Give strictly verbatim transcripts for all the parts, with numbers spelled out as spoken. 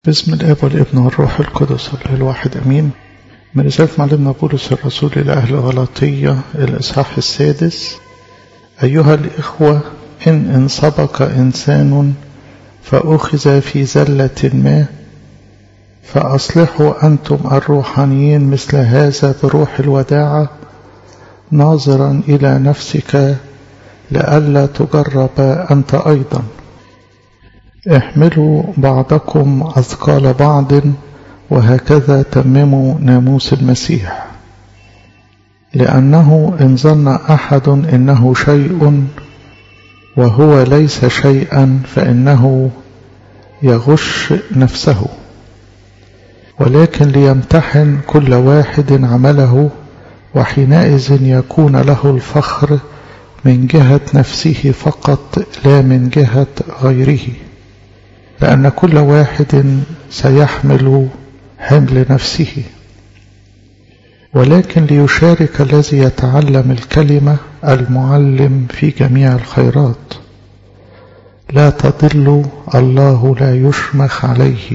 باسم الآب والابن والروح القدس الله الواحد أمين. من رسالة معلمنا بولس الرسول إلى أهل غلاطية الإصحاح السادس. أيها الإخوة، إن إن سبق إنسان فأخذ في زلة ما فأصلحوا أنتم الروحانيين مثل هذا بروح الوداعة، ناظرا إلى نفسك لئلا تجرب أنت أيضا. احملوا بعضكم أثقال بعض، وهكذا تمموا ناموس المسيح. لأنه إن ظن أحد إنه شيء وهو ليس شيئا فإنه يغش نفسه، ولكن ليمتحن كل واحد عمله، وحينئذ يكون له الفخر من جهة نفسه فقط لا من جهة غيره، لأن كل واحد سيحمل حمل نفسه. ولكن ليشارك الذي يتعلم الكلمة المعلم في جميع الخيرات. لا تضلوا، الله لا يشمخ عليه،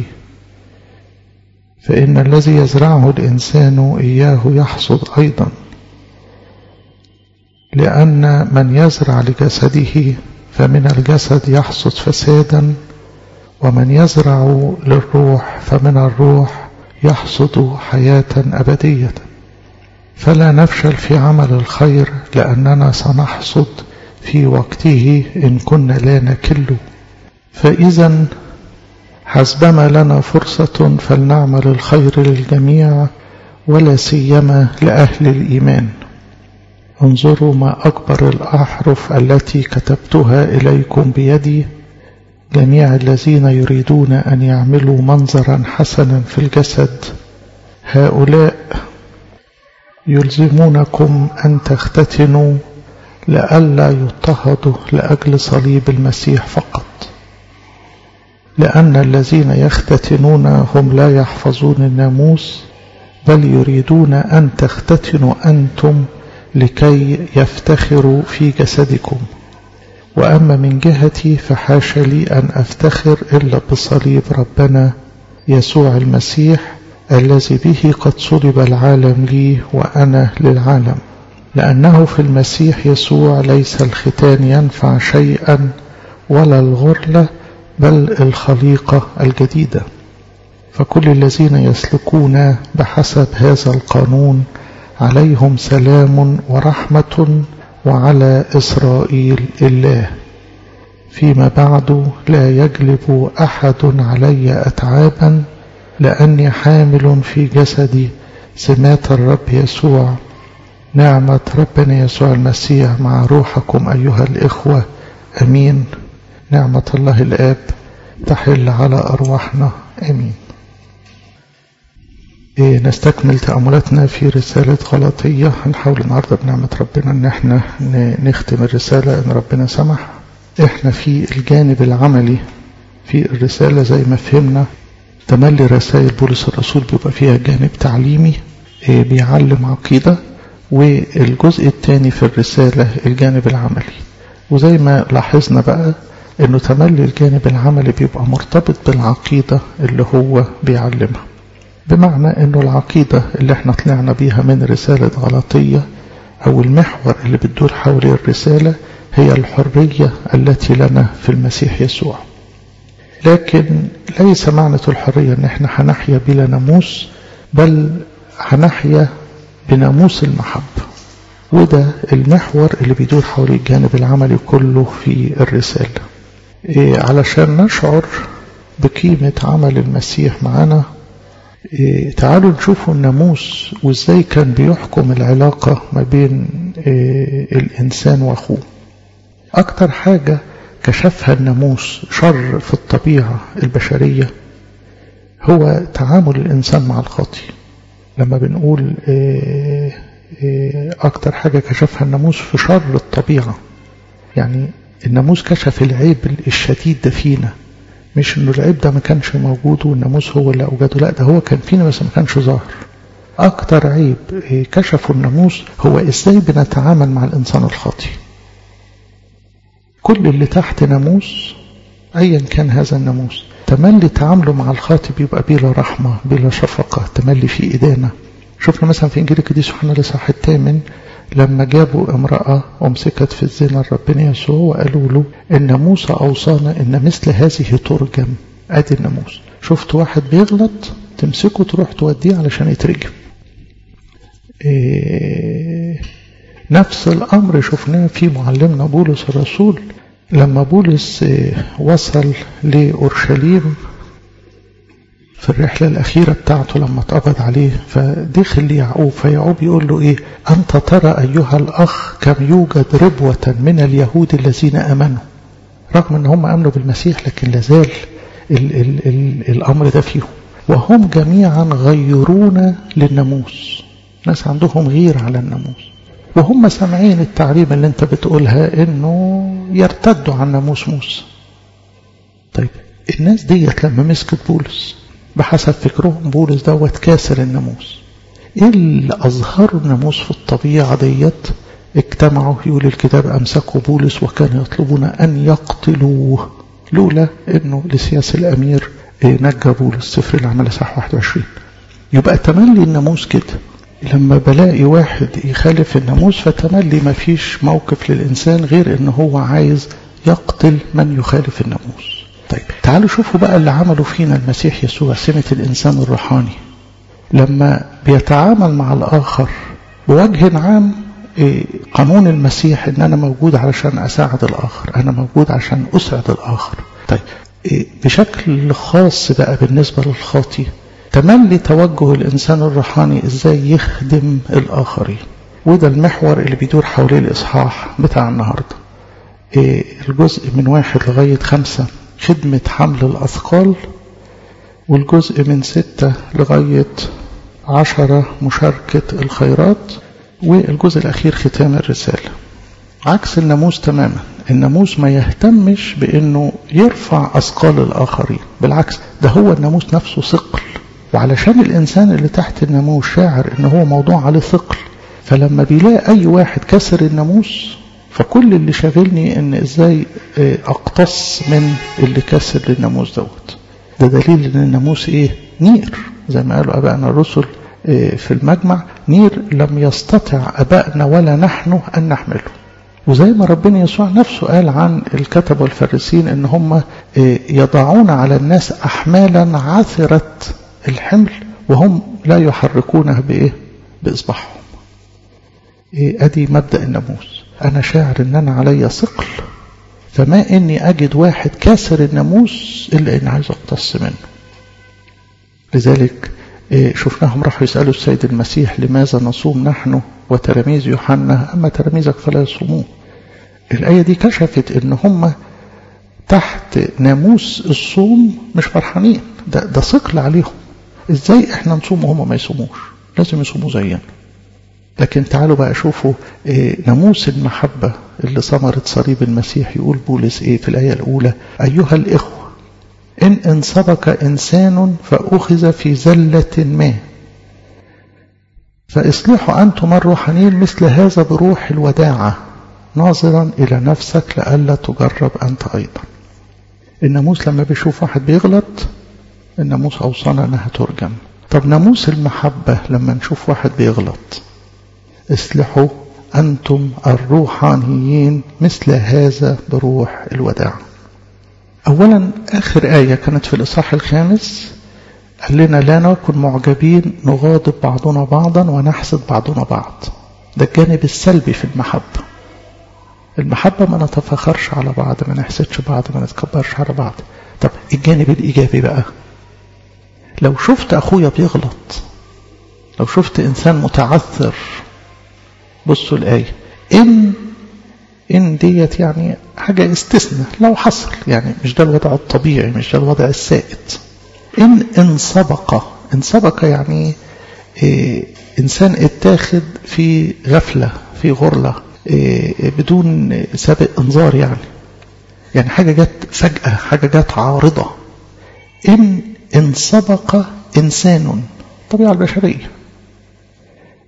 فإن الذي يزرعه الإنسان إياه يحصد أيضا. لأن من يزرع لجسده فمن الجسد يحصد فسادا، ومن يزرع للروح فمن الروح يحصد حياة أبدية. فلا نفشل في عمل الخير، لأننا سنحصد في وقته إن كنا لا نكل. فإذا حسبما لنا فرصة فلنعمل الخير للجميع، ولا سيما لأهل الإيمان. انظروا ما أكبر الأحرف التي كتبتها إليكم بيدي. جميع الذين يريدون أن يعملوا منظرا حسنا في الجسد، هؤلاء يلزمونكم أن تختتنوا لئلا يضطهدوا لأجل صليب المسيح فقط. لأن الذين يختتنون هم لا يحفظون الناموس، بل يريدون أن تختتنوا أنتم لكي يفتخروا في جسدكم. وأما من جهتي فحاش لي أن أفتخر إلا بصليب ربنا يسوع المسيح، الذي به قد صلب العالم لي وأنا للعالم. لأنه في المسيح يسوع ليس الختان ينفع شيئا ولا الغرلة، بل الخليقة الجديدة. فكل الذين يسلكون بحسب هذا القانون عليهم سلام ورحمة، وعلى إسرائيل الله. فيما بعد لا يجلب أحد علي أتعابا، لأني حامل في جسدي سمات الرب يسوع. نعمة ربنا يسوع المسيح مع روحكم أيها الإخوة، أمين. نعمة الله الآب تحل على أرواحنا، أمين. إيه نستكمل تأملاتنا في رسالة غلاطية. هنحاول النهاردة بنعمة ربنا ان احنا نختم الرسالة ان ربنا سمح. احنا في الجانب العملي في الرسالة زي ما فهمنا. تملي رسائل بولس الرسول بيبقى فيها جانب تعليمي إيه بيعلم عقيدة، والجزء الثاني في الرسالة الجانب العملي. وزي ما لاحظنا بقى انه تملي الجانب العملي بيبقى مرتبط بالعقيدة اللي هو بيعلمها، بمعنى انه العقيدة اللي احنا طلعنا بيها من رسالة غلاطية او المحور اللي بتدور حول الرسالة هي الحرية التي لنا في المسيح يسوع. لكن ليس معنى الحرية ان احنا هنحيا بلا ناموس، بل هنحيا بناموس المحبة. وده المحور اللي بيدور حول الجانب العملي كله في الرسالة. إيه علشان نشعر بقيمة عمل المسيح معنا، إيه تعالوا نشوفوا الناموس وازاي كان بيحكم العلاقة ما بين إيه الإنسان وأخوه. أكتر حاجة كشفها الناموس شر في الطبيعة البشرية هو تعامل الإنسان مع الخاطئ. لما بنقول إيه إيه أكتر حاجة كشفها الناموس في شر الطبيعة، يعني الناموس كشف العيب الشديد ده فينا. مش انه العيب ده ما كانش موجود والناموس هو اللي اوجده، لا، ده هو كان فينا بس ما كانش ظاهر. اكتر عيب كشفه الناموس هو ازاي بنتعامل مع الانسان الخاطئ. كل اللي تحت ناموس ايا كان هذا الناموس تملي تعامله مع الخاطئ بيبقى بلا رحمة بلا شفقة، تملي في إدانة. شفنا مثلا في إنجيل القديس يوحنا الإصحاح الثامن لما جابوا امرأة ومسكت في الزنا ربنا يسوع وقالوا له إن موسى أوصانا إن مثل هذه ترجم. أدي الناموس، شفت واحد بيغلط تمسكه تروح توديه علشان يترجم. إيه نفس الأمر شفناه في معلمنا بولس الرسول لما بولس إيه وصل لأورشليم في الرحلة الأخيرة بتاعته لما اتقبض عليه، فدخل ليعقوب فيعقوب يقول له إيه أنت ترى أيها الأخ كم يوجد ربوة من اليهود الذين آمنوا، رغم أن هم آمنوا بالمسيح لكن لازال ال ال ال الأمر ده فيهم، وهم جميعا غيرون للناموس، ناس عندهم غير على الناموس، وهم سامعين التعليم اللي انت بتقولها انه يرتدوا عن ناموس موسى. طيب الناس ديت لما مسكت بولس بحسب فكرهم بولس دوت كاسر الناموس، ايه اللي اظهروا الناموس في الطبيعة ديت؟ اجتمعوا يقول الكتاب امسكوا بولس وكانوا يطلبون ان يقتلوه لولا انه لسياس الامير نجى بولس. سفر الأعمال اصحاح واحد وعشرين. يبقى تملي الناموس كده، لما بلاقي واحد يخالف الناموس فتملي ما فيش موقف للإنسان غير إنه هو عايز يقتل من يخالف الناموس. طيب تعالوا شوفوا بقى اللي عملوا فينا المسيح يسوع سمة الإنسان الروحاني لما بيتعامل مع الآخر بوجه عام. قانون المسيح إن أنا موجود علشان أساعد الآخر، أنا موجود عشان أسعد الآخر. طيب بشكل خاص بقى بالنسبة للخاطئ تملي توجه الإنسان الروحاني إزاي يخدم الآخرين، وده المحور اللي بيدور حواليه الإصحاح بتاع النهاردة. إيه الجزء من واحد لغاية خمسة خدمة حمل الأثقال، والجزء من ستة لغاية عشرة مشاركة الخيرات، والجزء الأخير ختام الرسالة. عكس الناموس تماما، الناموس ما يهتمش بأنه يرفع أثقال الآخرين، بالعكس ده هو الناموس نفسه ثقل، وعلشان الإنسان اللي تحت الناموس شاعر إنه هو موضوع عليه ثقل، فلما بيلاقي أي واحد كسر الناموس فكل اللي شاغلني إن إزاي أقتص من اللي كسر الناموس دوت. ده دليل إن الناموس إيه؟ نير، زي ما قالوا أبائنا الرسل في المجمع، نير لم يستطع أبائنا ولا نحن أن نحمله. وزي ما ربنا يسوع نفسه قال عن الكتبة والفريسين إن هم يضعون على الناس أحمالا عاثرة الحمل وهم لا يحركونه بإيه؟ بإصبعهم. إيه أدي مبدأ الناموس، أنا شاعر إن أنا علي ثقل، فما إني أجد واحد كاسر الناموس إلا إن عايز أقتص منه. لذلك إيه شفناهم راحوا يسألوا السيد المسيح لماذا نصوم نحن وتلاميذ يوحنا أما تلاميذك فلا يصومون. الآية دي كشفت إن هم تحت ناموس الصوم مش فرحانين، ده ده ثقل عليهم. إزاي إحنا نصوم وهم ما يصوموش؟ لازم يصوموا زينا. لكن تعالوا بقى شوفوا إيه ناموس المحبة اللي ثمرة صليب المسيح. يقول بولس إيه في الآية الأولى؟ أيها الإخوة إن انسبك إنسان فأخذ في زلة ما فاصلحوا أنتم الروحانيين مثل هذا بروح الوداعة ناظرا إلى نفسك لئلا تجرب أنت أيضا. الناموس لما بيشوف واحد بيغلط الناموس أوصانا أنها ترجم. طب ناموس المحبة لما نشوف واحد بيغلط اصلحوا أنتم الروحانيين مثل هذا بروح الوداعة. أولا آخر آية كانت في الإصحاح الخامس قال لنا لا نكن معجبين نغاضب بعضنا بعضا ونحسد بعضنا بعض. ده الجانب السلبي في المحبة. المحبة ما نتفخرش على بعض، ما نحسدش بعض، ما نتكبرش على بعض. طب الجانب الإيجابي بقى، لو شفت أخويا بيغلط، لو شفت إنسان متعثر، بصوا الآية إن إن ديت يعني حاجة استثناء لو حصل، يعني مش ده الوضع الطبيعي، مش ده الوضع السائد. إن إن سبق، إن سبق يعني إيه إنسان اتاخد في غفلة في غرلة إيه بدون سابق انذار، يعني يعني حاجة جت فجأة، حاجة جت عارضة. إن إن سبق إنسان، طبيعة البشرية،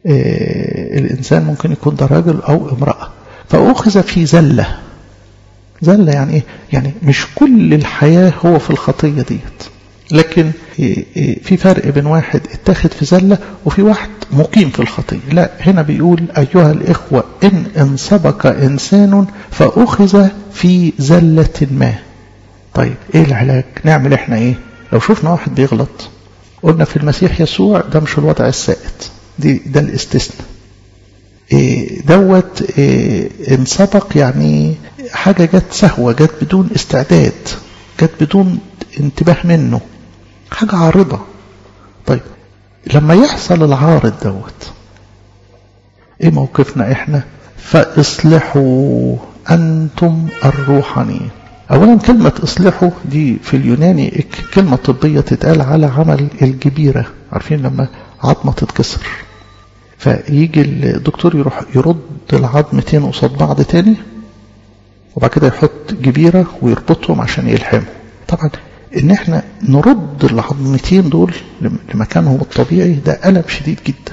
إيه الإنسان ممكن يكون ده راجل أو امرأة، فأخذ في زلة. زلة يعني ايه؟ يعني مش كل الحياة هو في الخطية ديت، لكن في فرق بين واحد اتخذ في زلة وفي واحد مقيم في الخطية. لا، هنا بيقول أيها الإخوة إن إن سبق إنسان فأخذ في زلة ما. طيب ايه العلاج؟ نعمل احنا ايه لو شفنا واحد بيغلط؟ قلنا في المسيح يسوع ده مش الوضع السائد، دي ده الاستثناء. إيه دوت إيه ان سبق يعني حاجة جت سهوة، جت بدون استعداد، جت بدون انتباه منه، حاجة عارضة. طيب لما يحصل العارض دوت ايه موقفنا احنا؟ فاصلحوا انتم الروحانيين. اولا كلمة اصلحوا دي في اليوناني كلمة طبية تتقال على عمل الجبيرة. عارفين لما عظمة تتكسر فيجي الدكتور يروح يرد العظمتين قصاد بعض تاني، وبعد كده يحط جبيرة ويربطهم عشان يلحموا. طبعا ان احنا نرد العظمتين دول لمكانهم الطبيعي ده ألم شديد جدا.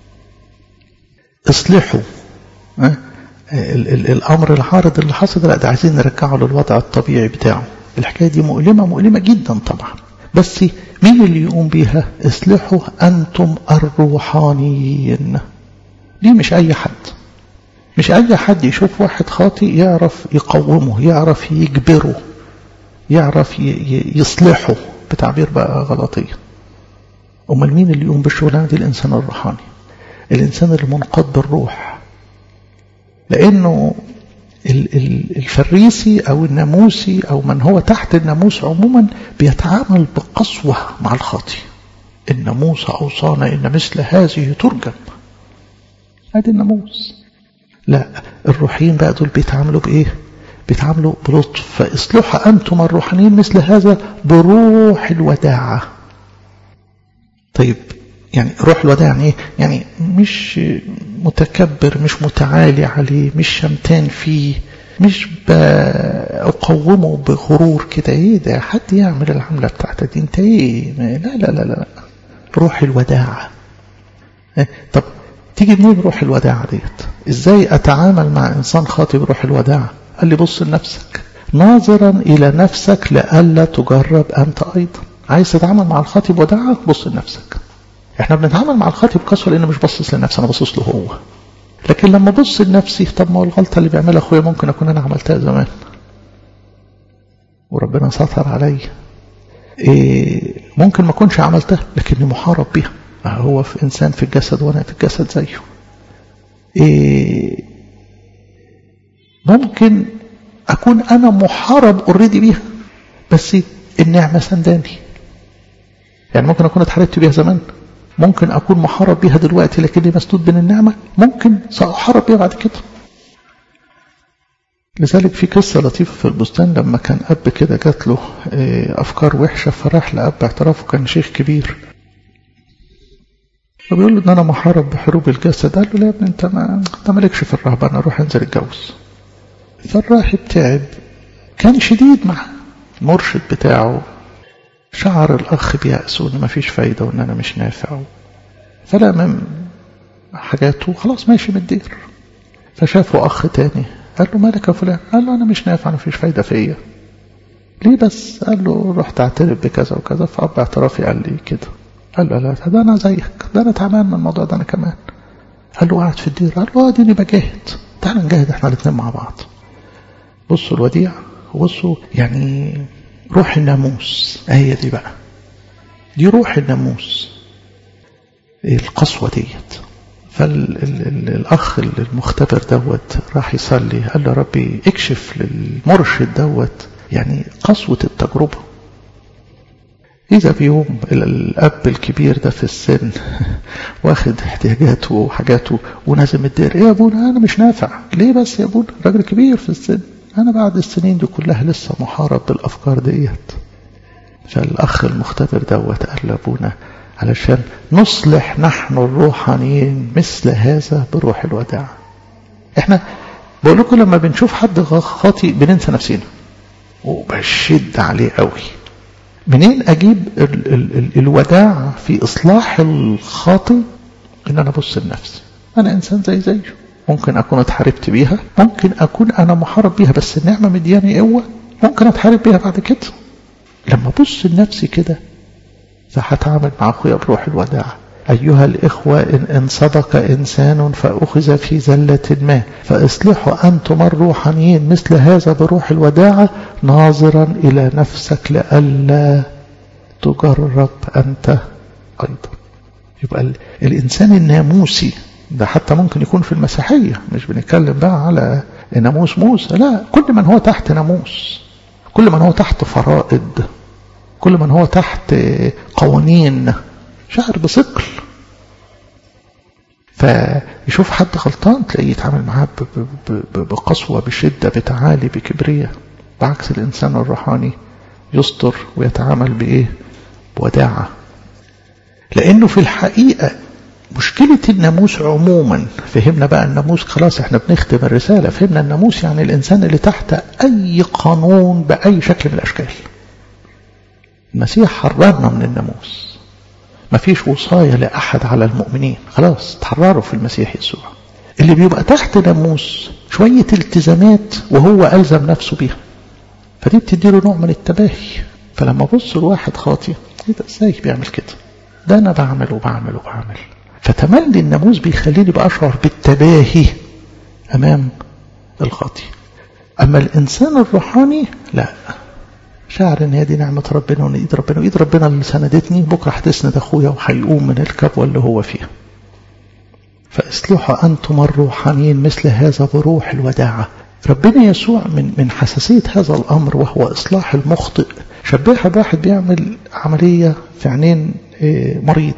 اصلحوا اه ال ال الامر العارض اللي حصل، لا ده عايزين نرجعه للوضع الطبيعي بتاعه. الحكاية دي مؤلمة مؤلمة جدا طبعا، بس مين اللي يقوم بيها؟ اصلحوا أنتم الروحانيين. دي مش أي حد، مش أي حد يشوف واحد خاطئ يعرف يقومه، يعرف يجبره، يعرف يصلحه بتعبير بقى غلطية. أمال مين اللي يقوم بالشغلانة دي؟ الإنسان الروحاني، الإنسان المنقاد بالروح. لأنه الفريسي أو الناموسي أو من هو تحت الناموس عموما بيتعامل بقسوة مع الخاطئ. الناموس أوصانا إن مثل هذه ترجم، هذا الناموس. لا، الروحيين بقى دول بيتعاملوا بإيه؟ بيتعاملوا بلطف. فاصلحوا أنتم الروحانيين مثل هذا بروح الوداعة. طيب يعني روح الوداع يعني ايه؟ يعني مش متكبر، مش متعالي عليه، مش شمتان فيه، مش بقومه بغرور كده. ايه ده حد يعمل العملة بتاعتك دي؟ انت ايه؟ لا لا لا لا، روح الوداعة. إيه؟ طب تيجي منين روح الوداعة ديت؟ ازاي اتعامل مع انسان خاطئ بروح الوداعة؟ قال لي بص لنفسك ناظرا الى نفسك لئلا تجرب انت ايضا. عايز تتعامل مع الخاطئ بوداعة؟ بص لنفسك. احنا بنتعامل مع الخاطئ بقسوة لان مش باصص لنفسي، انا باصص له هو. لكن لما ابص لنفسي، طب ما هو الغلطه اللي بيعملها اخويا ممكن اكون انا عملتها زمان وربنا ستر عليا. إيه ممكن ما اكونش عملتها لكني محارب بيها. هو في انسان في الجسد وانا في الجسد زيه. إيه ممكن اكون انا محارب اوريدي بيها بس النعمه سنداني. يعني ممكن اكون اتحاربت بيها زمان، ممكن أكون محارب بها دلوقتي لكني مسدود بين النعمة، ممكن سأحارب بها بعد كده. لذلك في قصة لطيفة في البستان، لما كان أب كده جات له أفكار وحشة فراح لأب اعترافه، كان شيخ كبير، فبيقول له إن أنا محارب بحروب الجسد. قال له لا يا ابني أنت ما أنت مالكش في الرهبنة، روح انزل اتجوز. فالراهب تعب، كان شديد مع المرشد بتاعه، شعر الأخ بيأس وإن ما فيش فايدة وإن أنا مش نافع، فلا من حاجاته خلاص ماشي من الدير. فشافه أخ تاني قال له مالك يا فلان؟ قال له أنا مش نافع، أنا مفيش فايدة فيا. ليه بس؟ قال له رحت اعترف بكذا وكذا، فأب اعترافي قال لي كده. قال له لا ده أنا زيك، ده أنا تعبان من الموضوع ده أنا كمان. قال له قاعد في الدير. قال له اديني بجاهد، تعال نجاهد احنا الاثنين مع بعض. بصوا الوديع، بصوا يعني روح الناموس، هي دي بقى، دي روح الناموس، القسوة ديت. فالأخ المختبر دوت راح يصلي، قال له ربي اكشف للمرشد دوت يعني قسوة التجربة. إذا في يوم الأب الكبير ده في السن واخد احتياجاته وحاجاته ونازم الدير. ايه يا ابونا انا مش نافع. ليه بس يا ابونا؟ راجل كبير في السن، انا بعد السنين دي كلها لسه محارب بالافكار ديت. فالاخ المختبر دوت قال لابونا علشان نصلح نحن الروحانيين مثل هذا بروح الوداع. احنا بقول لكم لما بنشوف حد خاطئ بننسى نفسنا وبشد عليه قوي. منين اجيب ال ال ال الوداع في اصلاح الخاطئ؟ ان انا ابص لنفسي، انا انسان زي زيه ممكن أكون اتحاربت بيها، ممكن أكون أنا محارب بيها بس النعمة مدياني قوة، ممكن اتحارب بيها بعد كده. لما بص لنفسي كده فهتعامل مع أخويا بروح الوداع. أيها الإخوة إن, إن صدق إنسان فأخذ في زلة ما فاصلحوا أنتم الروحانيين مثل هذا بروح الوداعة ناظرا إلى نفسك لئلا تجرب أنت أيضا. يبقى الإنسان الناموسي ده حتى ممكن يكون في المسيحية، مش بنتكلم بقى على ناموس موسى، لا، كل من هو تحت ناموس، كل من هو تحت فرائض، كل من هو تحت قوانين شعر بثقل، فيشوف حد غلطان تلاقيه يتعامل معاه بقسوة بشدة بتعالي بكبرية، بعكس الإنسان الروحاني يستر ويتعامل بإيه؟ بوداعة. لأنه في الحقيقة مشكلة الناموس عموما، فهمنا بقى الناموس خلاص، احنا بنختم الرسالة، فهمنا الناموس يعني الإنسان اللي تحت أي قانون بأي شكل من الأشكال. المسيح حررنا من الناموس، ما فيش وصاية لأحد على المؤمنين، خلاص تحرروا في المسيح يسوع. اللي بيبقى تحت ناموس شوية التزامات وهو ألزم نفسه بيها، فدي بتديله نوع من التباهي. فلما بص الواحد خاطئ ايه ده ازاي بيعمل كده، ده أنا بعمل وبعمل وبعمل، فتملي الناموس بيخليني بأشعر بالتباهي أمام الخاطئ. أما الإنسان الروحاني لا، شعر ان هي دي نعمة ربنا وان ايد ربنا وايد ربنا اللي سندتني، بكرة هتسند اخويا وهيقوم من الكبوة اللي هو فيها. فاصلحوا انتم الروحانيين مثل هذا بروح الوداعة. ربنا يسوع من من حساسية هذا الامر وهو اصلاح المخطئ شبهها بواحد بيعمل عملية في عينين مريض.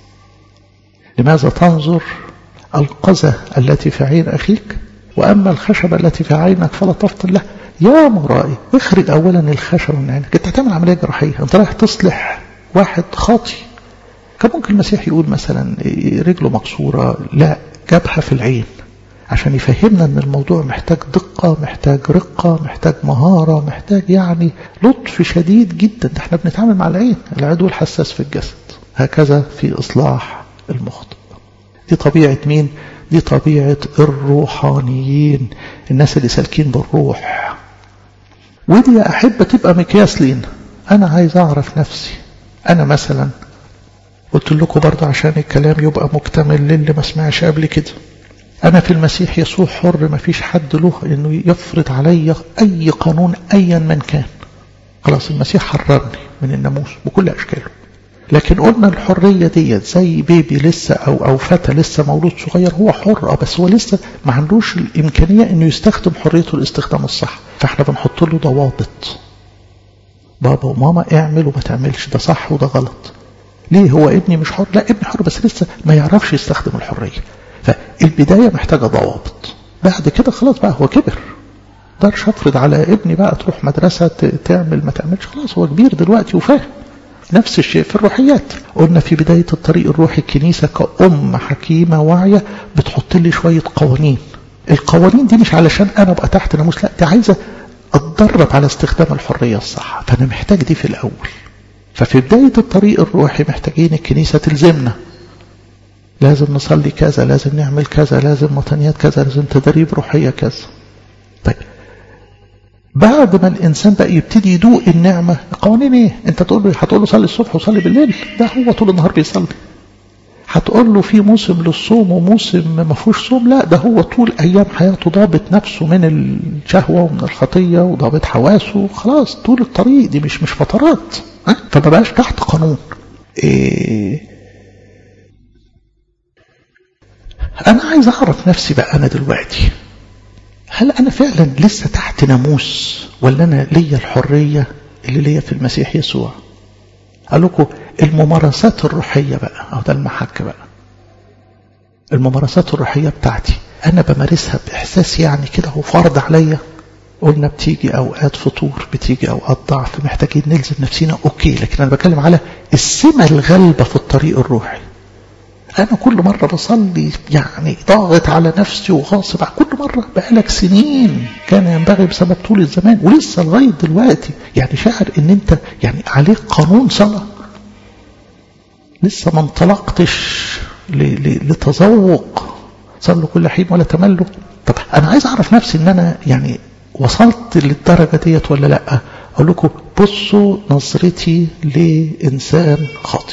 لماذا تنظر القذى التي في عين اخيك واما الخشبة التي في عينك فلا تفطن له؟ يا مرائي اخرج اولا الخشب من عينك. انت هتعمل عمليه جراحيه، انت رايح تصلح واحد خاطي. كان ممكن المسيح يقول مثلا رجله مكسوره، لا، جابها في العين عشان يفهمنا ان الموضوع محتاج دقه، محتاج رقه، محتاج مهاره، محتاج يعني لطف شديد جدا. ده احنا بنتعامل مع العين، العضو الحساس في الجسد. هكذا في اصلاح المخطئ. دي طبيعه مين؟ دي طبيعه الروحانيين، الناس اللي سالكين بالروح. ودي يا أحبة تبقى مقياس لينا. أنا عايز أعرف نفسي. أنا مثلا قلت لكم برضه عشان الكلام يبقى مكتمل للي ما سمعش قبل كده، أنا في المسيح يسوع حر، ما فيش حد له إنه يفرض علي أي قانون أيا من كان. خلاص المسيح حررني من الناموس بكل أشكاله. لكن قلنا الحرية ديت زي بيبي لسه أو أو فتى لسه مولود صغير، هو حر بس هو لسه ما عندوش الإمكانية إنه يستخدم حريته الاستخدام الصح، فإحنا بنحط له ضوابط. بابا وماما اعمل وما تعملش، ده صح وده غلط. ليه؟ هو ابني مش حر؟ لا، ابني حر بس لسه ما يعرفش يستخدم الحرية. فالبداية محتاجة ضوابط. بعد كده خلاص بقى هو كبر، مقدرش أفرض على ابني بقى تروح مدرسة تعمل ما تعملش، خلاص هو كبير دلوقتي وفاهم. نفس الشيء في الروحيات. قلنا في بداية الطريق الروحي الكنيسة كأم حكيمة واعية بتحط لي شوية قوانين. القوانين دي مش علشان أنا أبقى تحت ناموس، لا، دي عايزة أتدرب على استخدام الحرية الصح، فأنا محتاج دي في الأول. ففي بداية الطريق الروحي محتاجين الكنيسة تلزمنا، لازم نصلي كذا، لازم نعمل كذا، لازم مطنيات كذا، لازم تدريب روحية كذا. طيب بعد ما الإنسان بقى يبتدي يدوق النعمة، القوانين إيه؟ أنت تقول له هتقول له صلي الصبح وصلي بالليل، ده هو طول النهار بيصلي. هتقول له في موسم للصوم وموسم ما فيهوش صوم، لا، ده هو طول أيام حياته ضابط نفسه من الشهوة ومن الخطية وضابط حواسه، خلاص طول الطريق. دي مش مش فترات، ها؟ فما بقاش تحت قانون. إيه؟ أنا عايز أعرف نفسي بقى أنا دلوقتي، هل أنا فعلا لسه تحت ناموس ولا أنا ليا الحرية اللي ليا في المسيح يسوع؟ قال لكم الممارسات الروحية بقى، أو ده المحك بقى، الممارسات الروحية بتاعتي أنا بمارسها بإحساس يعني كده هو فرض عليا. قلنا بتيجي أوقات فطور، بتيجي أوقات ضعف، محتاجين نلزم نفسنا، أوكي. لكن أنا بتكلم على السمة الغالبة في الطريق الروحي. أنا كل مرة بصلي يعني ضاغط على نفسي وغاصب على كل مرة، بقالك سنين كان ينبغي بسبب طول الزمان ولسه لغاية دلوقتي يعني شاعر إن أنت يعني عليك قانون صلاة، لسه ما انطلقتش لتذوق صلوا كل حين ولا تملوا. طب انا عايز اعرف نفسي ان انا يعني وصلت للدرجة ديت ولا لا. اقول لكم بصوا نظرتي لإنسان خاطي.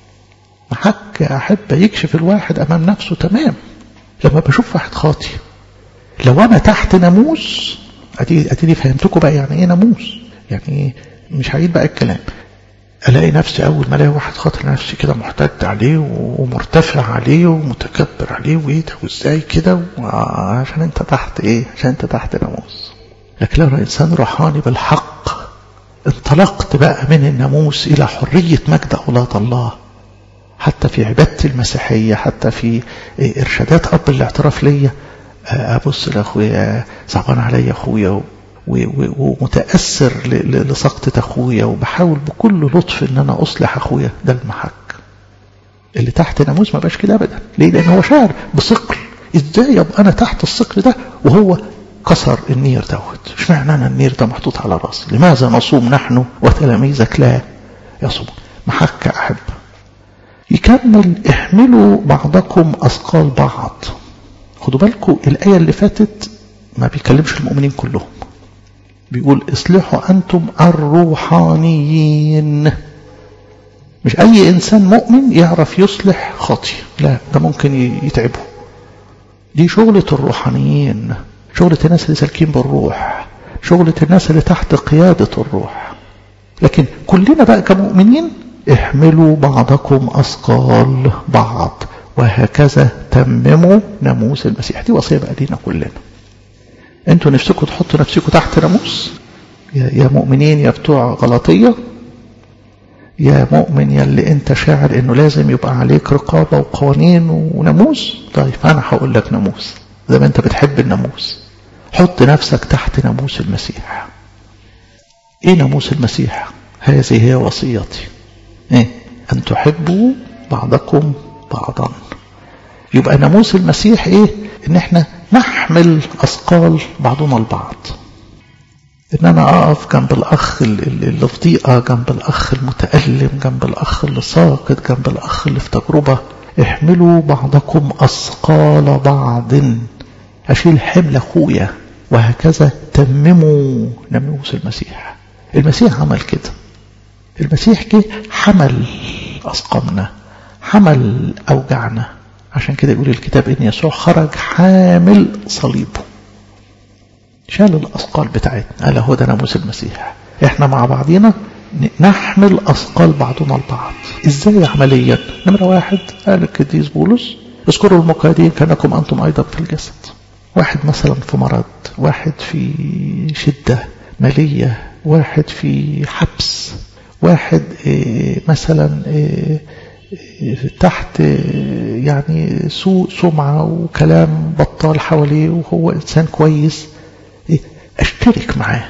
محك احب يكشف الواحد امام نفسه تمام. لما بشوف واحد خاطي لو انا تحت ناموس، ادي ادي فهمتكم بقى يعني ايه ناموس، يعني مش هعيد بقى الكلام. الاقي نفسي اول ما الاقي واحد خاطي نفسي كده محتد عليه ومرتفع عليه ومتكبر عليه، وايه ده وازاي كده، عشان انت تحت ايه؟ عشان انت تحت ناموس. لكن لو انسان روحاني بالحق انطلقت بقى من الناموس الى حرية مجد اولاد الله، حتى في عبادتي المسيحية، حتى في ارشادات اب الاعتراف ليا، ابص لاخويا صعبان عليا اخويا ومتأثر لسقطة اخويا، وبحاول بكل لطف ان انا اصلح اخويا. ده المحك. اللي تحت ناموس ما بقاش كده ابدا. ليه؟ لان هو شاعر بثقل. ازاي يبقى انا تحت الثقل ده وهو كسر النير دوت؟ مش معنى انا النير ده محطوط على راسي. لماذا نصوم نحن وتلاميذك لا يصوم؟ محك احب. يكمل احملوا بعضكم اثقال بعض. خدوا بالكم الآية اللي فاتت ما بيكلمش المؤمنين كلهم، بيقول اصلحوا أنتم الروحانيين. مش أي إنسان مؤمن يعرف يصلح خاطي، لا ده ممكن يتعبه. دي شغلة الروحانيين، شغلة الناس اللي سالكين بالروح، شغلة الناس اللي تحت قيادة الروح. لكن كلنا بقى كمؤمنين احملوا بعضكم أثقال بعض وهكذا تمموا ناموس المسيح. دي وصية بقى لينا كلنا. انتوا نفسكم تحطوا نفسكم تحت ناموس يا مؤمنين يا بتوع غلطية، يا مؤمن يا اللي انت شاعر انه لازم يبقى عليك رقابة وقوانين وناموس. طيب انا هقول لك ناموس زي ما انت بتحب الناموس. حط نفسك تحت ناموس المسيح. ايه ناموس المسيح؟ هذه هي وصيتي، ايه؟ ان تحبوا بعضكم بعضا. يبقى ناموس المسيح ايه؟ ان احنا نحمل اثقال بعضنا البعض. ان انا اقف جنب الاخ اللي في ضيقه، جنب الاخ المتألم، جنب الاخ اللي ساقط، جنب الاخ اللي في تجربه. احملوا بعضكم اثقال بعض. اشيل حمل اخويا وهكذا تمموا ناموس المسيح. المسيح عمل كده. المسيح جه حمل اثقالنا، حمل أوجعنا. عشان كده يقول الكتاب إن يسوع خرج حامل صليبه، شال الأثقال بتاعتنا. قال هو ده ناموس المسيح. احنا مع بعضينا نحمل أثقال بعضنا البعض. ازاي عمليا؟ نمرة واحد قال القديس بولس اذكروا المقيدين كأنكم أنتم أيضا في الجسد. واحد مثلا في مرض، واحد في شدة مالية، واحد في حبس، واحد إيه مثلا إيه تحت يعني سوء سمعة وكلام بطال حواليه وهو إنسان كويس. أشترك معاه،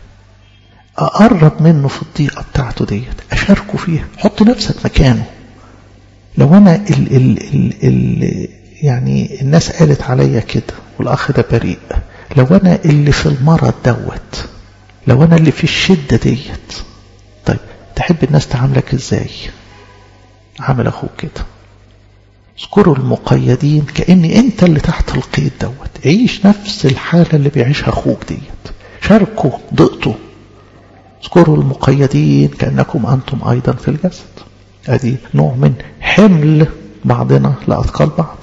أقرب منه في الضيقة بتاعته ديت، أشاركه فيها، حط نفسك مكانه. لو أنا ال ال ال ال يعني الناس قالت عليا كده والأخ ده بريء، لو أنا اللي في المرض دوت، لو أنا اللي في الشدة ديت، طيب تحب الناس تعاملك إزاي؟ عامل أخوك كده. اذكروا المقيدين كأني أنت اللي تحت القيد دوت. عيش نفس الحالة اللي بيعيشها أخوك ديت، شاركوا ضغطه. اذكروا المقيدين كأنكم أنتم أيضا في الجسد. هذه نوع من حمل بعضنا لأثقال بعض.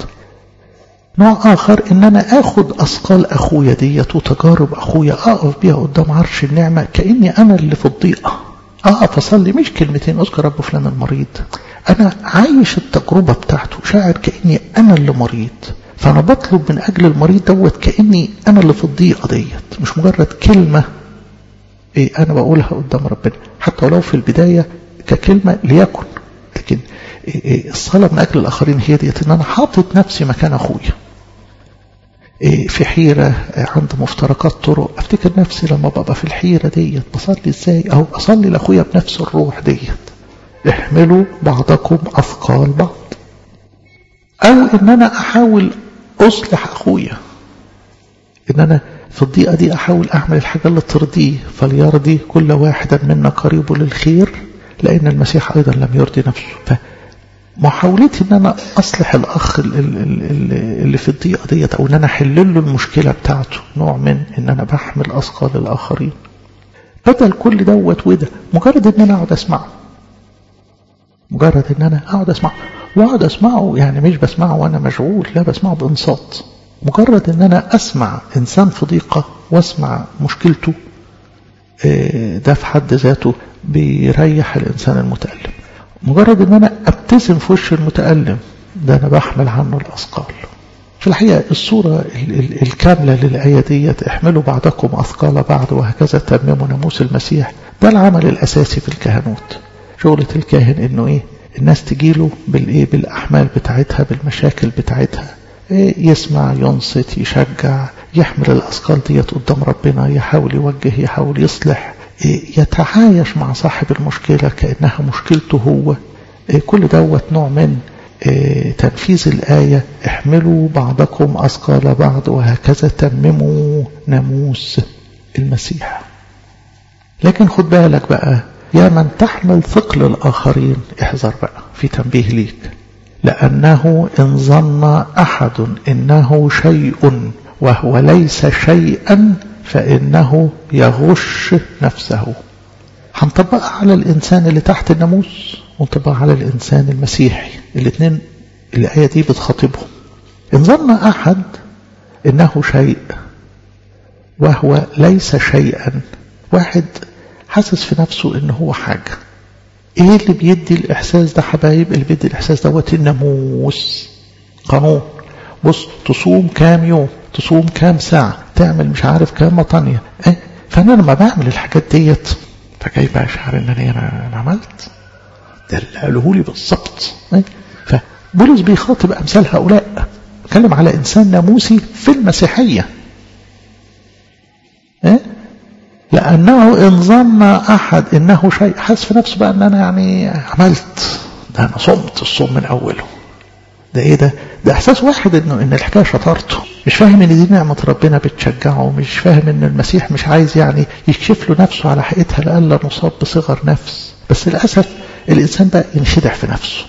نوع آخر إن أنا أخذ أثقال أخويا ديت وتجارب أخويا أقف بيها قدام عرش النعمة كأني أنا اللي في الضيقة. أقف أصلي مش كلمتين أذكر رب فلان المريض، أنا عايش التجربة بتاعته، شاعر كأني أنا اللي مريض، فأنا بطلب من أجل المريض دوت كأني أنا اللي في الضيقة ديت. مش مجرد كلمة إيه أنا بقولها قدام ربنا، حتى ولو في البداية ككلمة ليكن، لكن إيه الصلاة من أجل الآخرين هي ديت إن أنا حاطط نفسي مكان أخويا. إيه في حيرة عند مفترقات طرق، أفتكر نفسي لما ببقى في الحيرة ديت بصلي إزاي، أو أصلي لأخويا بنفس الروح ديت. احملوا بعضكم أثقال بعض. أو إن أنا أحاول أصلح أخويا، إن أنا في الضيقة دي أحاول أعمل الحاجة اللي ترضيه. فليرضي كل واحدا منا قريب للخير لأن المسيح أيضا لم يرضي نفسه. محاولتي ان انا اصلح الاخ اللي في الضيقه ديت او ان انا احل له المشكله بتاعته نوع من ان انا بحمل اثقال الاخرين. بدل كل دوت وده مجرد ان انا اقعد اسمعه، مجرد ان انا اقعد اسمعه واقعد اسمعه، يعني مش بسمعه وانا مشغول، لا بسمعه بانصات. مجرد ان انا اسمع انسان في ضيقه واسمع مشكلته، ده في حد ذاته بيريح الانسان المتألم. مجرد ان انا ابتسم في وش المتألم، ده انا بحمل عنه الاثقال. في الحقيقه الصوره الكامله للايه ديت احملوا بعضكم اثقال بعض وهكذا تمموا ناموس المسيح، ده العمل الاساسي في الكهنوت. شغله الكاهن انه ايه؟ الناس تجيله بالايه؟ بالاحمال بتاعتها، بالمشاكل بتاعتها، إيه؟ يسمع، ينصت، يشجع، يحمل الاثقال ديت قدام ربنا، يحاول يوجه، يحاول يصلح، إيه؟ يتعايش مع صاحب المشكله كانها مشكلته هو. إيه؟ كل دوت نوع من إيه؟ تنفيذ الايه احملوا بعضكم اثقال بعض وهكذا تمموا ناموس المسيح. لكن خد بالك بقى يا من تحمل ثقل الآخرين، احذر بقى في تنبيه ليك، لأنه إن ظن أحد إنه شيء وهو ليس شيئا فإنه يغش نفسه. هنطبقها على الإنسان اللي تحت الناموس ونطبقها على الإنسان المسيحي، الاثنين الآية دي بتخاطبهم. إن ظن أحد إنه شيء وهو ليس شيئا، واحد حاسس في نفسه إنه هو حاجة. إيه اللي بيدي الإحساس ده حبايب؟ اللي بيدي الإحساس دوت الناموس، قانون. بص، تصوم كام يوم، تصوم كام ساعة، تعمل مش عارف كام مطانية. إيه؟ فأنا لما بعمل الحاجات ديت فجاي بقى شعر إن أنا أنا عملت ده اللي قاله لي بالظبط. إيه؟ فبولس بيخاطب أمثال هؤلاء، بيتكلم على إنسان ناموسي في المسيحية. إيه؟ لأنه إن ظن أحد إنه شيء، حاسس في نفسه بقى أن أنا يعني عملت ده، أنا صمت الصوم من أوله. ده إيه ده؟ ده إحساس واحد إنه إن الحكاية شطارته، مش فاهم إن دي نعمة ربنا بتشجعه، مش فاهم إن المسيح مش عايز يعني يكشف له نفسه على حقيقتها لألا نصاب بصغر نفس. بس للأسف الإنسان بقى ينشدع في نفسه.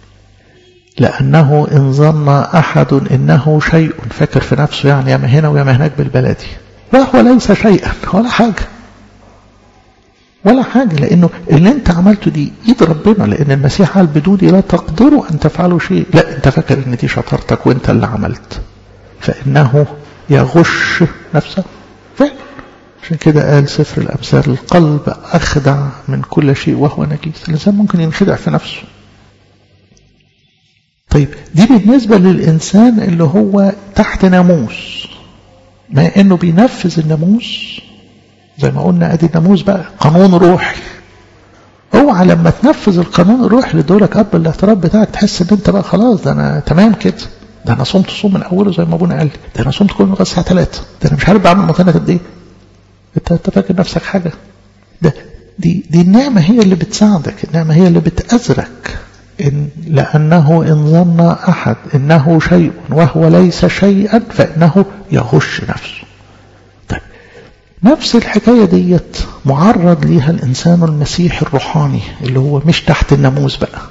لأنه إن ظن أحد إنه شيء، فكر في نفسه يعني ياما هنا وياما هناك بالبلدي، وهو ليس شيئا، ولا حاجة ولا حاجة، لأنه اللي انت عملته دي ايد ربنا، لأن المسيح قال بدوني لا تقدروا أن تفعلوا شيء. لا، انت فاكر ان دي شطارتك وانت اللي عملت، فإنه يغش نفسه فعلا. عشان كده قال سفر الأمثال القلب أخدع من كل شيء وهو نجيس. الإنسان ممكن ينخدع في نفسه. طيب دي بالنسبة للإنسان اللي هو تحت ناموس، ما إنه بينفذ الناموس زي ما قلنا. ادي الناموس بقى قانون روحي. اوعى لما تنفذ القانون الروحي اللي دولك قبل الاعتراف بتاعك تحس ان انت بقى خلاص، ده انا تمام كده، ده انا صمت صوم من اوله زي ما ابونا قال لي، ده انا صمت كل يوم الساعه ثلاثة، ده انا مش عارف بعمل مطانه قد ايه. انت انت فاكر نفسك حاجه؟ ده دي دي النعمه هي اللي بتساعدك، النعمه هي اللي بتأزرك. إن لأنه إن ظن أحد إنه شيء وهو ليس شيئا فإنه يغش نفسه. طيب نفس الحكاية ديت معرض ليها الإنسان المسيحي الروحاني اللي هو مش تحت الناموس بقى.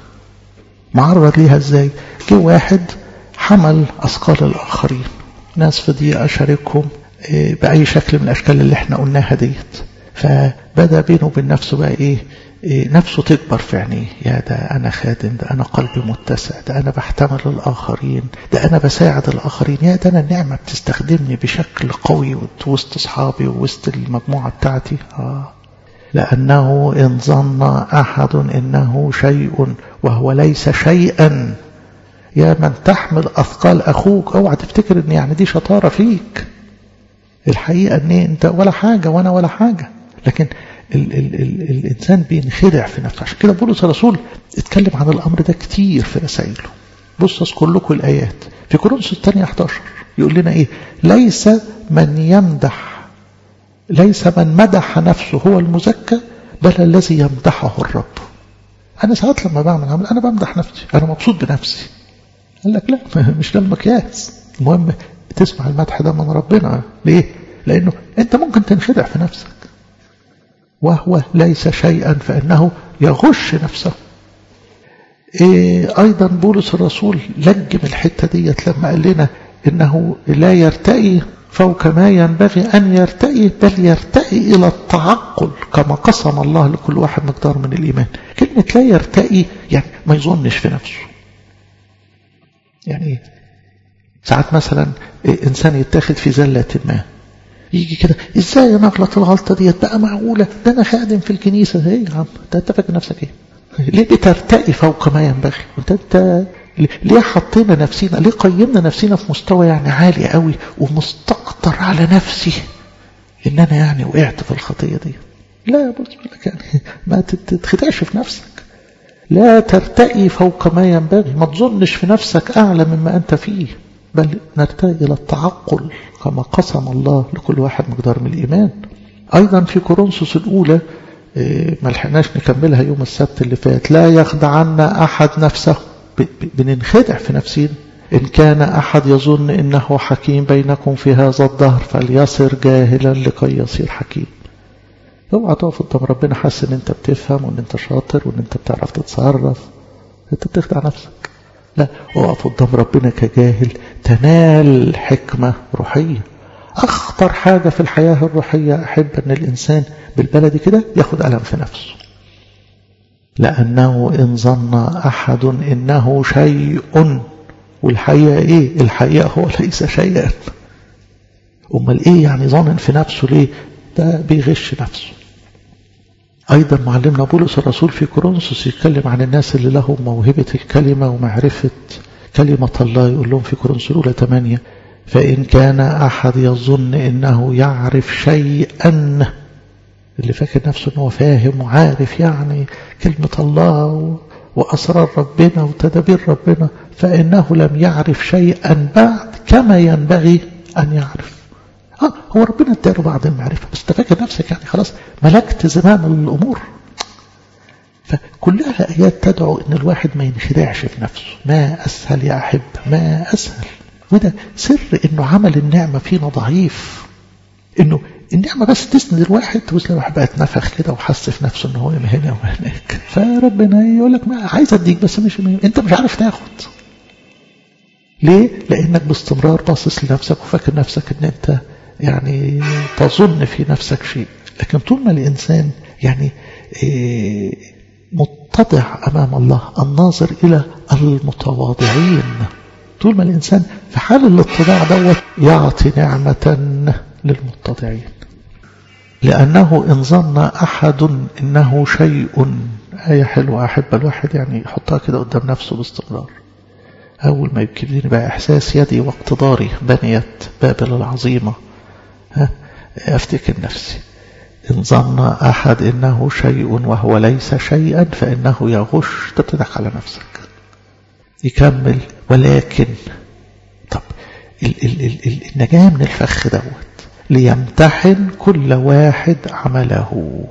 معرض ليها إزاي؟ جه واحد حمل أثقال الآخرين، ناس في ضيقة شاركهم بأي شكل من الأشكال اللي احنا قلناها ديت، فبدأ بينه وبين نفسه بقى إيه؟ إيه نفسه تكبر في عينيه، يا ده أنا خادم، ده أنا قلبي متسع، ده أنا بحتمل الآخرين، ده أنا بساعد الآخرين، يا ده أنا النعمة بتستخدمني بشكل قوي وسط أصحابي ووسط المجموعة بتاعتي. آه. لأنه إن ظن أحد إنه شيء وهو ليس شيئا. يا من تحمل أثقال أخوك، اوعى تفتكر إن يعني دي شطارة فيك. الحقيقة إن أنت ولا حاجة وأنا ولا حاجة، لكن ال ال ال الإنسان بينخدع في نفسه. عشان كده بولس الرسول اتكلم عن الأمر ده كتير في رسائله. بص أذكر لكم الآيات في كورنثوس الثانية أحد عشر يقول لنا إيه؟ ليس من يمدح ليس من مدح نفسه هو المزكى، بل الذي يمدحه الرب. أنا ساعات لما بعمل عمل أنا بمدح نفسي، أنا مبسوط بنفسي. قال لك لا، مش ده المقياس. المهم تسمع المدح ده من ربنا. ليه؟ لأنه أنت ممكن تنخدع في نفسك. وهو ليس شيئا فإنه يغش نفسه. إيه أيضا بولس الرسول لجم الحتة ديت لما قال لنا إنه لا يرتقي فوق ما ينبغي أن يرتقي، بل يرتقي إلى التعقل كما قسم الله لكل واحد مقدار من الإيمان. كلمة لا يرتقي يعني ما يظنش في نفسه. يعني ساعات مثلا إنسان يتاخد في زلة ما، يجي كده ازاي انا اغلط الغلطة ديت بقى معقولة، ده انا خادم في الكنيسة. ايه يا عم انت فاكر نفسك ايه؟ ليه بترتقي فوق ما ينبغي؟ انت انت ليه حطينا نفسينا، ليه قيمنا نفسينا في مستوى يعني عالي قوي ومستقطر على نفسي ان انا يعني وقعت في الخطية دي؟ لا بص لك يعني ما تتخدعش في نفسك. لا ترتقي فوق ما ينبغي، ما تظنش في نفسك اعلى مما انت فيه، بل نرتقي الى التعقل كما قسم الله لكل واحد مقدار من الإيمان. أيضا في كورنثوس الأولى ما لحقناش نكملها يوم السبت اللي فات، لا يخدعنا أحد نفسه. بننخدع في نفسين. إن كان أحد يظن إنه حكيم بينكم في هذا الدهر فليصر جاهلا لكي يصير حكيم. اوعى تقف قدام ربنا حاسس ان انت بتفهم وان انت شاطر وان انت بتعرف تتصرف، انت بتخدع نفسك. لا، اقف قدام ربنا كجاهل تنال حكمة روحية. أخطر حاجة في الحياة الروحية أحب أن الإنسان بالبلد كده ياخد ألم في نفسه، لأنه إن ظن أحد إنه شيء والحقيقة إيه؟ الحقيقة هو ليس شيئا. أمال إيه يعني ظن في نفسه ليه؟ ده بيغش نفسه. أيضا معلمنا بولس الرسول في كورنثوس يتكلم عن الناس اللي لهم موهبة الكلمة ومعرفة كلمة الله، يقول لهم في كورنثوس الأولى ثمانية: فإن كان أحد يظن إنه يعرف شيئا، اللي فاكر نفسه أنه فاهم وعارف يعني كلمة الله وأسرار ربنا وتدابير ربنا، فإنه لم يعرف شيئا بعد كما ينبغي أن يعرف. آه هو ربنا اداله بعض المعرفة، بس تفكر نفسك يعني خلاص ملكت زمام الأمور. فكلها آيات تدعو إن الواحد ما ينخدعش في نفسه. ما أسهل يا أحب، ما أسهل. وده سر إنه عمل النعمة فينا ضعيف، إنه النعمة بس تسند الواحد، توصل الواحد بقى اتنفخ كده وحس في نفسه إنه هو هنا وهناك، فربنا يقول لك ما عايز أديك بس مش أنت مش عارف تاخد. ليه؟ لأنك باستمرار باصص لنفسك وفاكر نفسك إن أنت يعني تظن في نفسك شيء. لكن طول ما الإنسان يعني إيه متضع أمام الله، الناظر إلى المتواضعين، طول ما الإنسان في حال الاتضاع دوت يعطي نعمة للمتضعين. لأنه إن ظن أحد إنه شيء، آية حلوة أحب الواحد يعني يحطها كده قدام نفسه باستمرار. أول ما يبكيني بقى إحساس يدي واقتداري بنيت بابل العظيمة، ها أفتكر نفسي إن ظن أحد إنه شيء وهو ليس شيئا فإنه يغش، تضحك على نفسك. يكمل: ولكن طب ال ال ال ال النجاة من الفخ دوت ليمتحن كل واحد عمله.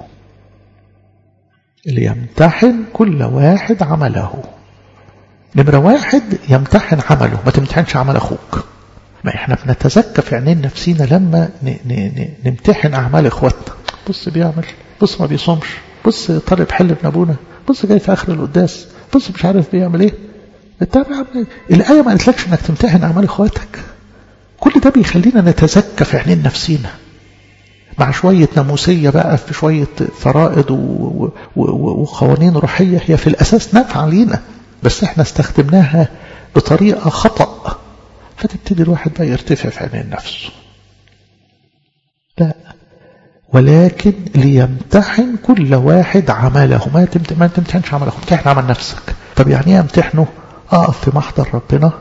ليمتحن كل واحد عمله. نمرة واحد يمتحن عمله، ما تمتحنش عمل أخوك. ما احنا بنتزكى في عينين نفسينا لما ن ن ن نمتحن أعمال إخواتنا. بص بيعمل، بص ما بيصومش، بص طالب حل ابن أبونا، بص جاي في آخر القداس، بص مش عارف بيعمل ايه. الآية ما قالتلكش انك تمتحن أعمال إخواتك. كل ده بيخلينا نتزكى في عينين نفسينا مع شوية ناموسية بقى، في شوية فرائض وقوانين روحية هي في الأساس نافعة لينا، بس احنا استخدمناها بطريقة خطأ، فتبتدي الواحد بقى يرتفع في عينين نفسه. لا، ولكن ليمتحن كل واحد عمله. ما ما تمتحنش عمله، امتحن عمل نفسك. طب يعني ايه امتحنه؟ اقف في محضر ربنا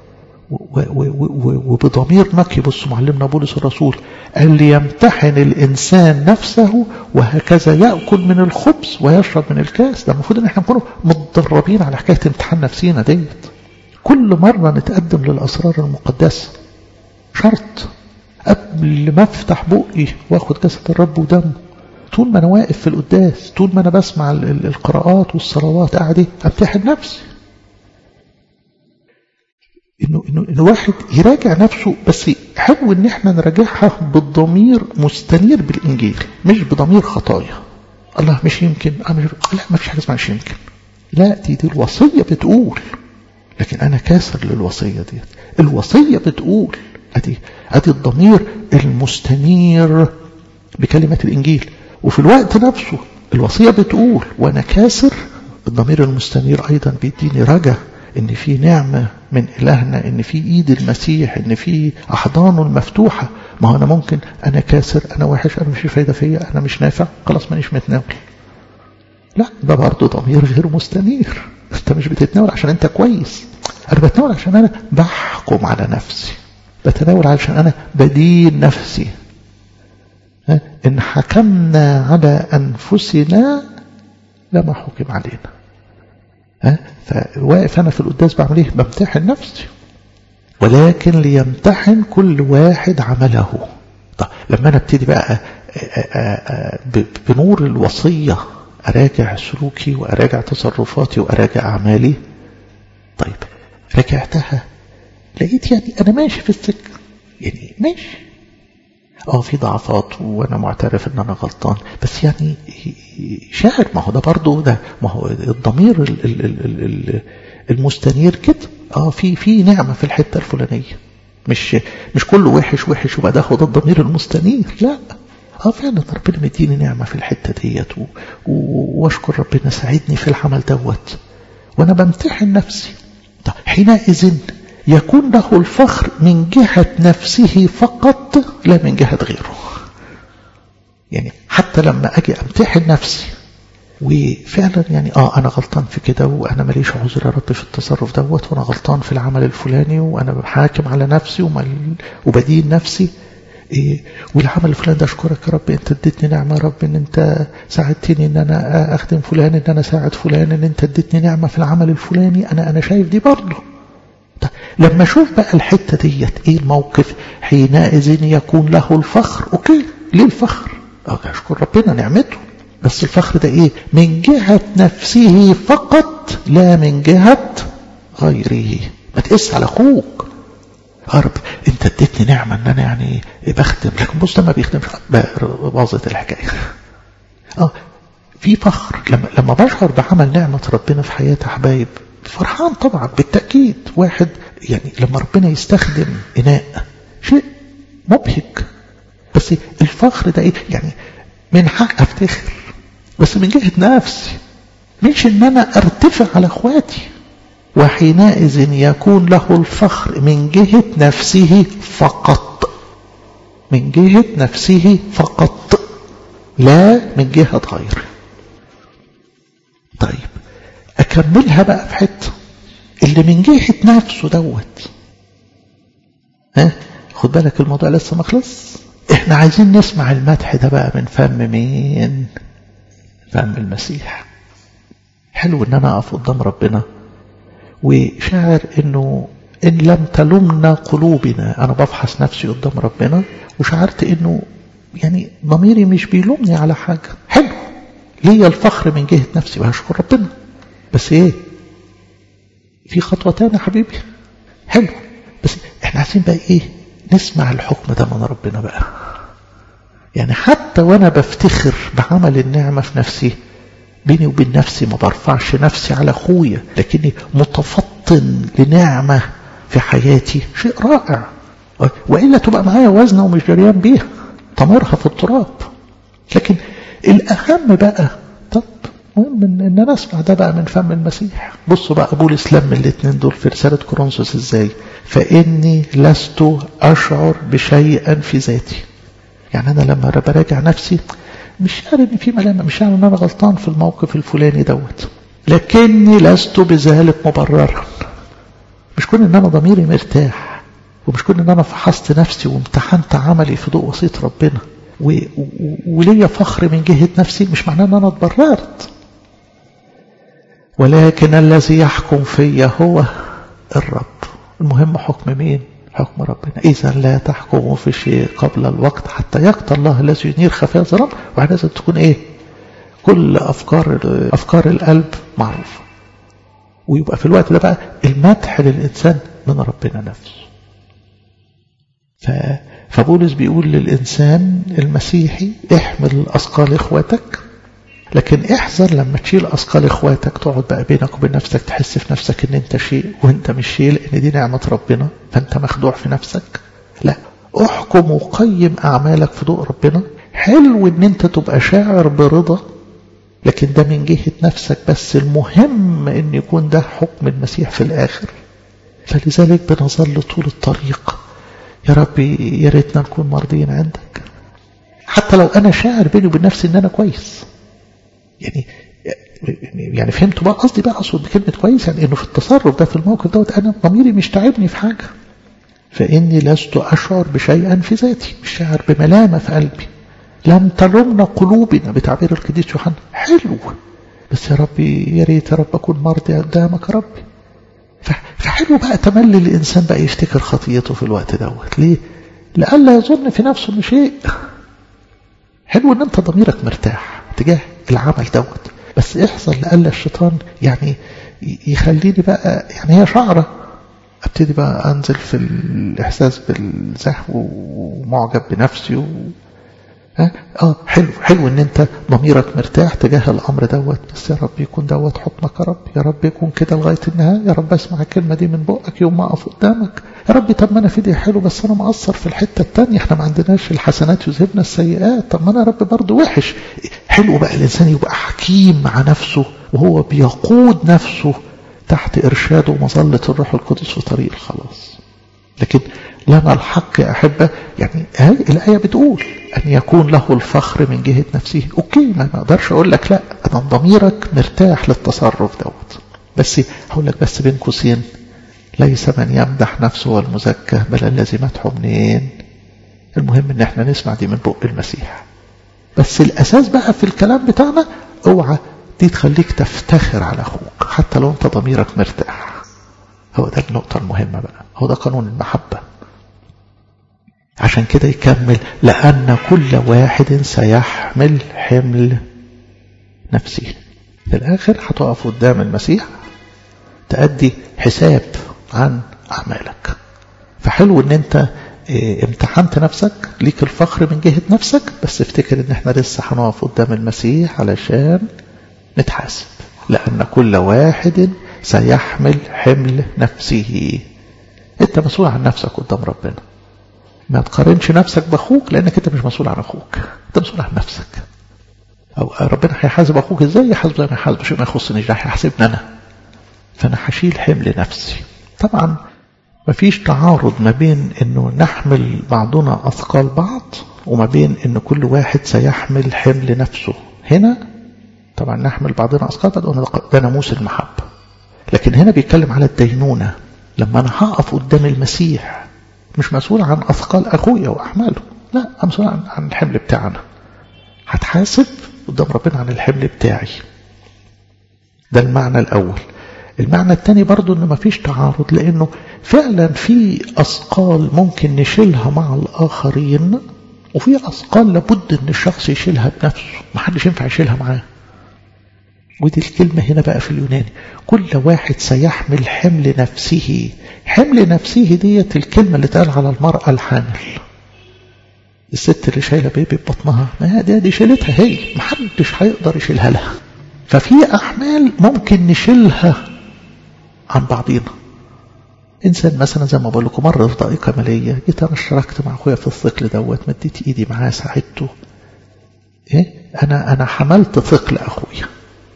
وبضمير نقي. بصوا معلمنا بولس الرسول قال ليمتحن الإنسان نفسه وهكذا يأكل من الخبز ويشرب من الكاس. ده المفروض ان احنا نكون متدربين على حكاية امتحان نفسينا ديت. كل مرة نتقدم للأسرار المقدسة شرط قبل ما افتح بقي واخد جسد الرب ودمه، طول ما انا واقف في القداس، طول ما انا بسمع القراءات والصلوات، قاعد امتحن نفسي. إنه, إنه, إنه واحد يراجع نفسه، بس حلو إن إحنا نراجعها بالضمير مستنير بالإنجيل، مش بضمير خطايا. الله مش يمكن، أنا لا، ما فيش حاجة اسمها مش يمكن. لا، دي دي الوصية بتقول، لكن أنا كاسر للوصية دي. الوصية بتقول، أدي أدي الضمير المستنير بكلمة الإنجيل، وفي الوقت نفسه الوصية بتقول وأنا كاسر. الضمير المستنير أيضا بيديني رجاء إن في نعمة من إلهنا، إن في إيد المسيح، إن في أحضانه المفتوحة. ما هو أنا ممكن أنا كاسر، أنا وحش، أنا مش فايدة فيا، أنا مش نافع، خلاص مانيش متناول. لا، ده برضه ضمير غير مستنير. أنت مش بتتناول عشان أنت كويس، أنا بتناول عشان أنا بحكم على نفسي، بتناول عشان أنا بدين نفسي. إن حكمنا على أنفسنا لما حكم علينا. ها، فواقف أنا في القداس بعمل إيه؟ بمتحن نفسي. ولكن ليمتحن كل واحد عمله. طب لما أنا ابتدي بقى بنور الوصية أراجع سلوكي وأراجع تصرفاتي وأراجع أعمالي، طيب رجعتها لقيت يعني أنا ماشي في السكة، يعني ماشي، اه في ضعفات وانا معترف ان انا غلطان، بس يعني شاعر. ما هو ده برضه ده، ما هو الضمير المستنير كده. اه في في نعمه في الحته الفلانيه، مش مش كله وحش وحش وبقى ده هو ده الضمير المستنير. لا، اه فعلا ربنا مديني نعمه في الحته ديت، واشكر ربنا ساعدني في العمل دوت، وانا بمتحن نفسي. طيب حينئذ يكون له الفخر من جهة نفسه فقط، لا من جهة غيره. يعني حتى لما أجي أمتحن نفسي وفعلا يعني آه أنا غلطان في كده، وأنا ماليش عذر يا رب في التصرف دوت، وأنا غلطان في العمل الفلاني، وأنا بحاكم على نفسي وبدين نفسي إيه، والعمل الفلاني ده أشكرك يا رب، أنت اديتني نعمة يا رب، إن أنت ساعدتني إن أنا أخدم فلان، إن أنا ساعد فلان، إن أنت اديتني نعمة في العمل الفلاني. أنا أنا شايف دي برضه. لما اشوف بقى الحتة ديت ايه الموقف؟ حينئذ يكون له الفخر. اوكي، ليه الفخر؟ اشكر ربنا نعمته، بس الفخر ده ايه؟ من جهة نفسه فقط، لا من جهة غيره. ما تقس على اخوك، يا رب انت اديتني نعمة ان انا يعني بخدم، لكن بص ده ما بيخدمش، باظت الحكاية. اه في فخر لما لما بشعر بعمل نعمة ربنا في حياتي حبايب، فرحان طبعا بالتأكيد. واحد يعني لما ربنا يستخدم إناء شيء مبهج، بس الفخر ده إيه؟ يعني من حق أفتخر، بس من جهة نفسي، مش إن أنا أرتفع على أخواتي. وحينئذ يكون له الفخر من جهة نفسه فقط، من جهة نفسه فقط، لا من جهة غيره. طيب أكملها بقى في حتة اللي من جهة نفسه دوت. ها خد بالك الموضوع لسه ما خلص. احنا عايزين نسمع المدح ده بقى من فم مين؟ فم المسيح. حلو ان انا اقف قدام ربنا وشاعر انه ان لم تلمنا قلوبنا، انا بفحص نفسي قدام ربنا وشعرت انه يعني ضميري مش بيلومني على حاجة. حلو، ليا الفخر من جهة نفسي وهشكر ربنا، بس ايه في خطوة تانية حبيبي. حلو، بس احنا عايزين بقى ايه؟ نسمع الحكم ده من ربنا بقى. يعني حتى وانا بفتخر بعمل النعمة في نفسي، بيني وبين نفسي ما برفعش نفسي على اخويا، لكني متفطن لنعمة في حياتي، شيء رائع. وإلا تبقى معايا وزنة ومش جريان بيها، طمرها في التراب. لكن الأهم بقى، طب مهم ان انا اسمع ده بقى من فم المسيح. بصوا بقى بولس لم الاثنين دول في رسالة كورنثوس ازاي؟ فإني لست أشعر بشيئا في ذاتي. يعني أنا لما براجع نفسي مش شعر ان في ملامة، مش شعر ان انا غلطان في الموقف الفلاني دوت، لكني لست بذلك مبررا. مش كون ان انا ضميري مرتاح، ومش كون ان انا فحصت نفسي وامتحنت عملي في ضوء وصية ربنا و... و... وليا فخر من جهة نفسي، مش معناه ان انا اتبررت. ولكن الذي يحكم فيا هو الرب. المهم حكم مين؟ حكم ربنا. إذا لا تحكموا في شيء قبل الوقت حتى يقتل الله الذي ينير خفايا الظلام. وعلى ذلك تكون إيه؟ كل أفكار أفكار القلب معروفة. ويبقى في الوقت ده بقى المدح للإنسان من ربنا نفسه. فبولس بيقول للإنسان المسيحي احمل أثقال إخواتك لكن احذر لما تشيل أثقال إخواتك تقعد بقى بينك وبين نفسك تحس في نفسك إن أنت شيء وأنت مش شيء، لأن دي نعمة ربنا فأنت مخدوع في نفسك. لا، احكم وقيم أعمالك في ضوء ربنا. حلو إن أنت تبقى شاعر برضا، لكن ده من جهة نفسك بس، المهم إن يكون ده حكم المسيح في الآخر. فلذلك بنظل طول الطريق يا ربي يا ريتنا نكون مرضيين عندك، حتى لو أنا شاعر بيني وبين نفسي إن أنا كويس. يعني يعني فهمتوا بقى قصدي؟ بقى أقصد بكلمة كويس يعني إنه في التصرف ده في الموقف دوت أنا ضميري مش تعبني في حاجة، فإني لست أشعر بشيئا في ذاتي، مش شاعر بملامة في قلبي. لم تلمنا قلوبنا بتعبير القديس يوحنا. حلو، بس يا ربي يا ريت يا رب أكون مرضي قدامك يا ربي. فحلو بقى تملي الإنسان بقى يفتكر خطيته في الوقت دوت. ليه؟ لألا يظن في نفسه إنه شيء. حلو إن أنت ضميرك مرتاح تجاه العمل دوت، بس احذر لألا الشيطان يعني يخليني بقى يعني هي شعرة ابتدي بقى أنزل في الإحساس بالزهو ومعجب بنفسي و... ها اه حلو حلو ان انت ضميرك مرتاح تجاه الامر دوت، بس يا رب يكون دوت حكمك يا رب، يا رب يكون كده لغايه النهايه، يا رب اسمع الكلمه دي من بقك يوم ما اقف قدامك، يا رب طب ما انا في دي حلو بس انا مقصر في الحته الثانيه، احنا ما عندناش الحسنات يذهبنا السيئات، طب ما انا يا رب برضه وحش. حلو بقى الانسان يبقى حكيم مع نفسه وهو بيقود نفسه تحت ارشاد ومظله الروح القدس في طريق الخلاص. لكن لنا الحق يا أحبة، يعني هاي الآية بتقول أن يكون له الفخر من جهة نفسه. أوكي، ما أقدرش أقول لك لا، أنا ضميرك مرتاح للتصرف دوت، بس هقول لك بس بين قوسين ليس من يمدح نفسه والمزكى بل الذي مدحه منين. المهم ان احنا نسمع دي من بق المسيح، بس الأساس بقى في الكلام بتاعنا اوعى دي تخليك تفتخر على أخوك حتى لو انت ضميرك مرتاح. هو ده النقطة المهمة بقى، هو ده قانون المحبة. عشان كده يكمل لأن كل واحد سيحمل حمل نفسه. في الآخر هتقف قدام المسيح تأدي حساب عن أعمالك. فحلو ان انت امتحنت نفسك، ليك الفخر من جهة نفسك، بس افتكر ان احنا لسه هنقف قدام المسيح علشان نتحاسب. لأن كل واحد سيحمل حمل نفسه. انت مسؤول عن نفسك قدام ربنا. ما تقارنش نفسك باخوك لانك انت مش مسؤول عن اخوك، انت مسؤول عن نفسك. او ربنا هيحاسب اخوك ازاي؟ يحاسب زي ما يحاسب، شيء ما يخصنيش، ده هيحاسبني انا. فانا هشيل حمل نفسي. طبعا ما فيش تعارض ما بين انه نحمل بعضنا اثقال بعض وما بين ان كل واحد سيحمل حمل نفسه. هنا طبعا نحمل بعضنا اثقال بعض ده ناموس المحبه، لكن هنا بيتكلم على الدينونه. لما انا هقف قدام المسيح مش مسؤول عن أثقال أخويا وأحماله، لا، أنا مسؤول عن الحمل بتاعنا. هتحاسب قدام ربنا عن الحمل بتاعي. ده المعنى الأول. المعنى الثاني برضو إنه مفيش تعارض، لأنه فعلا في أثقال ممكن نشيلها مع الآخرين، وفي أثقال لابد إن الشخص يشيلها بنفسه، محدش ينفع يشيلها معاه. ودي الكلمة هنا بقى في اليوناني كل واحد سيحمل حمل نفسه. حمل نفسه ديت الكلمة اللي تقال على المرأة الحامل، الست اللي شايلة بيبي ببطنها، ما دي, دي شيلتها هي، محدش هيقدر يشيلها لها. ففي أحمال ممكن نشيلها عن بعضينا. إنسان مثلا زي ما بقول لكم مرة في ضائقة مالية، جيت أنا اشتركت مع أخويا في الثقل دوت، مديت إيدي معاه ساعدته، إيه؟ أنا أنا حملت ثقل أخويا.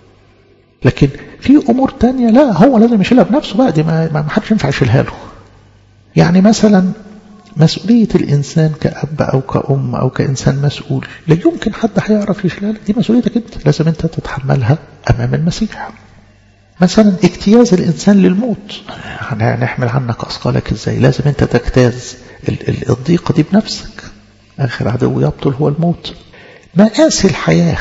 لكن في أمور تانية لا، هو لازم يشيلها بنفسه بقى، دي ما, ما حدش ينفع يشيلها له. يعني مثلا مسؤولية الإنسان كأب أو كأم أو كإنسان مسؤول لا يمكن حد هيعرف يشيلها لك، دي مسؤوليتك أنت، لازم أنت تتحملها أمام المسيح. مثلا اجتياز الإنسان للموت، هنحمل عنك أثقالك إزاي؟ لازم أنت تجتاز الضيقة دي بنفسك. آخر عدو يبطل هو الموت. مآسي الحياة،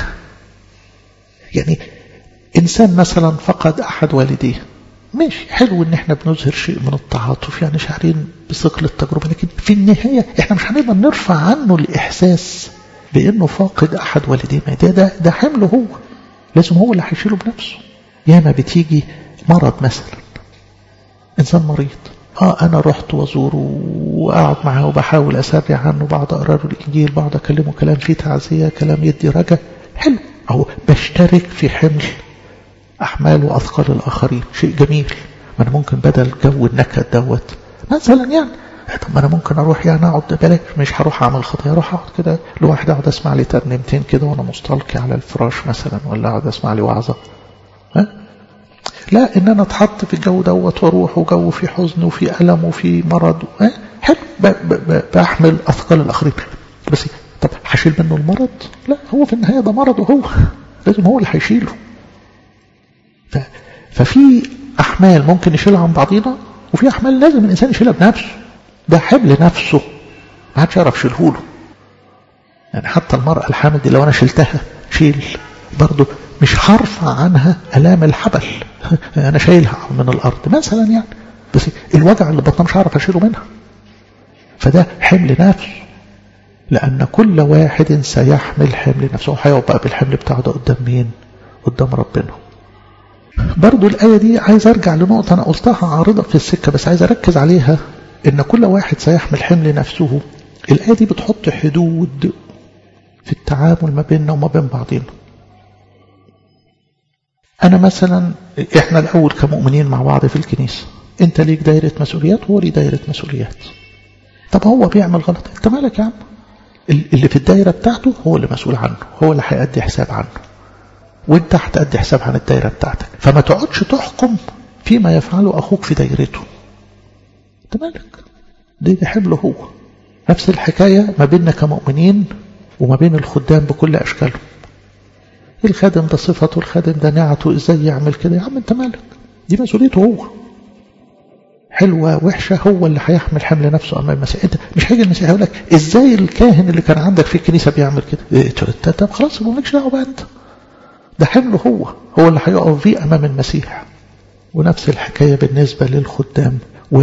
يعني إنسان مثلا فقد أحد والديه، ماشي، حلو إن إحنا بنظهر شيء من التعاطف، يعني شعرين بثقل التجربة، لكن في النهاية إحنا مش هنقدر نرفع عنه الإحساس بأنه فاقد أحد والديه. ما ده ده ده حمله هو، لازم هو اللي هيشيله بنفسه. ياما بتيجي مرض مثلا، إنسان مريض، آه أنا رحت وزوره وقعد معاه وبحاول أسرع عنه، بعض أقرأ له الإنجيل، بعض أكلمه كلام فيه تعزية، كلام يدي رجا، حلو، أهو يشترك في حمل أحمال وأثقال الآخرين. شيء جميل. ما أنا ممكن بدل جو النكد دوت مثلا يعني، طب ما أنا ممكن أروح يعني أقعد بلاش، مش هروح أعمل خطية، أروح أقعد كده لوحدي، أقعد أسمع لي ترنيمتين كده وأنا مستلقي على الفراش مثلا، ولا أقعد أسمع لي وعظة. ها؟ لا، إن أنا أتحط في الجو دوت وأروح، وجو في حزن وفي ألم وفي مرض. ها؟ حلو، بحمل أثقال الآخرين. بس طب هشيل منه المرض؟ لا، هو في النهاية ده مرض، وهو لازم هو اللي هيشيله. ف... ففي أحمال ممكن نشيلها عن بعضينا، وفي أحمال لازم الإنسان يشيلها بنفسه. ده حمل نفسه ما حدش يعرف يشيله له. يعني حتى المرأة الحامل دي لو أنا شلتها شيل برضه مش هرفع عنها ألام الحبل. أنا شايلها من الأرض مثلا يعني، بس الوجع اللي بطنها مش هعرف أشيله منها. فده حمل نفس، لأن كل واحد سيحمل حمل نفسه. هيقعد بقى بالحمل بتاعه ده قدام مين؟ قدام ربنا. برضو الآية دي عايز أرجع لنقطة أنا قلتها عارضة في السكة، بس عايز أركز عليها، إن كل واحد سيحمل حمل نفسه. الآية دي بتحط حدود في التعامل ما بيننا وما بين بعضنا. أنا مثلا، إحنا الأول كمؤمنين مع بعض في الكنيسة، أنت ليك دايرة مسؤوليات وهو ليه دايرة مسؤوليات. طب هو بيعمل غلط، أنت مالك يا عم؟ اللي في الدايرة بتاعته هو اللي مسؤول عنه، هو اللي هيأدي حساب عنه، وانت هتأدي حساب عن الدايرة بتاعتك. فما تقعدش تحكم فيما يفعله أخوك في دايرته. انت مالك؟ دي, دي حمله هو. نفس الحكاية ما بيننا كمؤمنين وما بين الخدام بكل أشكالهم. الخادم ده صفته، الخادم ده نعته، ازاي يعمل كده؟ يا عم انت مالك؟ دي مسؤوليته هو. حلوة وحشة، هو اللي هيحمل حمل نفسه أمام المسيح. انت مش هيجي المسيح يقول لك ازاي الكاهن اللي كان عندك في الكنيسة بيعمل كده. إيه؟ طب خلاص مالكش دعوة بقى انت. ده حمله هو، هو اللي هيقف فيه أمام المسيح. ونفس الحكاية بالنسبة للخدام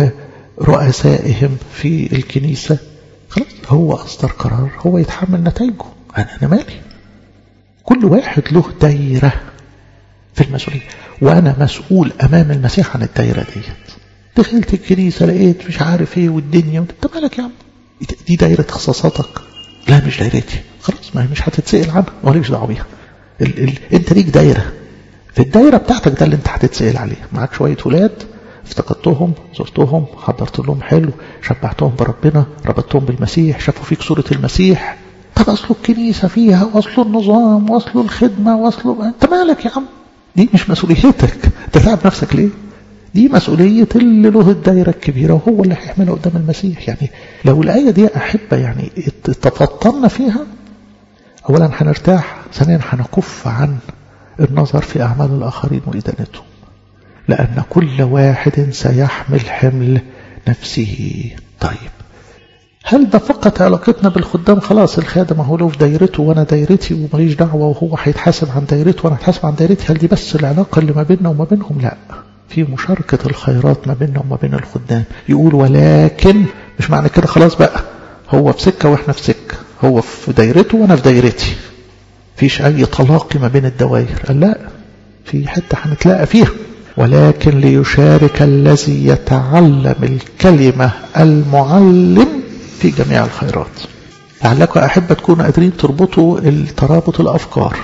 ورؤسائهم في الكنيسة. خلاص هو أصدر قرار، هو يتحمل نتائجه. أنا, أنا مالي؟ كل واحد له دايرة في المسؤولية، وأنا مسؤول أمام المسيح عن الدايرة ديت. دخلت الكنيسة لقيت مش عارف ايه والدنيا، انت مالك يا عم؟ دي دايرة اختصاصاتك. لا مش دايرتي، خلاص ما هي مش هتتسأل عنها، مالكش دعوة بيها. ال ال انت ليك دايرة، في الدايرة بتاعتك ده اللي انت هتتسأل عليه. معاك شوية ولاد، افتقدتهم، زرتهم، حضرت لهم حلو، شبعتهم بربنا، ربطتهم بالمسيح، شافوا فيك صورة المسيح. طب اصله الكنيسة فيها، واصله النظام، واصله الخدمة، واصله، انت مالك يا عم؟ دي مش مسؤوليتك. تتعب نفسك ليه؟ دي مسؤولية اللي له الدايرة الكبيرة، وهو اللي هيحملها قدام المسيح. يعني لو الآية دي أحبة يعني تفطرنا فيها، أولا هنرتاح، ثانيا هنكف عن النظر في أعمال الآخرين وإدانتهم، لأن كل واحد سيحمل حمل نفسه. طيب هل ده فقط علاقتنا بالخدام؟ خلاص الخادم هو له في دايرته وانا دايرتي وماليش دعوة، وهو هيتحاسب عن دايرته وانا هتحاسب عن دايرتي. هل دي بس العلاقة اللي ما بيننا وما بينهم؟ لا، في مشاركة الخيرات ما بيننا وما بين الخدام. يقول ولكن مش معنى كده خلاص بقى هو في سكة واحنا في سكة، هو في دايرته وانا في دايرتي، فيش اي تلاقي ما بين الدوائر. قال لا، في حتة هنتلاقى فيها. ولكن ليشارك الذي يتعلم الكلمة المعلم في جميع الخيرات. لعلكم أحب تكونوا قادرين تربطوا الترابط الأفكار.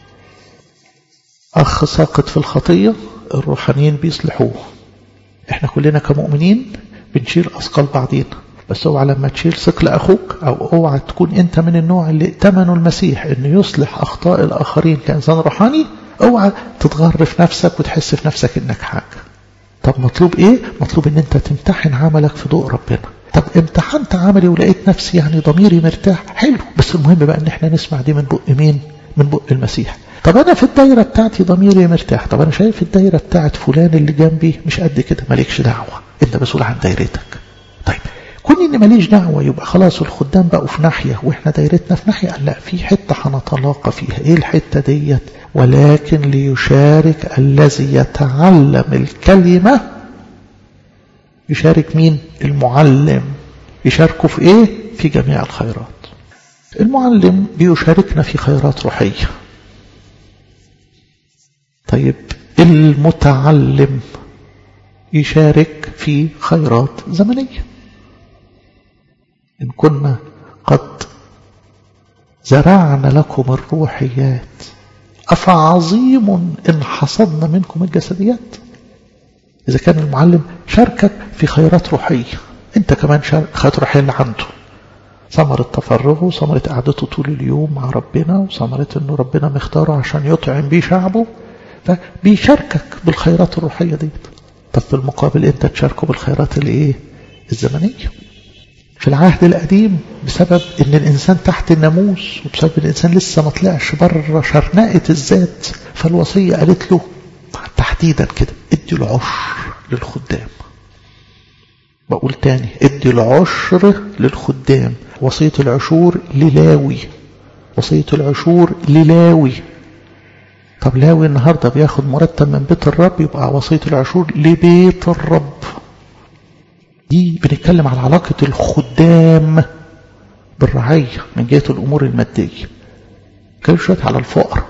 أخ ساقط في الخطية، الروحانيين بيصلحوه. احنا كلنا كمؤمنين بنشيل أثقال بعضين، بس اوعى لما تشيل ثقل أخوك، أو اوعى تكون أنت من النوع اللي ائتمنوا المسيح أنه يصلح أخطاء الآخرين كإنسان روحاني، اوعى تتغر في نفسك وتحس في نفسك إنك حاجة. طب مطلوب إيه؟ مطلوب أن أنت تمتحن عملك في ضوء ربنا. طب امتحنت عملي ولقيت نفسي يعني ضميري مرتاح، حلو، بس المهم بقى ان احنا نسمع دي من بق مين؟ من بق المسيح. طب انا في الدايرة بتاعتي ضميري مرتاح، طب انا شايف الدايرة بتاعت فلان اللي جنبي مش قد كده، مالكش دعوة، انت مسؤول عن دايرتك. طيب كون اني ماليش دعوة يبقى خلاص الخدام بقوا في ناحية واحنا دايرتنا في ناحية؟ لا، في حتة هنتلاقى فيها. ايه الحتة ديت؟ ولكن ليشارك الذي يتعلم الكلمة. يشارك مين؟ المعلم. يشاركوا في ايه؟ في جميع الخيرات. المعلم بيشاركنا في خيرات روحية. طيب المتعلم يشارك في خيرات زمنية. إن كنا قد زرعنا لكم الروحيات أفعظيم إن حصدنا منكم الجسديات. إذا كان المعلم شاركك في خيرات روحية، أنت كمان شارك خيرات روحية اللي عنده، ثمرة تفرغه، ثمرة قعدته طول اليوم مع ربنا، وثمرة أنه ربنا مختاره عشان يطعم بيه شعبه، فبيشاركك بالخيرات الروحية دي. طب في المقابل أنت تشاركه بالخيرات الإيه؟ الزمنية. في العهد القديم بسبب أن الإنسان تحت الناموس، وبسبب أن الإنسان لسه ما طلعش بره شرنقة الذات، فالوصية قالت له تحديدا كده ادي العشر للخدام. بقول تاني ادي العشر للخدام. وصية العشور للاوي، وصية العشور للاوي. طب لاوي النهاردة بياخد مرتب من بيت الرب، يبقى وصية العشور لبيت الرب. دي بنتكلم على علاقة الخدام بالرعية من جهة الأمور المادية. كان شوية على الفقر.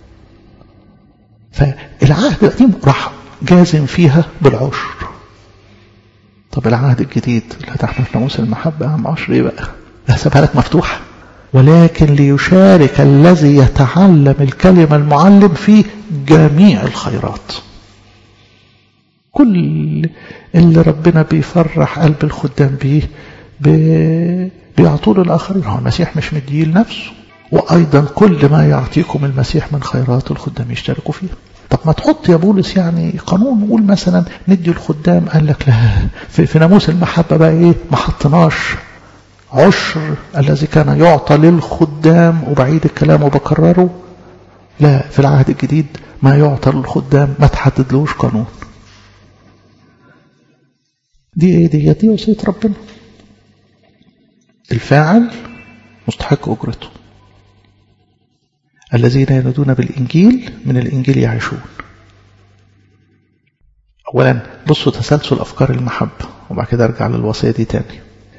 فالعهد القديم راح جازم فيها بالعشر. طب العهد الجديد لا، ده احنا في ناموس المحبة عم عشر ايه بقى؟ هسيبها لك مفتوحة. ولكن ليشارك الذي يتعلم الكلمة المعلم في جميع الخيرات. كل اللي ربنا بيفرح قلب الخدام بيه بيعطوه للآخرين. هو المسيح مش مديه لنفسه، وأيضا كل ما يعطيكم المسيح من خيرات الخدام يشتركوا فيها. طب ما تحط يا بولس يعني قانون نقول مثلا ندي الخدام، قال لك لا، في, في ناموس المحبة بقى ايه؟ ما حطناش عشر الذي كان يعطى للخدام، وبعيد الكلام وبكرره. لا، في العهد الجديد ما يعطى للخدام ما تحددلوش قانون. دي ايه؟ دي دي وصية ربنا. الفاعل مستحق أجرته. الذين ينادون بالإنجيل من الإنجيل يعيشون. أولا بصوا تسلسل أفكار المحبة، وبعد كده أرجع للوصية دي تاني.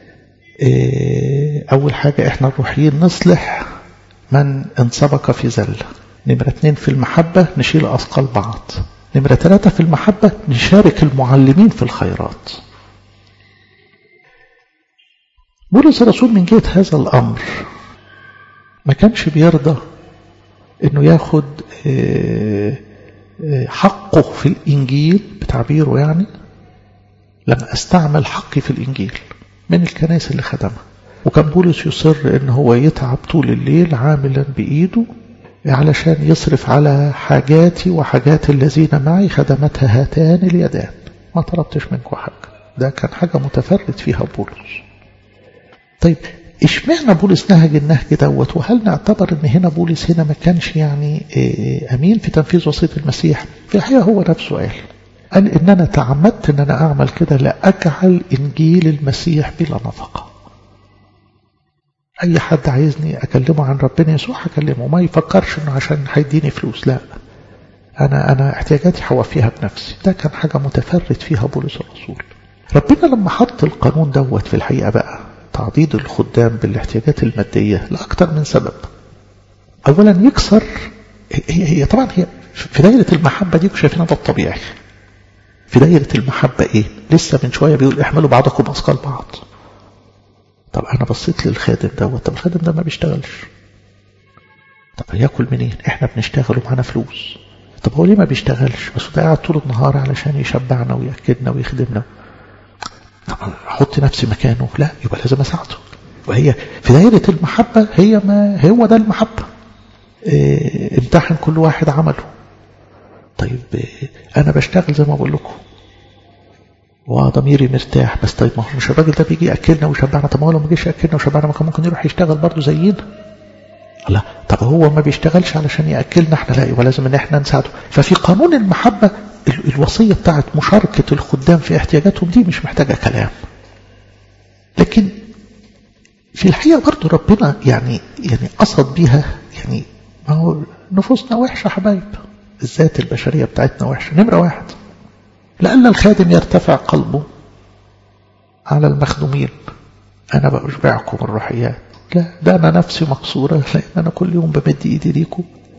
أول حاجة إحنا الروحيين نصلح من انسبق في زلة. نمرة اتنين في المحبة نشيل أثقال بعض. نمرة ثلاثة في المحبة نشارك المعلمين في الخيرات. بولس الرسول من جهة هذا الأمر ما كانش بيرضى انه ياخد حقه في الانجيل بتعبيره، يعني لما استعمل حقي في الانجيل من الكنائس اللي خدمها. وكان بولس يصر ان هو يتعب طول الليل عاملا بايده علشان يصرف على حاجاتي وحاجات الذين معي خدمتها هاتان اليدان. ما طلبتش منكم حاجة. ده كان حاجة متفرد فيها بولس. طيب اشمعنى بولس نهج النهج دوت؟ وهل نعتبر ان هنا بولس هنا ما كانش يعني امين في تنفيذ وصية المسيح؟ في الحقيقة هو نفسه قال قال ان انا تعمدت ان انا اعمل كده لاجعل انجيل المسيح بلا نفقة. اي حد عايزني اكلمه عن ربنا يسوع هكلمه، ما يفكرش انه عشان هيديني فلوس. لا، انا انا احتياجاتي هوفيها بنفسي. ده كان حاجة متفرد فيها بولس الرسول. ربنا لما حط القانون دوت في الحقيقة بقى تعضيد الخدام بالاحتياجات المادية لأكثر من سبب. أولا يكسر، هي, هي طبعا هي في دائرة المحبة دي شايفينها ده الطبيعي. في دائرة المحبة إيه؟ لسه من شوية بيقول احملوا بعضكم أثقال بعض. طب أنا بصيت للخادم دوت، طب الخادم ده ما بيشتغلش، طب هياكل منين؟ احنا بنشتغل ومعنا فلوس. طب هو ليه ما بيشتغلش؟ بس ده قاعد طول النهار علشان يشبعنا ويأكدنا ويخدمنا. طب احط نفسي مكانه؟ لا، يبقى لازم اساعده. وهي في دائرة المحبة هي ما هو ده المحبة. اه امتحن كل واحد عمله. طيب اه انا بشتغل زي ما بقول لكم وضميري مرتاح، بس طيب ما هو مش الراجل ده بيجي ياكلنا ويشبعنا؟ طب ما هو لو ما جيش ياكلنا ويشبعنا ما كان ممكن يروح يشتغل برضه زينا. لا، طب هو ما بيشتغلش علشان ياكلنا احنا، لا يبقى لازم ان احنا نساعده. ففي قانون المحبة الوصية بتاعت مشاركة الخدام في احتياجاتهم دي مش محتاجة كلام. لكن في الحقيقة برضو ربنا يعني يعني قصد بيها، يعني ما هو نفوسنا وحشة حبايب، الذات البشرية بتاعتنا وحشة. نمرة واحد لأن الخادم يرتفع قلبه على المخدومين. أنا بأشبعكم الروحيات. لا، ده أنا نفسي مقصورة لأن أنا كل يوم بمد إيدي ليكم،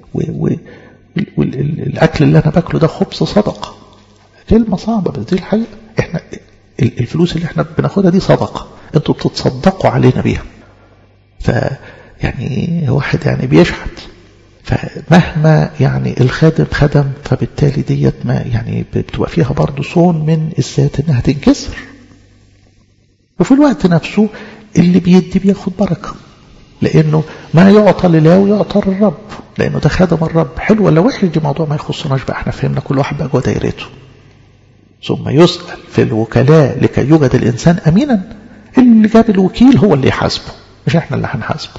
والأكل اللي أنا باكله ده خبز صدقة. كلمة صعبة بس دي الحقيقة. إحنا الفلوس اللي إحنا بناخدها دي صدقة، أنتوا بتتصدقوا علينا بيها. فيعني واحد يعني بيشحت، فمهما يعني الخادم خدم فبالتالي ديت ما يعني بتبقى فيها برضو صون من الذات انها تنكسر. وفي الوقت نفسه اللي بيدي بياخد بركة، لانه ما يعطى لله يعطى للرب، لانه ده خادم الرب. حلو ولا وحش دي موضوع ما يخصناش بقى، احنا فهمنا كل واحد بقى جوه دايرته. ثم يسأل في الوكلاء لكي يوجد الانسان امينا. اللي جاب الوكيل هو اللي يحاسبه، مش احنا اللي هنحاسبه.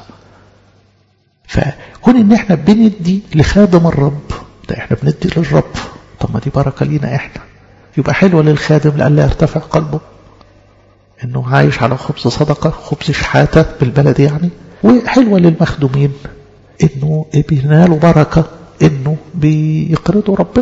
فكون ان احنا بندي لخادم الرب، ده احنا بندي للرب، طب ما دي بركة لينا احنا. يبقى حلوة للخادم لألا يرتفع قلبه انه عايش على خبز صدقة، خبز شحاتة بالبلد يعني. وحلوة للمخدومين انه بينالوا بركة انه بيقرضوا ربنا.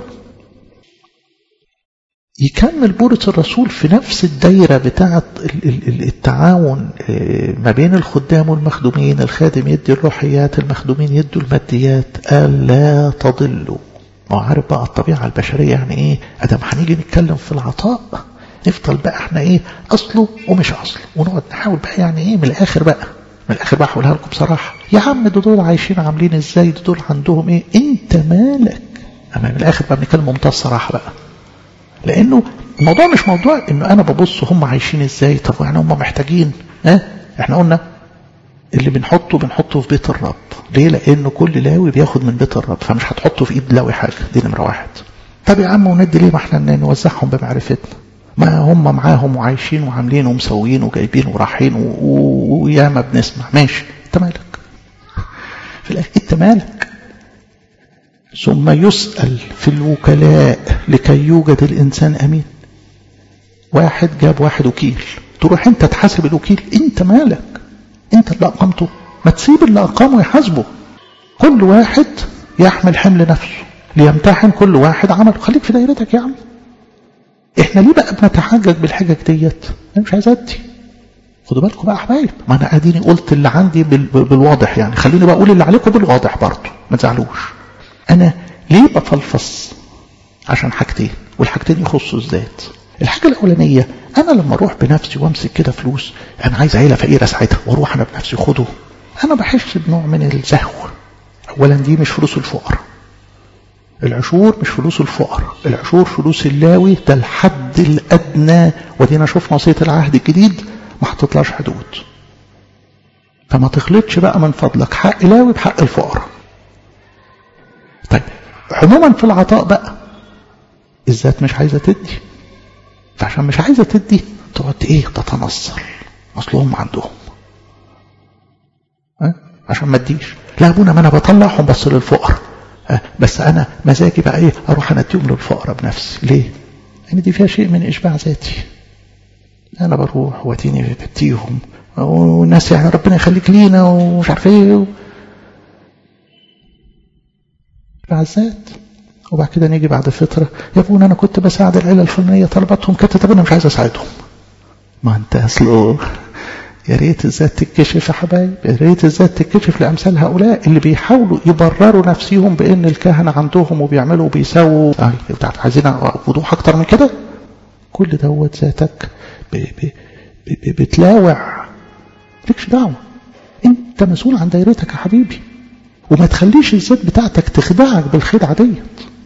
يكمل بولس الرسول في نفس الدايرة بتاعة التعاون ما بين الخدام والمخدومين. الخادم يدي الروحيات، المخدومين يدوا الماديات. قال لا تضلوا. ما عارف بقى الطبيعة البشرية يعني ايه، ادم هنيجي نتكلم في العطاء نفضل بقى احنا ايه اصله ومش اصله، ونقعد نحاول بقى يعني ايه من الاخر بقى من الاخر بقى هقولها لكم بصراحة. يا عم دول عايشين عاملين ازاي، دول عندهم ايه، انت مالك. اما من الاخر بقى بنتكلم بمنتهى الصراحة بقى، لانه الموضوع مش موضوع انه انا ببص هم عايشين ازاي، طب يعني هم محتاجين اه احنا قلنا اللي بنحطه بنحطه في بيت الرب. ليه؟ لانه كل لاوي بياخد من بيت الرب، فمش هتحطه في ايد لاوي حاجه. دي نمره واحد. طب يا عم وندي ليه؟ ما احنا نوزعهم بمعرفتنا، ما هم معاهم وعايشين وعاملين ومسويين وجايبين ورايحين وياما بنسمع. ماشي، انت مالك في الاخر، انت مالك. ثم يسأل في الوكلاء لكي يوجد الإنسان أمين. واحد جاب واحد وكيل، تروح انت تحاسب الوكيل، انت مالك، انت اللي أقامته. ما تسيب اللي أقامه يحاسبه. كل واحد يحمل حمل نفسه ليمتحن كل واحد عمله. خليك في دايرتك يا عم. احنا ليه بقى بنتحجج بالحجج ديت؟ انا مش عايز ادي. خدوا بالكم بقى يا حبايب، ما انا اديني قلت اللي عندي بالواضح، يعني خليني بقى اقول اللي عليكم بالواضح برضه، ما تزعلوش. انا ليه بفلفص؟ عشان حاجتين، والحاجتين يخصوا الذات. الحاجه الاولانيه، انا لما اروح بنفسي وامسك كده فلوس، انا عايز عيله فقيره ساعتها واروح انا بنفسي خده، انا بحس بنوع من الزهو. اولا دي مش فلوس الفقراء، العشور مش فلوس الفقراء، العشور فلوس اللاوي، ده الحد الادنى. ودينا شوفنا وصيه العهد الجديد ما حطتلاش حدود. فما تخلطش بقى من فضلك حق لاوي بحق الفقراء. طيب عموما في العطاء بقى، الذات مش عايزة تدي، فعشان مش عايزة تدي تقعد ايه تتنصر، اصلهم عندهم أه؟ عشان ما تديش. لا ابونا ما انا بطلعهم بس للفقراء، أه؟ بس انا مزاجي بقى ايه اروح انا اديهم للفقراء بنفسي. ليه؟ يعني دي فيها شيء من اشباع ذاتي. انا بروح واتيني بديهم والناس يعني ربنا يخليك لينا ومش عارف ايه العزات. وبعد كده نيجي بعد فترة، يا ابونا انا كنت بساعد العيلة الفلانية طلبتهم كده، طب انا مش عايز اساعدهم. ما انت اصله يا ريت الذات تتكشف يا حبايب، يا ريت الذات تتكشف لامثال هؤلاء اللي بيحاولوا يبرروا نفسهم بان الكهنة عندهم وبيعملوا وبيسووا. اه عايزين وضوح اكتر من كده. كل دوت ذاتك بتلاوع، مالكش دعوة. انت مسؤول عن دايرتك يا حبيبي، وما تخليش الذات بتاعتك تخدعك بالخدعة ديت.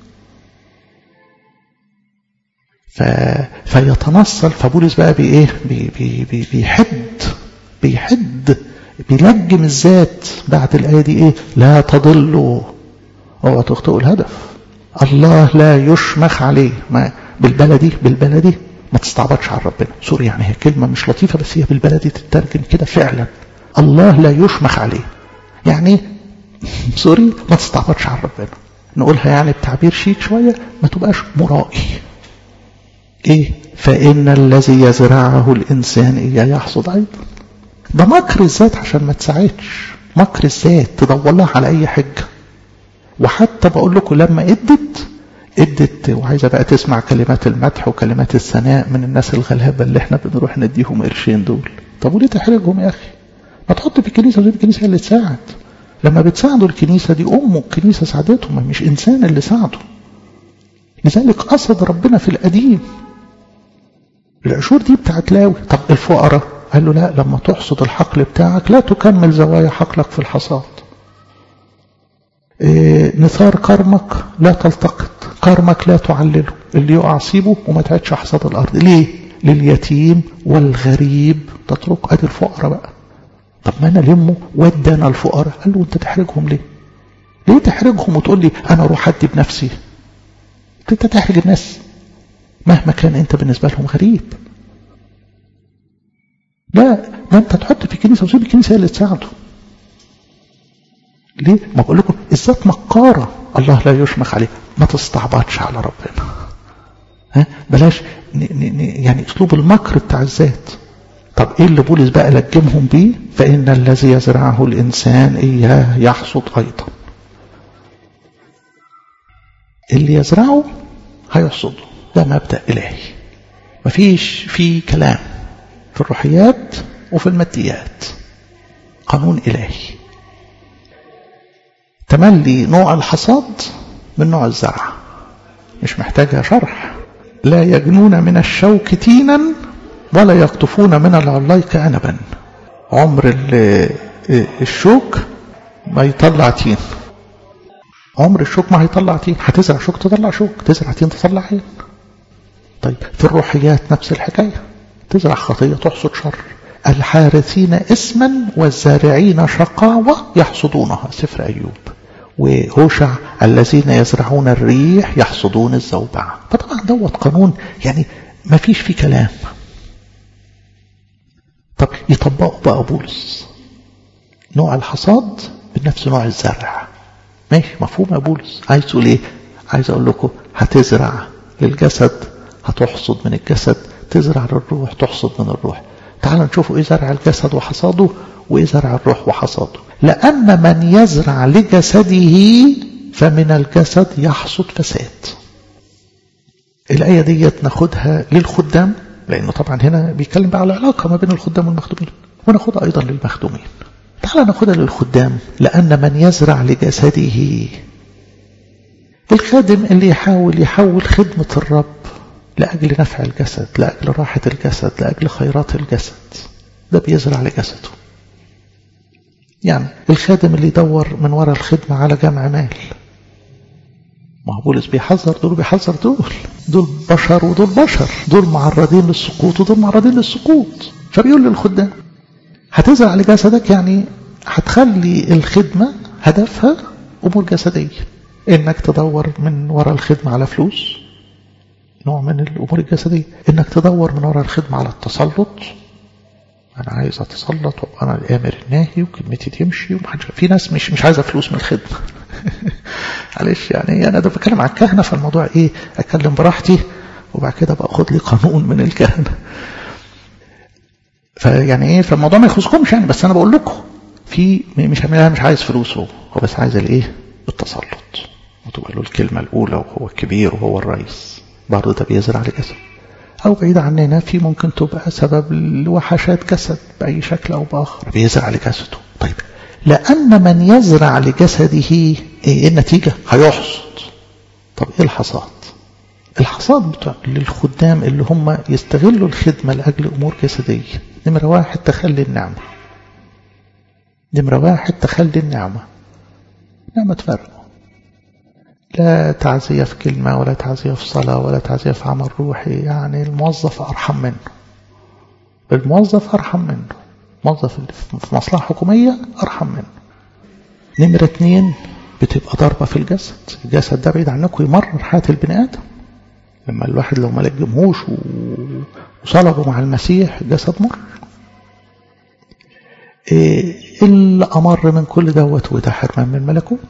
ف... فيتنصل. فبولس بقى بايه بي بي بي بيحد بيحد بيلجم الذات بعد الآية دي ايه، لا تضلوا، اوعوا تخطئوا الهدف. الله لا يشمخ عليه. ما بالبلدي بالبلدي ما تستعبطش على ربنا. سوري يعني هي كلمة مش لطيفة بس هي بالبلدي تترجم كده فعلا. الله لا يشمخ عليه، يعني سوري ما تستعبطش على ربنا. نقولها يعني بتعبير شيك شوية، ما تبقاش مرائي. ايه؟ فإن الذي يزرعه الإنسان إياه يحصد أيضا. ده مكر الذات عشان ما تساعدش. مكر الذات تدور لها على أي حجة. وحتى بقول لكم لما ادت ادت وعايزة بقى تسمع كلمات المدح وكلمات الثناء من الناس الغلابة اللي احنا بنروح نديهم قرشين دول. طب وليه تحرجهم يا أخي؟ ما تحط في الكنيسة وزي الكنيسة اللي تساعد. لما بتساعدوا الكنيسة دي أمه الكنيسة ساعدتهم، مش إنسان اللي ساعده. لذلك قصد ربنا في القديم العشور دي بتاعت لاوي. طب الفقراء قال له لا، لما تحصد الحقل بتاعك لا تكمل زوايا حقلك في الحصاد. إيه نثار كرمك لا تلتقط، كرمك لا تعلله، اللي يقع سيبه وما تعدش حصاد الأرض. ليه؟ لليتيم والغريب تترك. أدي الفقراء بقى. طب ما أنا لمه ودانا الفقراء. قال له أنت تحرجهم ليه؟ ليه تحرجهم وتقول لي أنا أروح أدي بنفسي؟ أنت تحرج الناس مهما كان أنت بالنسبة لهم غريب. لا، ما أنت تحط في كنيسة وسيب الكنيسة اللي تساعده. ليه؟ ما بقول لكم الذات مكارة، الله لا يشمخ عليه. ما تستعبطش على ربنا. ها؟ بلاش ن ن يعني اسلوب المكر بتاع الذات. طب ايه اللي بولس بقى لجمهم بيه؟ فإن الذي يزرعه الإنسان إياه يحصد أيضا. اللي يزرعه هيحصده. ده مبدأ إلهي، مفيش فيه كلام في الروحيات وفي الماديات. قانون إلهي. تملي نوع الحصاد من نوع الزرع، مش محتاجة شرح. لا يجنون من الشوك تينا ولا يقطفون من العلايق عنبا. عمر الشوك ما يطلع تين، عمر الشوك ما هيطلع تين. هتزرع شوك تطلع شوك، تزرع تين تطلع تين. طيب في الروحيات نفس الحكاية، تزرع خطية تحصد شر. الحارثين اسما والزارعين شقاوة يحصدونها. سفر أيوب. وهوشع الذين يزرعون الريح يحصدون الزوبع. فطبعا دوت قانون يعني ما فيش فيه كلام. طب يطبقوا بقى بولس نوع الحصاد بنفس نوع الزرع. ماشي، مفهوم يا بولس؟ عايز تقول ايه؟ عايز اقول لكم هتزرع للجسد هتحصد من الجسد، تزرع للروح تحصد من الروح. تعالوا نشوفوا ايه زرع الجسد وحصاده وايه زرع الروح وحصاده. لأن من يزرع لجسده فمن الجسد يحصد فساد. الآية دي ناخدها للخدام، لأنه طبعا هنا بيتكلم بقى على العلاقة ما بين الخدام والمخدومين، وناخدها أيضا للمخدومين. تعالى ناخدها للخدام. لأن من يزرع لجسده، الخادم اللي يحاول يحول خدمة الرب لأجل نفع الجسد، لأجل راحة الجسد، لأجل خيرات الجسد، ده بيزرع لجسده. يعني الخادم اللي يدور من وراء الخدمة على جمع مال، ما هو بولس بيحذر دول بيحذر دول دول بشر ودول بشر، دول معرضين للسقوط ودول معرضين للسقوط. فبيقول للخدام هتزرع لجسدك، يعني هتخلي الخدمة هدفها أمور جسدية، إنك تدور من وراء الخدمة على فلوس، نوع من الأمور الجسدية. إنك تدور من وراء الخدمة على التسلط، أنا عايز أتسلط وأبقى أنا الآمر الناهي وكلمتي تمشي ومحدش. في ناس مش مش عايزة فلوس من الخدمة. معلش يعني أنا ده بتكلم على الكهنة، فالموضوع إيه؟ أتكلم براحتي وبعد كده بقى أخد لي قانون من الكهنة. فيعني إيه؟ فالموضوع ما يخصكمش يعني، بس أنا بقول لكم في مش مش عايز فلوس، هو هو بس عايز الإيه؟ التسلط، وتبقى له الكلمة الأولى وهو الكبير وهو الرئيس. برضه ده بيزرع لجسد. أو بعيد عننا في ممكن تبقى سبب لوحشات جسد بأي شكل أو بآخر، بيزرع لجسده. طيب لأن من يزرع لجسده إيه النتيجة؟ هيحصد. طب إيه الحصاد؟ الحصاد بتاع للخدام اللي هم يستغلوا الخدمة لأجل أمور جسدية. نمرة واحد تخلي النعمة. نمرة واحد تخلي النعمة. نعمة فرق، لا تعزية في كلمة ولا تعزية في صلاة ولا تعزية في عمل روحي. يعني الموظف أرحم منه، الموظف أرحم منه، موظف في مصلحة حكومية أرحم منه. نمرة اتنين بتبقى ضربة في الجسد. الجسد ده بعيد عنكم يمرر حياة البني آدم. لما الواحد لو ما لجمهوش وصلبه مع المسيح الجسد مر. إيه اللي أمر من كل دوت وده حرمان من الملكوت.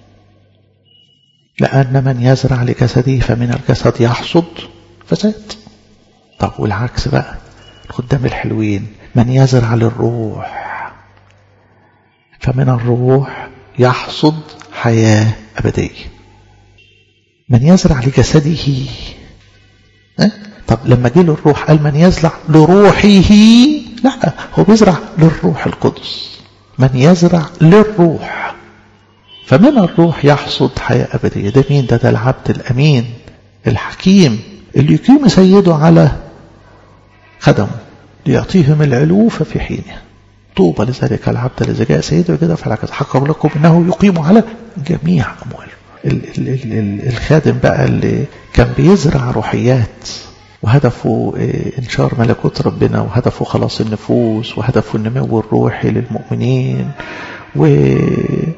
لأن من يزرع لجسده فمن الجسد يحصد فساد. طب والعكس بقى الخدام الحلوين، من يزرع للروح فمن الروح يحصد حياة أبدية. من يزرع لجسده أه؟ طب لما جه للروح قال من يزرع لروحه، لا هو بيزرع للروح القدس. من يزرع للروح فمن الروح يحصد حياة أبدية. ده مين؟ ده ده العبد الأمين الحكيم اللي يقيم سيده على خدمه ليعطيهم العلوفة في حينه. طوبى لذلك العبد الذي جاء سيده كده فعل كذا، حق لكم انه يقيم على جميع امواله. ال ال ال ال الخادم بقى اللي كان بيزرع روحيات وهدفه انشار ملكوت ربنا وهدفه خلاص النفوس وهدفه النمو الروحي للمؤمنين وتبرير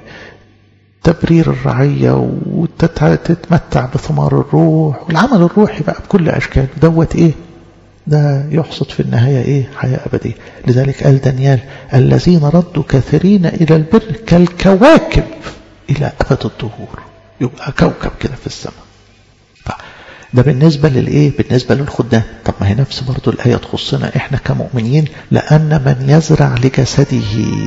الرعية وتتمتع بثمار الروح والعمل الروحي بقى بكل أشكال دوت إيه ده يحصد في النهاية إيه حياة أبدية. لذلك قال دانيال الذين ردوا كثيرين إلى البر كالكواكب إلى أبد الدهور. يبقى كوكب كده في السماء. ده بالنسبة للإيه؟ بالنسبة للخدام. طب ما هي نفس برضو الآية تخصنا إحنا كمؤمنين، لأن من يزرع لجسده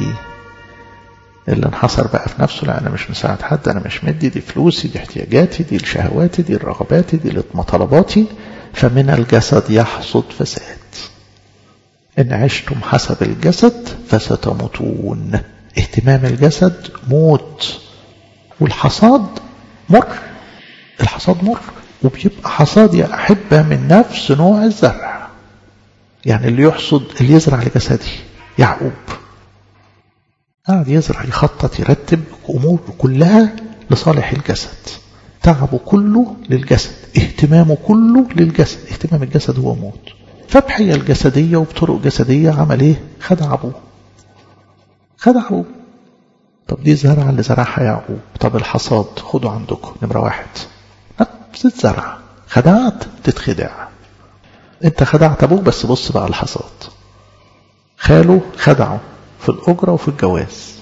اللي انحصر بقى في نفسه، لا أنا مش مساعد حد، أنا مش مدي، دي فلوسي، دي احتياجاتي، دي الشهواتي، دي الرغباتي، دي مطالباتي، فمن الجسد يحصد فساد. إن عشتم حسب الجسد فستموتون. اهتمام الجسد موت، والحصاد مر. الحصاد مر، وبيبقى حصاد يا أحبة من نفس نوع الزرع. يعني اللي يحصد اللي يزرع لجسده يعقوب قاعد يزرع يخطط يرتب أمور كلها لصالح الجسد، تعبه كله للجسد، اهتمامه كله للجسد. اهتمام الجسد هو موت، فبحية الجسدية وبطرق جسدية عمل ايه؟ خدع أبوه خدع أبوه. طب دي الزرعة اللي زرعها يعقوب. طب الحصاد خدوا عندكم نمرة واحد، نفس الزرع، خدعت تتخدع. انت خدعت ابوك، بس بص بقى الحصاد. خاله خدعه في الأجرة وفي الجواز.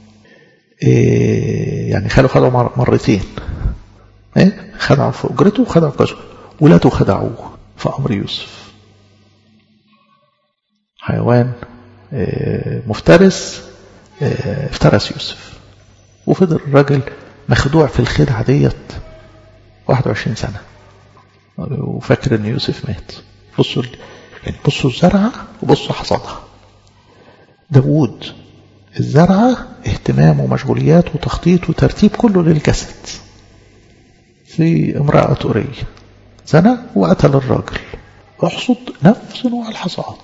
إيه يعني خاله خدعه مرتين، ايه خدعه في أجرته وخدعه في جوازه. ولاده خدعوه في أمر يوسف، حيوان إيه مفترس إيه افترس يوسف، وفضل الراجل مخدوع في الخدعة ديت واحد وعشرين سنة وفاكر ان يوسف مات. بصوا يعني بصوا الزرعة وبصوا حصادها. داود الزرعة اهتمام ومشغوليات وتخطيط وترتيب كله للجسد. في امرأة أورية زنى وقتل الراجل، احصد نفس نوع الحصاد.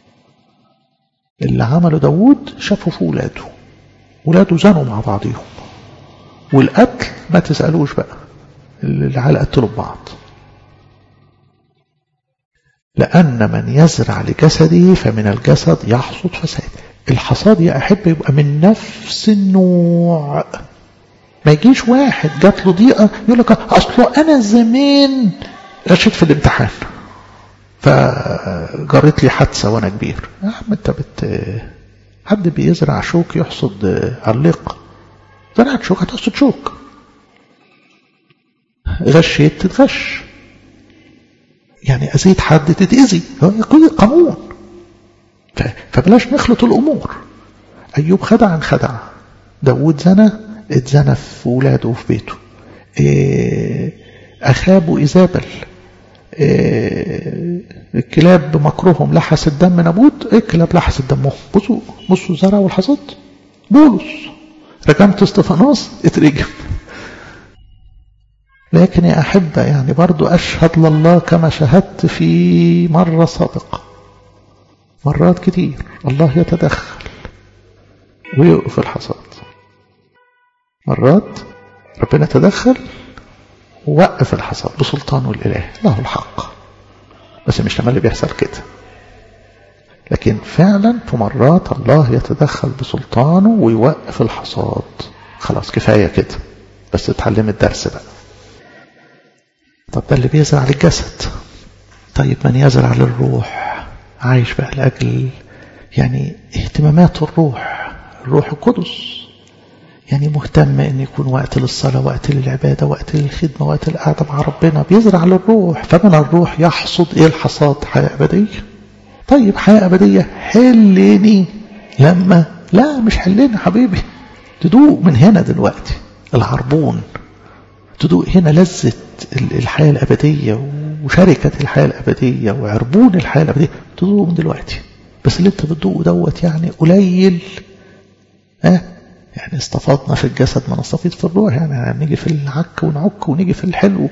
اللي عمله داود شافه في ولاده، ولاده زنوا مع بعضهم، والقتل ما تسألوش بقى العيال قتلوا ببعض. لأن من يزرع لجسده فمن الجسد يحصد فساد. الحصاد يا أحب يبقى من نفس النوع. ما يجيش واحد جات له ضيقة يقول لك أصله أنا زمان غشيت في الامتحان فجرت لي حادثة وأنا كبير. يا عم أنت بت حد بيزرع شوك يحصد علق. زرعت شوك هتحصد شوك، غشيت تتغش، يعني أذيت حد تتأذي، كل قانون. فبلاش نخلط الأمور. أيوب خدع عن خدع، داود زنى اتزنى في ولاده وفي بيته. إيه أخابه إيزابل، إيه الكلاب بمكرهم لحس الدم نابوت، إيه الكلاب لحس دمهم. بصوا بصوا الزرع والحصاد. بولس رجمت استفانوس اترجم. لكن يا أحبة يعني برضو أشهد لله كما شهدت في مرة سابقة، مرات كتير الله يتدخل ويوقف الحصاد. مرات ربنا تدخل ووقف الحصاد بسلطانه الإله، له الحق. بس مش لما اللي بيحصل كده، لكن فعلا في مرات الله يتدخل بسلطانه ويوقف الحصاد. خلاص كفاية كده، بس اتعلم الدرس بقى. طب ده اللي بيزرع للجسد. طيب من يزرع للروح عايش بقى لأجل يعني اهتمامات الروح، الروح القدس. يعني مهتم ان يكون وقت للصلاة، وقت للعبادة، وقت للخدمة، وقت القعدة مع ربنا. بيزرع للروح، فمن الروح يحصد ايه الحصاد؟ حياة أبدية. طيب حياة أبدية حلني لما لا مش حلني حبيبي، تدوق من هنا دلوقتي العربون، تدوق هنا لذة الحياة الأبدية وشركة الحياة الأبدية وعربون الحياة الأبدية، تدوق من دلوقتي. بس اللي انت بتدوقه دوت يعني قليل. اه يعني استفاضنا في الجسد ما نستفيد في الروح. يعني نيجي في العك ونعك ونيجي في الحلو.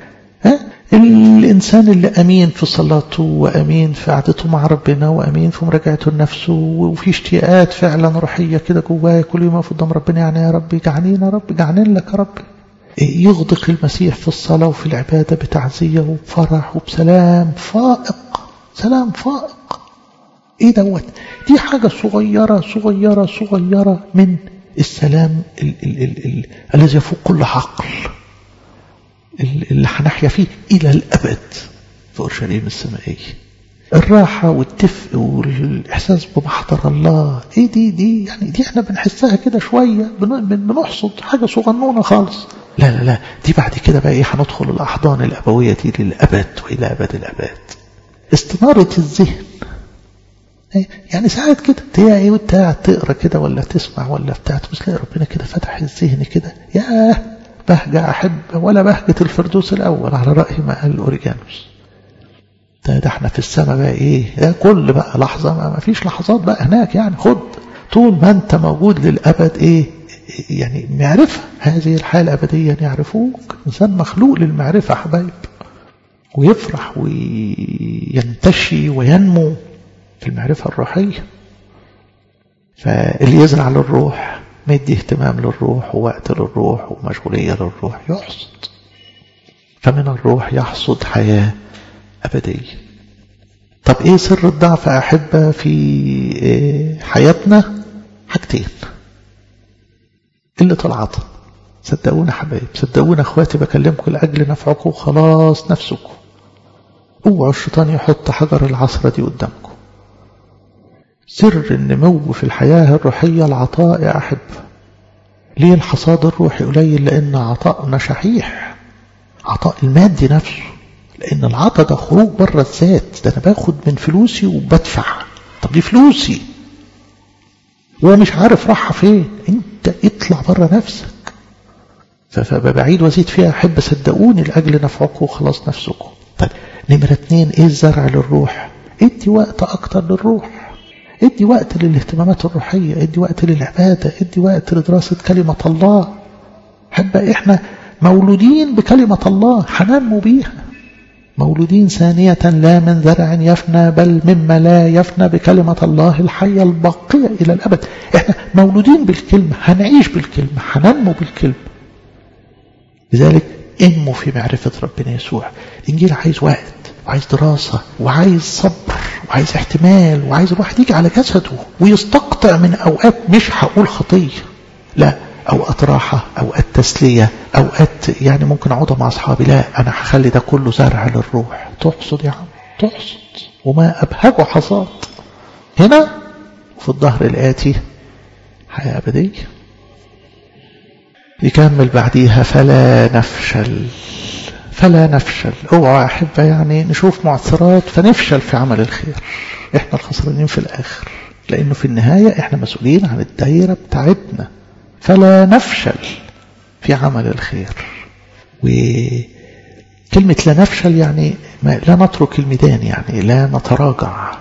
ها؟ الإنسان اللي أمين في صلاته وأمين في قعدته مع ربنا وأمين في مراجعته لنفسه وفي اشتياقات فعلا روحية كده جواه كل يوم يقف قدام ربنا، يعني يا رب جعانين يا رب جعانين لك يا رب، يغدق المسيح في الصلاة وفي العبادة بتعزية وبفرح وبسلام فائق، سلام فائق. ايه دوت؟ دي حاجة صغيرة صغيرة صغيرة من السلام ال ال ال ال الذي يفوق كل عقل اللي هنحيا فيه إلى الأبد في أورشليم السمائية. الراحة والدفء والإحساس بمحضر الله، إيه دي دي يعني دي إحنا بنحسها كده شوية، بنحصد حاجة صغنونة خالص. لا لا لا، دي بعد كده بقى إيه، هندخل الأحضان الأبوية دي للأبد وإلى أبد الأبد. استنارة الذهن، يعني ساعات كده تلاقي ايه وانت قاعد تقرا كده ولا تسمع ولا بتاع، تلاقي ربنا كده فتح الذهن كده، ياه بهجة أحب ولا بهجة الفردوس الأول على رأي ما قال أوريجانوس. ده, ده احنا في السماء بقى ايه، ده كل بقى لحظة، ما فيش لحظات بقى هناك، يعني خد طول ما انت موجود للأبد ايه، يعني معرفة هذه الحياة الأبدية يعرفوك. إنسان مخلوق للمعرفة حبايب، ويفرح وينتشي وينمو في المعرفة الروحية. فاللي يزرع للروح مدي اهتمام للروح ووقت للروح ومشغولية للروح يحصد، فمن الروح يحصد حياة أبدية. طب ايه سر الضعف أحبة في حياتنا؟ حاجتين: قلة العطاء. صدقونا حبايب، صدقونا اخواتي، بكلمكم لأجل نفعكم وخلاص نفسكم. اوعوا الشيطان يحط حجر العصرة دي قدامكم. سر النمو في الحياة الروحية العطاء يا أحب. ليه الحصاد الروحي قليل؟ لأن عطاءنا شحيح، عطاء المادي نفسه، لأن العطاء ده خروج بره الذات، ده أنا باخد من فلوسي وبدفع. طب دي فلوسي ومش عارف راحة فين، انت اطلع بره نفسك. فبعيد وزيد فيها أحب، صدقوني لأجل نفعكم وخلاص نفسكم. طيب نمرة اتنين، ايه الزرع للروح؟ ادي وقت أكتر للروح، ادي وقت للاهتمامات الروحية، ادي وقت للعبادة، ادي وقت لدراسة كلمة الله. حبا احنا مولودين بكلمة الله، هننمو بيها. مولودين ثانية لا من زرع يفنى بل مما لا يفنى بكلمة الله الحية الباقية إلى الأبد. احنا مولودين بالكلمة، هنعيش بالكلمة، هننمو بالكلمة. لذلك انمو في معرفة ربنا يسوع. الإنجيل عايز وقت وعايز دراسة وعايز صبر وعايز احتمال، وعايز الواحد يجي على جسده ويستقطع من أوقات، مش هقول خطية، لا، أوقات راحة، أوقات تسلية، أوقات يعني ممكن أقعد مع أصحابي، لا أنا هخلي ده كله زرع للروح. تحصد يا عم تحصد، وما أبهجه حصاد هنا وفي الظهر الآتي حياة أبدية. يكمل بعديها: فلا نفشل. فلا نفشل. اوعى أحبة يعني نشوف معثرات فنفشل في عمل الخير، احنا الخسرانين في الآخر، لأنه في النهاية احنا مسؤولين عن الدائرة بتاعتنا. فلا نفشل في عمل الخير. وكلمة لا نفشل يعني ما لا نترك الميدان، يعني لا نتراجع،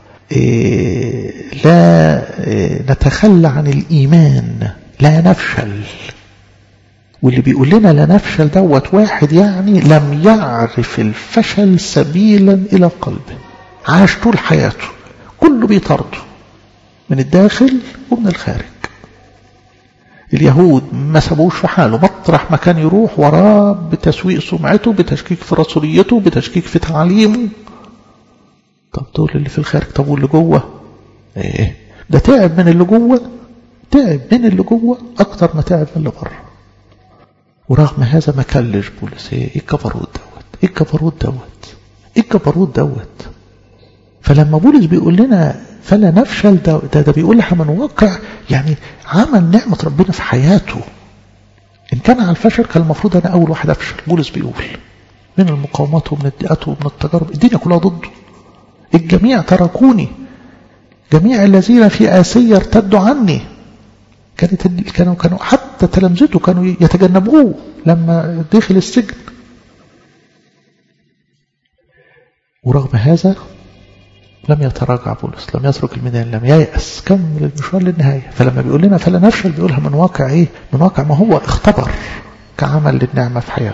لا نتخلى عن الإيمان، لا نفشل. واللي بيقول لنا لا نفشل دوت واحد يعني لم يعرف الفشل سبيلا إلى قلبه، عاش طول حياته كله بيطرده من الداخل ومن الخارج. اليهود ما سابوش في حاله، مطرح ما كان يروح وراه بتسويق سمعته، بتشكيك في رسوليته، بتشكيك في تعليمه. طب دول اللي في الخارج، طب واللي جوه ايه؟ ده تعب من اللي جوه، تعب من اللي جوه اكتر ما تعب من اللي بره. ورغم هذا ما كلش بولس. ايه الكبروت دوت؟ ايه الكبروت دوت؟ ايه الكبروت دوت؟ فلما بولس بيقول لنا فلا نفشل، ده, ده, ده بيقول لها من واقع يعني عمل نعمة ربنا في حياته. إن كان على الفشل كان المفروض أنا أول واحد أفشل. بولس بيقول من المقاومات ومن الدقات ومن التجارب الدنيا كلها ضده، الجميع تركوني، جميع الذين في آسيا ارتدوا عني. كانت كانوا كانوا حتى تلامذته كانوا يتجنبوه لما دخل السجن. ورغم هذا لم يتراجع بولس، لم يترك الميدان، لم ييأس، كمل المشوار للنهاية. فلما بيقول لنا فلا نفشل بيقولها من واقع ايه؟ من واقع ما هو اختبر كعمل للنعمة في حياته.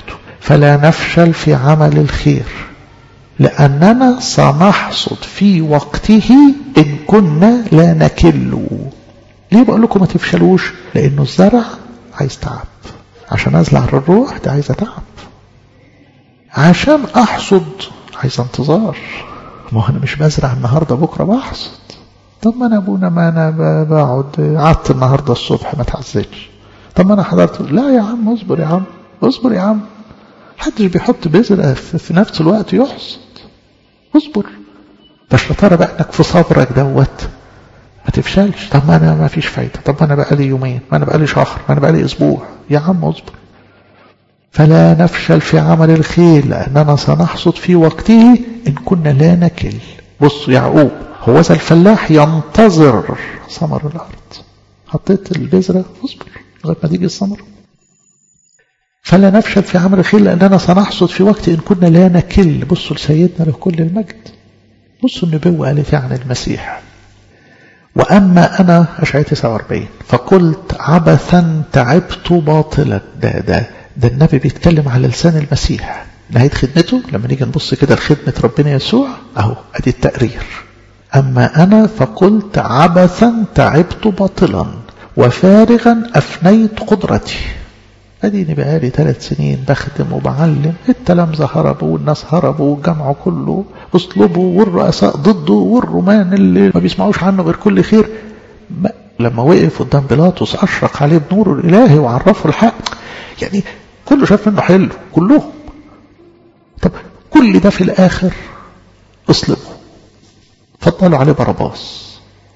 فلا نفشل في عمل الخير لأننا سنحصد في وقته إن كنا لا نكل. ليه بقول لكم ما تفشلوش؟ لأنه الزرع عايز تعب، عشان أزرع الروح ده عايز تعب، عشان أحصد عايز انتظار. ما أنا مش بزرع النهاردة بكرة بحصد. طب ما أنا أبونا ما أنا بقعد قعدت النهاردة الصبح ما تعزلش، طب ما أنا حضرت. لا يا عم اصبر يا عم اصبر يا عم، محدش بيحط بذرة في نفس الوقت يحصد. اصبر بس ترى بقى انك في صبرك دوت ما تفشلش. طب ما انا ما فيش فايدة، طب ما انا بقى لي يومين، ما انا بقى لي شهر، ما انا بقى لي اسبوع. يا عم اصبر. فلا نفشل في عمل الخير لأننا سنحصد في وقته إن كنا لا نكل. بص يعقوب هو ذا الفلاح ينتظر ثمر الأرض. حطيت البذرة اصبر لغاية ما تيجي الثمر. فلا نفشل في عمل الخير لأننا سنحصد في وقت إن كنا لا نكل. بصوا لسيدنا له كل المجد. بصوا النبوة قالت عن المسيح: وأما أنا أشعياء تسعة وأربعين فقلت عبثا تعبت باطلا. ده ده ده النبي بيتكلم على لسان المسيح نهاية خدمته. لما نيجي نبص كده لخدمة ربنا يسوع أهو أدي التقرير: أما أنا فقلت عبثا تعبت باطلا وفارغا أفنيت قدرتي. أديني بقالي ثلاث سنين بخدم وبعلم، التلامذة هربوا والناس هربوا والجمع كله اصلبوا والرؤساء ضده والرومان اللي ما بيسمعوش عنه غير كل خير. لما وقف قدام بيلاطس أشرق عليه بنور الإلهي وعرفه الحق. يعني كله شاف منه حلو كلهم. طب كل ده في الآخر اصلبوا، فضلوا عليه باراباس،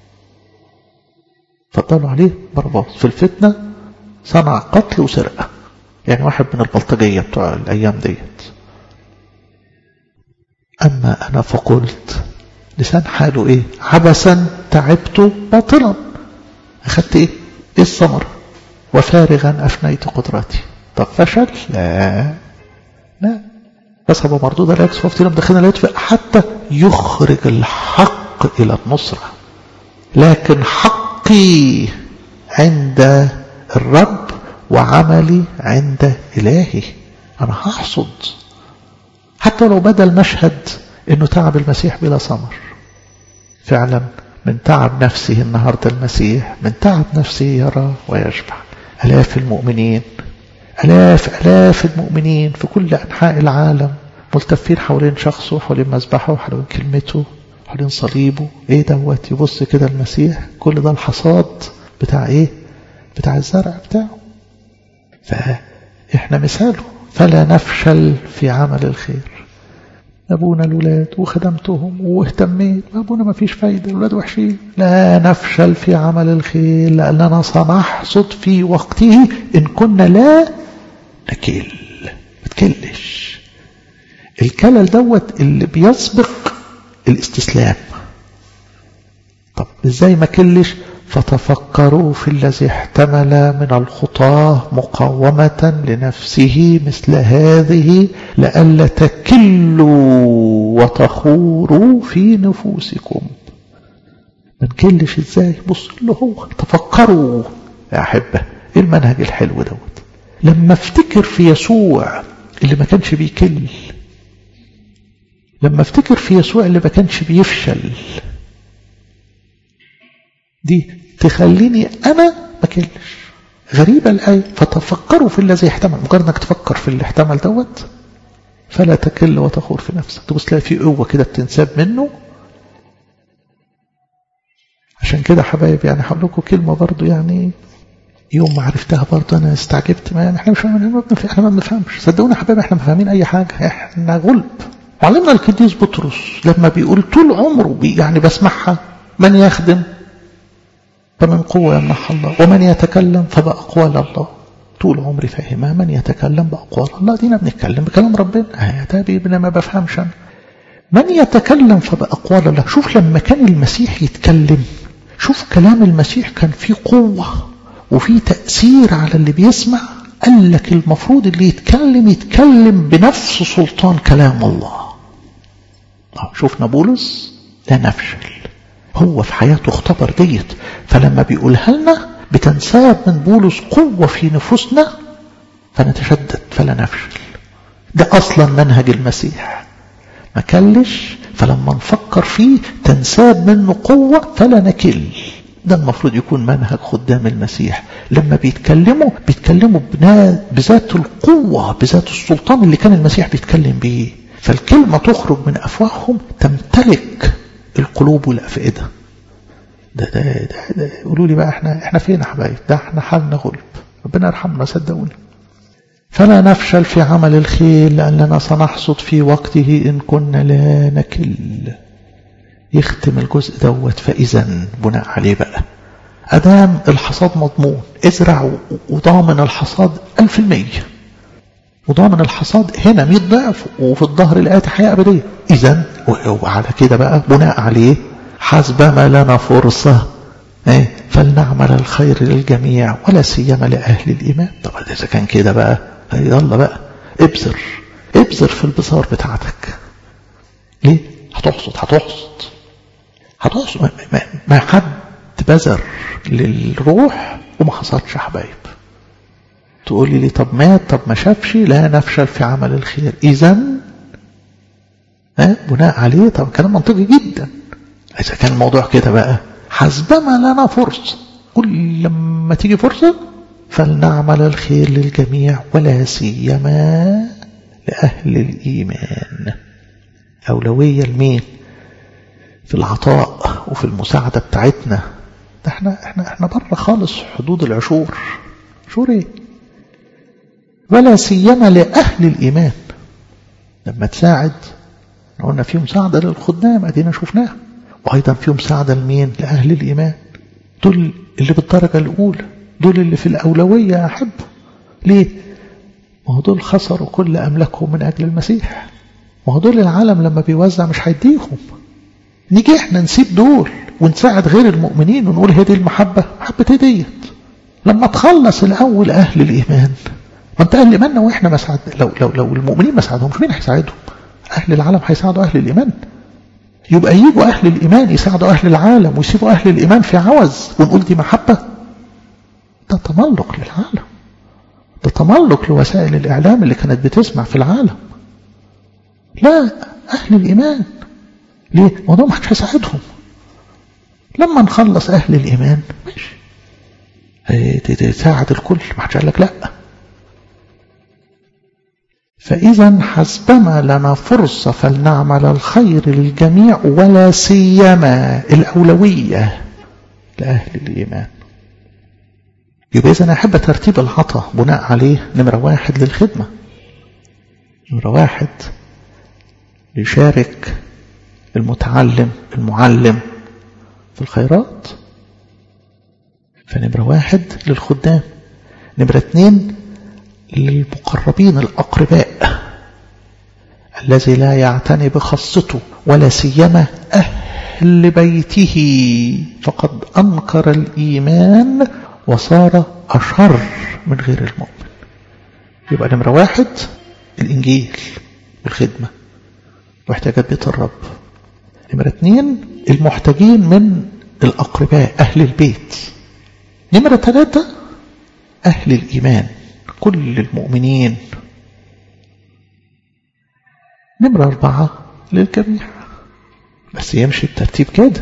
فضلوا عليه باراباس في الفتنة، صنع قتل وسرقة. يعني واحد من البلطجية بتوع الأيام ديت. أما أنا فقلت لسان حاله إيه؟ عبثا تعبت باطلا. أخذت إيه؟ إيه الثمر؟ وفارغا أفنيت قدرتي. طب فشل؟ لا لا. بس هو مردود لا يكسف افتنا مدخلنا لا يدفع حتى يخرج الحق إلى النصرة. لكن حقي عند الرب وعملي عند إلهي. أنا هحصد حتى لو بدل مشهد إنه تعب المسيح بلا ثمر. فعلا من تعب نفسه النهاردة المسيح من تعب نفسه يرى ويشبع. آلاف المؤمنين آلاف آلاف المؤمنين في كل أنحاء العالم ملتفين حوالين شخصه، حوالين مذبحه، حوالين كلمته، حوالين صليبه. ايه دوت؟ يبص كده المسيح كل ده الحصاد بتاع ايه؟ بتاع الزرع بتاعه. فإحنا مثاله. فلا نفشل في عمل الخير. أبونا الولاد وخدمتهم واهتميت، أبونا ما فيش فايدة، الولاد وحشين. لا نفشل في عمل الخير لأننا سنحصد في وقته إن كنا لا نكل. ما تكلش. الكلل دوت اللي بيسبق الاستسلام. طب ازاي ما كلش؟ فتفكروا في الذي احتمل من الخطاه مقاومة لنفسه مثل هذه لئلا تكلوا وتخوروا في نفوسكم. ما نكلش ازاي؟ بص له هو تفكروا يا أحبة. ايه المنهج الحلو دوت؟ لما افتكر في يسوع اللي ما كانش بيكل، لما افتكر في يسوع اللي ما كانش بيفشل، دي تخليني أنا ما كلش. غريبة الآية فتفكروا في الذي احتمل. مجرد انك تفكر في اللي احتمل دوت فلا تكل وتخور في نفسك. تبص تلاقي في قوة كده بتنساب منه. عشان كده حبايب يعني هقول لكم كلمة برضو، يعني يوم ما عرفتها برضو أنا استعجبت. ما يعني احنا مش فاهمين، احنا ما بنفهمش. صدقونا حبايب احنا ما فاهمين أي حاجة، احنا غلب. وعلمنا القديس بطرس لما بيقول طول عمره بي يعني بسمعها: من يخدم فمن قوة يمنح الله ومن يتكلم فبأقوال الله. طول عمري فاهمها: من يتكلم بأقوال الله. دينا بنتكلم بكلام ربنا. اه تابي ابن ما بفهمش أنا. من يتكلم فبأقوال الله. شوف لما كان المسيح يتكلم، شوف كلام المسيح كان فيه قوة وفيه تأثير على اللي بيسمع. قال لك المفروض اللي يتكلم يتكلم بنفس سلطان كلام الله. شوفنا بولس لا نفشل، هو في حياته اختبر ديت. فلما بيقولها لنا بتنساب من بولس قوة في نفوسنا فنتشدد فلا نفشل. ده أصلا منهج المسيح، ما كلش فلما نفكر فيه تنساب منه قوة فلا نكل. ده المفروض يكون منهج خدام المسيح، لما بيتكلموا بيتكلموا بذات القوة بذات السلطان اللي كان المسيح بيتكلم بيه، فالكلمة تخرج من أفواههم تمتلك القلوب والأفئدة. ده ده ده, ده. قولوا لي بقى احنا احنا فين يا حبايب؟ ده احنا حالنا غلب، ربنا يرحمنا صدقوني. فلا نفشل في عمل الخير لأننا سنحصد في وقته إن كنا لا نكل. يختم الجزء دوت. فإذا بناء عليه بقى أدام الحصاد مضمون، ازرع وضامن الحصاد ألف المية، وضامن الحصاد هنا مئة ضعف، وفي الظهر الآتي حياة أبدية. إذن وعلى كده بقى بناء عليه حسبما لنا فرصة فلنعمل الخير للجميع ولا سيما لأهل الإيمان. طبعا إذا كان كده بقى يلا بقى ابذر ابذر في البذار بتاعتك. ليه؟ هتحصد هتحصد هتحصد ما, ما, ما حد بذر للروح وما حصدش يا حبايب. تقولي لي طب مات، طب ما شافش. لا نفشل في عمل الخير. إذن ها بناء عليه طب كلام منطقي جدا. إذا كان الموضوع كده بقى حسبما لنا فرصة، كل لما تيجي فرصة فلنعمل الخير للجميع ولا سيما لأهل الإيمان. أولوية لمين؟ في العطاء وفي المساعدة بتاعتنا. ده احنا احنا احنا بره خالص حدود العشور. شور ايه؟ ولا سيما لأهل الإيمان. لما تساعد قلنا في مساعدة للخدام ادينا شفناها، وأيضا في مساعدة لمين؟ لأهل الإيمان. دول اللي بالدرجة الأولى، دول اللي في الأولوية يا أحب. ليه؟ ما هو دول خسروا كل أملاكهم من أجل المسيح. ما هو دول العالم لما بيوزع مش هيديهم. نيجي احنا نسيب دول ونساعد غير المؤمنين ونقول هي دي المحبة؟ محبة ايه ديت؟ لما تخلص الأول أهل الإيمان، ما انت أهل الإيمان وإحنا ما ساعد. لو, لو, لو المؤمنين ما ساعدهمش مين هيساعدهم؟ أهل العالم هيساعدوا أهل الإيمان؟ يبقى يجوا أهل الإيمان يساعدوا أهل العالم ويسيبوا أهل الإيمان في عوز ونقول دي محبة؟ ده تملق للعالم، ده تملق لوسائل الإعلام اللي كانت بتسمع في العالم. لا، أهل الإيمان. ليه؟ موضوع ما حدش هيساعدهم. لما نخلص أهل الإيمان ماشي تساعد الكل، ما حدش قال لك لا. فإذا حسبما لنا فرصة فلنعمل الخير للجميع ولا سيما الأولوية لأهل الإيمان. يبقى إذا أنا أحب ترتيب العطاء بناء عليه. نمرة واحد للخدمة، نمرة واحد يشارك المتعلم المعلم في الخيرات، فنمرة واحد للخدام. نمرة اثنين للمقربين الأقرباء، الذي لا يعتني بخاصته ولا سيما أهل بيته فقد أنكر الإيمان وصار أشر من غير المؤمن. يبقى نمرة واحد الإنجيل والخدمة واحتياجات بيت الرب. نمرة اثنين المحتاجين من الأقرباء أهل البيت. نمرة ثلاثة أهل الإيمان كل المؤمنين. نمرة أربعة للجميع. بس يمشي الترتيب كده.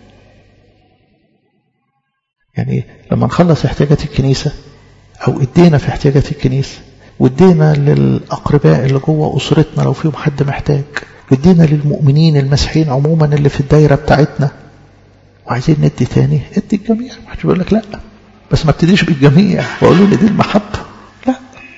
يعني لما نخلص احتياجات الكنيسة أو ادينا في احتياجات الكنيسة، وادينا للأقرباء اللي جوه أسرتنا لو فيهم حد محتاج، وادينا للمؤمنين المسيحيين عموما اللي في الدايرة بتاعتنا، وعايزين ندي تاني، ادي الجميع. ما حدش بيقول لك لا، بس ما ابتديش بالجميع وأقولوا لي دي المحبة. لا.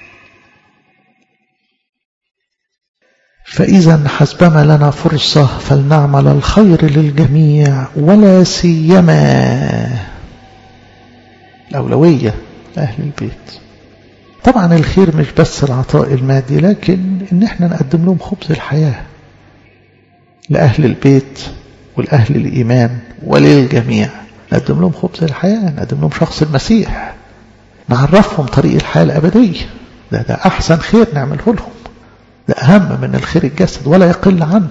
فإذا حسبما لنا فرصة فلنعمل الخير للجميع ولا سيما الأولوية لأهل البيت. طبعا الخير مش بس العطاء المادي، لكن إن احنا نقدم لهم خبز الحياة لأهل البيت والأهل الإيمان وللجميع. نقدم لهم خبز الحياة، نقدم لهم شخص المسيح، نعرفهم طريق الحياة الأبدية. ده, ده أحسن خير نعمله لهم، ده أهم من الخير الجسد ولا يقل عنه.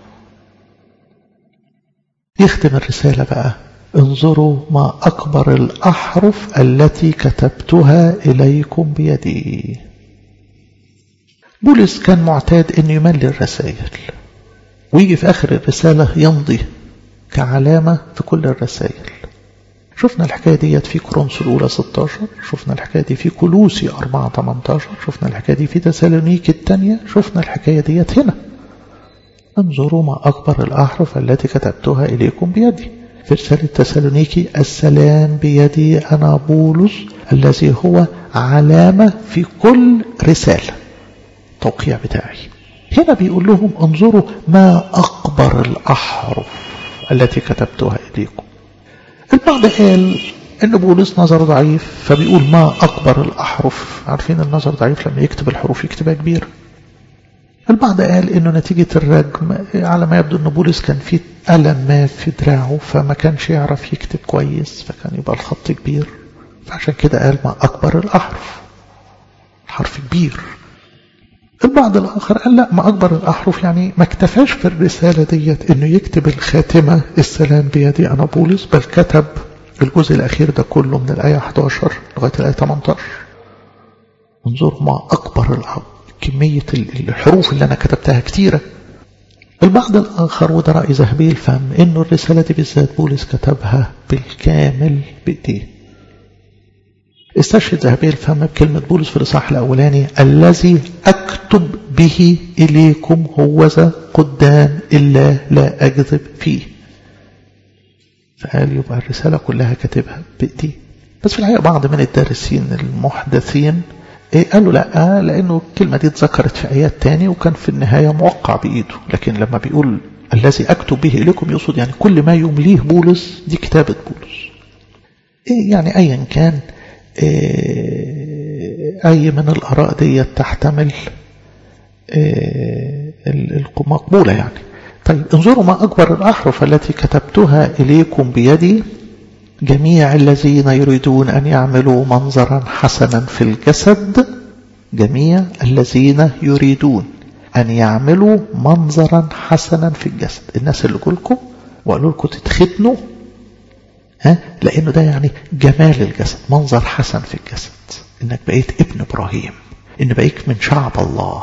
يختم الرسالة بقى: انظروا ما أكبر الأحرف التي كتبتها إليكم بيدي. بولس كان معتاد أن يملي الرسائل ويجي في آخر الرسالة يمضي كعلامة في كل الرسائل. شفنا الحكاية ديت في كورنثوس الأولى ستة عشر، شفنا الحكاية دي في كولوسي أربعة ثمانية عشر، شفنا الحكاية دي في تسالونيكي الثانية، شفنا الحكاية ديت هنا. انظروا ما أكبر الأحرف التي كتبتها إليكم بيدي. في رسالة تسالونيكي: السلام بيدي أنا بولس الذي هو علامة في كل رسالة، توقيع بتاعي. هنا بيقول لهم انظروا ما أكبر الأحرف التي كتبتها إليكم. البعض قال إن بولس نظر ضعيف فبيقول ما أكبر الأحرف. عارفين النظر ضعيف لما يكتب الحروف يكتبها كبير. البعض قال إنه نتيجة الرجم على ما يبدو إن بولس كان فيه ألم ما في دراعه فما كانش يعرف يكتب كويس فكان يبقى الخط كبير، فعشان كده قال ما أكبر الأحرف، الحرف كبير. البعض الآخر قال لا، ما أكبر الأحرف يعني ما اكتفاش في الرسالة ديت إنه يكتب الخاتمة السلام بيدي أنا بولس، بل كتب الجزء الأخير ده كله من الآية أحد عشر لغاية الآية ثمانية عشر. انظروا ما أكبر الأحرف، كمية الحروف اللي أنا كتبتها كتيرة. البعض الآخر وده رأي ذهبي الفهم إنه الرسالة دي بالذات بولس كتبها بالكامل بإيديه. استشهد ذهبي الفهم بكلمة بولس في الإصحاح الأولاني: الذي أكتب به إليكم هوذا قدام الله لا أكذب فيه. فقال يبقى الرسالة كلها كاتبها بإيديه. بس في الحقيقة بعض من الدارسين المحدثين إيه قالوا لا، لأنه الكلمة دي اتذكرت في آيات تاني وكان في النهاية موقع بإيده، لكن لما بيقول الذي أكتب به إليكم يقصد يعني كل ما يمليه بولس دي كتابة بولس. إيه يعني أيا كان أي من الآراء دي تحتمل المقبولة يعني. طيب انظروا ما أكبر الأحرف التي كتبتها إليكم بيدي: جميع الذين يريدون أن يعملوا منظرا حسنا في الجسد. جميع الذين يريدون أن يعملوا منظرا حسنا في الجسد. الناس اللي قولكم وقالوا لكم تتختنوا، ها، لأنه ده يعني جمال الجسد، منظر حسن في الجسد، إنك بقيت ابن إبراهيم، إن بقيت من شعب الله.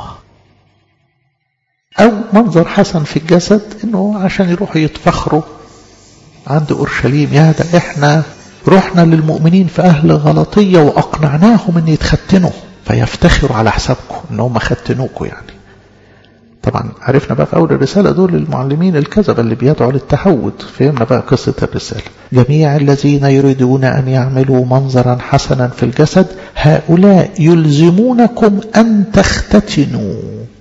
أو منظر حسن في الجسد إنه عشان يروحوا يتفخروا عند أورشليم: يا ده إحنا رحنا للمؤمنين في أهل غلطية وأقنعناهم أن يتختنوا، فيفتخروا على حسابكم إنهم ختنوكوا يعني. طبعا عرفنا بقى في أول الرسالة دول المعلمين الكذبة اللي بيدعوا للتحود. فهمنا بقى قصة الرسالة: جميع الذين يريدون أن يعملوا منظرا حسنا في الجسد هؤلاء يلزمونكم أن تختتنوا.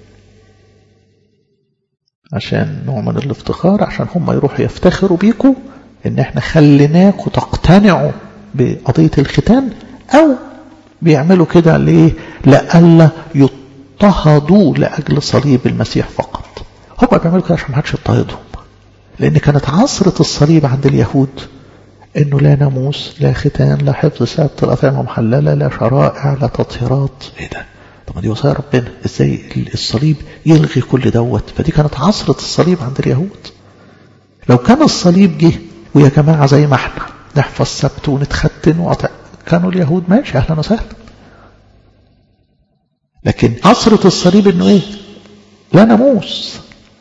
عشان نوع من الافتخار، عشان هم يروحوا يفتخروا بيكم ان احنا خليناكم تقتنعوا بقضية الختان، او بيعملوا كده ليه؟ لألا يضطهدوا لأجل صليب المسيح فقط. هم بيعملوا كده عشان ما حدش يضطهدهم، لأن كانت عصرة الصليب عند اليهود انه لا ناموس، لا ختان، لا حفظ سبت، لا أطعمة محللة، لا شرائع، لا تطهيرات. ايه ده؟ طب ما دي وصايا ربنا، ازاي الصليب يلغي كل دوت؟ فدي كانت عصرة الصليب عند اليهود. لو كان الصليب جه ويا جماعة زي ما احنا نحفظ سبت ونتختن وقطع، كانوا اليهود ماشي اهلا وسهلا. لكن عصرة الصليب انه ايه؟ لا ناموس.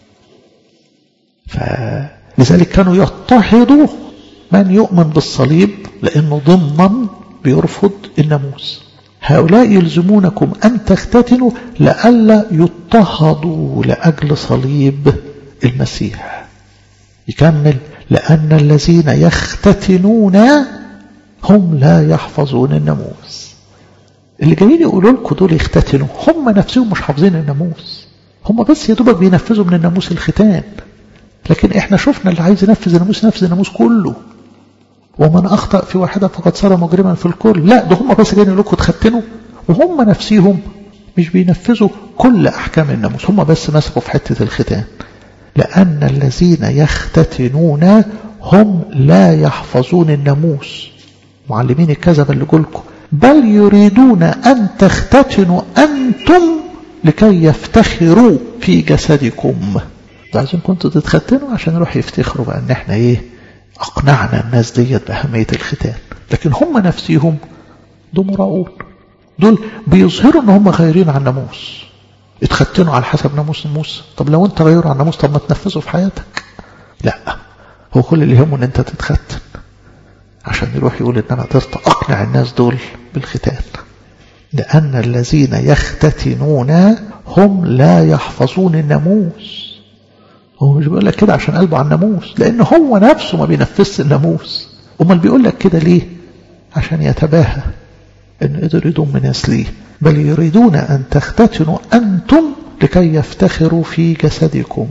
فلذلك كانوا يضطهدوا من يؤمن بالصليب لانه ضمن بيرفض الناموس. هؤلاء يلزمونكم أن تختتنوا لألا يضطهدوا لأجل صليب المسيح. يكمل: لأن الذين يختتنون هم لا يحفظون الناموس. اللي جايين يقولوا لكم دول يختتنوا هم نفسهم مش حافظين الناموس، هم بس يا دوبك بينفذوا من الناموس الختان. لكن احنا شفنا اللي عايز ينفذ الناموس نفذ الناموس كله، ومن أخطأ في واحدة فقد صار مجرما في الكل. لا، ده هم بس جايين يقولوا لكم تختنوا، وهم نفسهم مش بينفذوا كل أحكام الناموس، هم بس مسكوا في حتة الختان. لأن الذين يختتنون هم لا يحفظون الناموس. معلمين الكذب اللي قولكم: بل يريدون أن تختتنوا أنتم لكي يفتخروا في جسدكم. عايزين كنتوا تتختنوا عشان يروح يفتخروا بقى ان احنا ايه اقنعنا الناس ديت بأهمية الختان. لكن هم نفسهم دول مراؤون، دول بيظهروا ان هم غيرين عن الناموس. اتختنوا على حسب ناموس موسى. طب لو انت غيروا عن ناموس، طب ما تنفذه في حياتك. لا، هو كل اللي يهمه ان انت تتختن عشان يروح يقول ان انا قدرت اقنع الناس دول بالختان. لان الذين يختتنون هم لا يحفظون الناموس. هو مش بيقول لك كده عشان قلبه عن الناموس، لان هو نفسه ما بينفذش الناموس. امال بيقول لك كده ليه؟ عشان يتباهى ان قدر يضم ناس ليه. بل يريدون ان تختتنوا انتم لكي يفتخروا في جسدكم.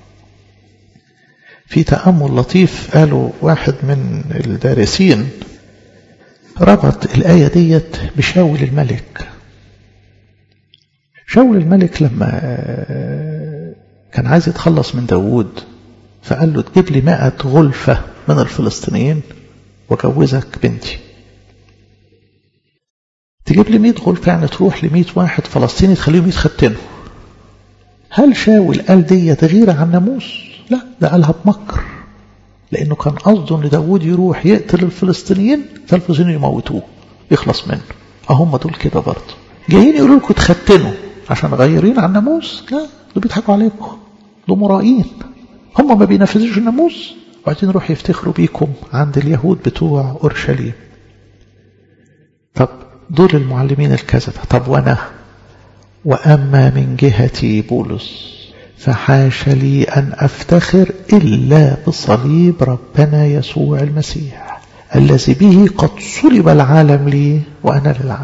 في تأمل لطيف قالوا واحد من الدارسين، ربط الآية ديت بشاول الملك. شاول الملك لما كان عايز يتخلص من داود فقال له تجيب لي مائة غلفة من الفلسطينيين وجوزك بنتي. تجيب لي مئة غلفة يعني تروح لمئة واحد فلسطيني تخليهم يتختنوا. هل شاول قال دي تغير عن ناموس؟ لا، ده قالها بمكر، لأنه كان قصده أن داود يروح يقتل الفلسطينيين فالفلسطينيين يموتوه يخلص منه. أهم دول كده برضه جايين يقولوا لكم تختنوا عشان غيرين عن ناموس. لا، دول بيضحكوا عليكم، دول مرائين. هم ما بينفذوش الناموس وبعدين يروح يفتخروا بيكم عند اليهود بتوع أورشليم. طب دول المعلمين الكذبة. طب وأنا؟ وأما من جهتي بولس فحاش لي أن أفتخر إلا بصليب ربنا يسوع المسيح الذي به قد صلب العالم لي وأنا للعالم.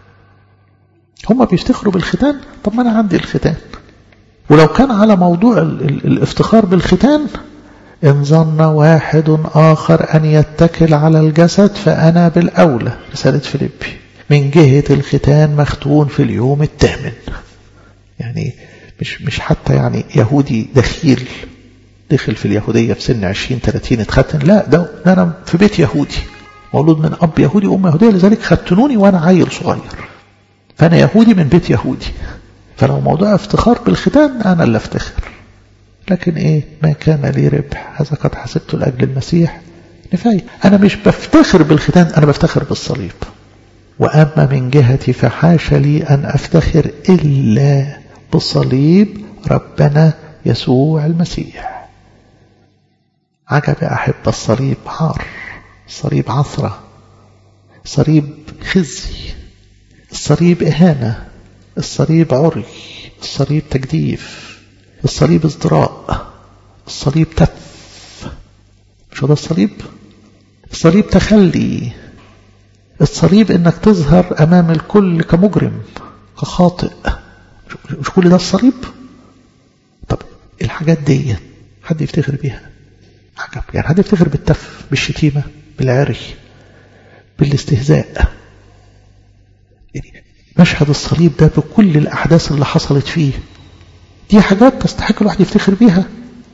هم بيفتخروا بالختان. طب ما أنا عندي الختان. ولو كان على موضوع ال ال الافتخار بالختان، إن ظن واحد آخر أن يتكل على الجسد فأنا بالأولى. رسالة فيليبي. من جهة الختان مختون في اليوم الثامن. يعني مش مش حتى يعني يهودي دخيل دخل في اليهودية في سن عشرين ثلاثين اتختن. لا، ده أنا في بيت يهودي مولود من أب يهودي وأم يهودية، لذلك ختنوني وأنا عيل صغير، فأنا يهودي من بيت يهودي. فلو موضوع افتخار بالختان أنا اللي افتخر. لكن إيه؟ ما كان لي ربح هذا قد حسبته لأجل المسيح نفاية. أنا مش بفتخر بالختان، أنا بفتخر بالصليب. وأما من جهتي فحاش لي أن أفتخر إلا بصليب ربنا يسوع المسيح. عجب أحب الصليب عار، الصليب عثرة، الصليب خزي، الصليب إهانة، الصليب عري، الصليب تجديف، الصليب ازدراء، الصليب تف. مش هذا الصليب؟ الصليب تخلي، الصليب انك تظهر امام الكل كمجرم كخاطئ. مش كل ده الصليب؟ طب الحاجات دي حد يفتخر بيها؟ عجب. يعني حد يفتخر بالتف، بالشتيمة، بالعري، بالاستهزاء؟ يعني مشهد الصليب ده بكل الأحداث اللي حصلت فيه دي حاجات تستحق الواحد يفتخر بيها.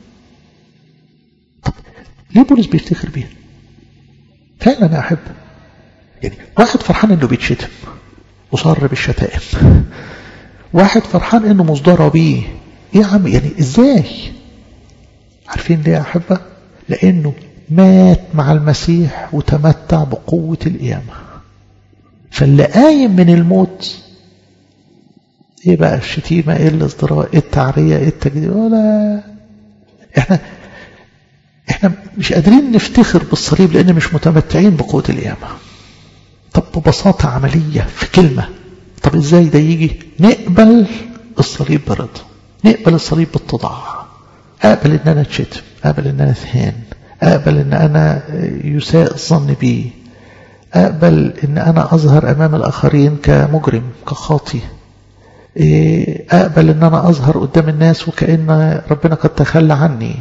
طب ليه بولس بيفتخر بيها؟ فعلا يا أحب، يعني واحد فرحان انه بيتشتم وصار بالشتائم، واحد فرحان انه مصدر بيه. ايه يا عم؟ يعني ازاي؟ عارفين ليه يا أحبة؟ لانه مات مع المسيح وتمتع بقوة القيامة. فاللي قايم من الموت ايه بقى؟ الشتيمة، ايه الازدراء، ايه التعرية، ايه التجديد؟ ولا احنا احنا مش قادرين نفتخر بالصليب لان مش متمتعين بقوة القيامة. طب ببساطة عملية في كلمة، طب ازاي ده يجي؟ نقبل الصليب برضا، نقبل الصليب بالتضاع، اقبل ان انا اتشتم، اقبل ان انا اثهان، اقبل ان انا يساء الظن بي، اقبل ان انا اظهر امام الاخرين كمجرم كخاطي، اقبل ان انا اظهر قدام الناس وكأن ربنا قد تخلى عني.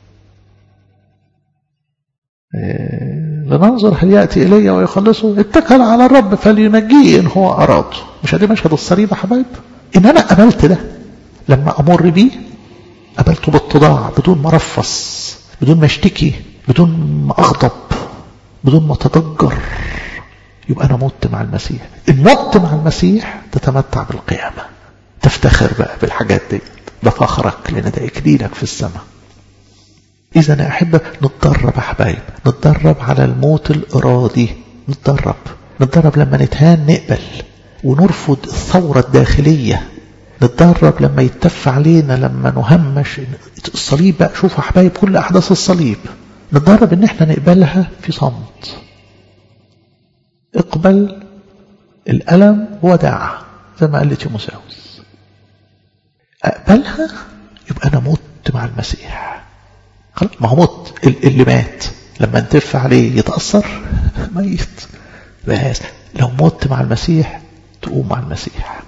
لننظر هل يأتي إلي ويخلصه، اتكل على الرب فلينجيه إن هو أراد. مش هذا مشهد الصليب يا حبايب؟ إن أنا قبلت ده لما أمر بيه، قبلته بالتضاع بدون ما رفص، بدون ما اشتكي، بدون ما أغضب، بدون ما تضجر، يبقى أنا مت مع المسيح. إن مت مع المسيح تتمتع بالقيامة، تفتخر بقى بالحاجات دي، ده فخرك لأن ده إكليلك في السماء. إذا أنا أحب نتدرب يا حبايب، نتدرب على الموت الإرادي، نتدرب نتدرب لما نتهان نقبل ونرفض الثورة الداخلية، نتدرب لما يتف علينا، لما نهمش. الصليب بقى، شوفوا حبايب كل أحداث الصليب نتدرب ان احنا نقبلها في صمت. اقبل الألم وداعة زي ما قال تيموثاوس. اقبلها يبقى انا مت مع المسيح. خلاص، ما هو مت. اللي مات لما نتف عليه يتأثر ميت. بس لو مت مع المسيح تقوم مع المسيح.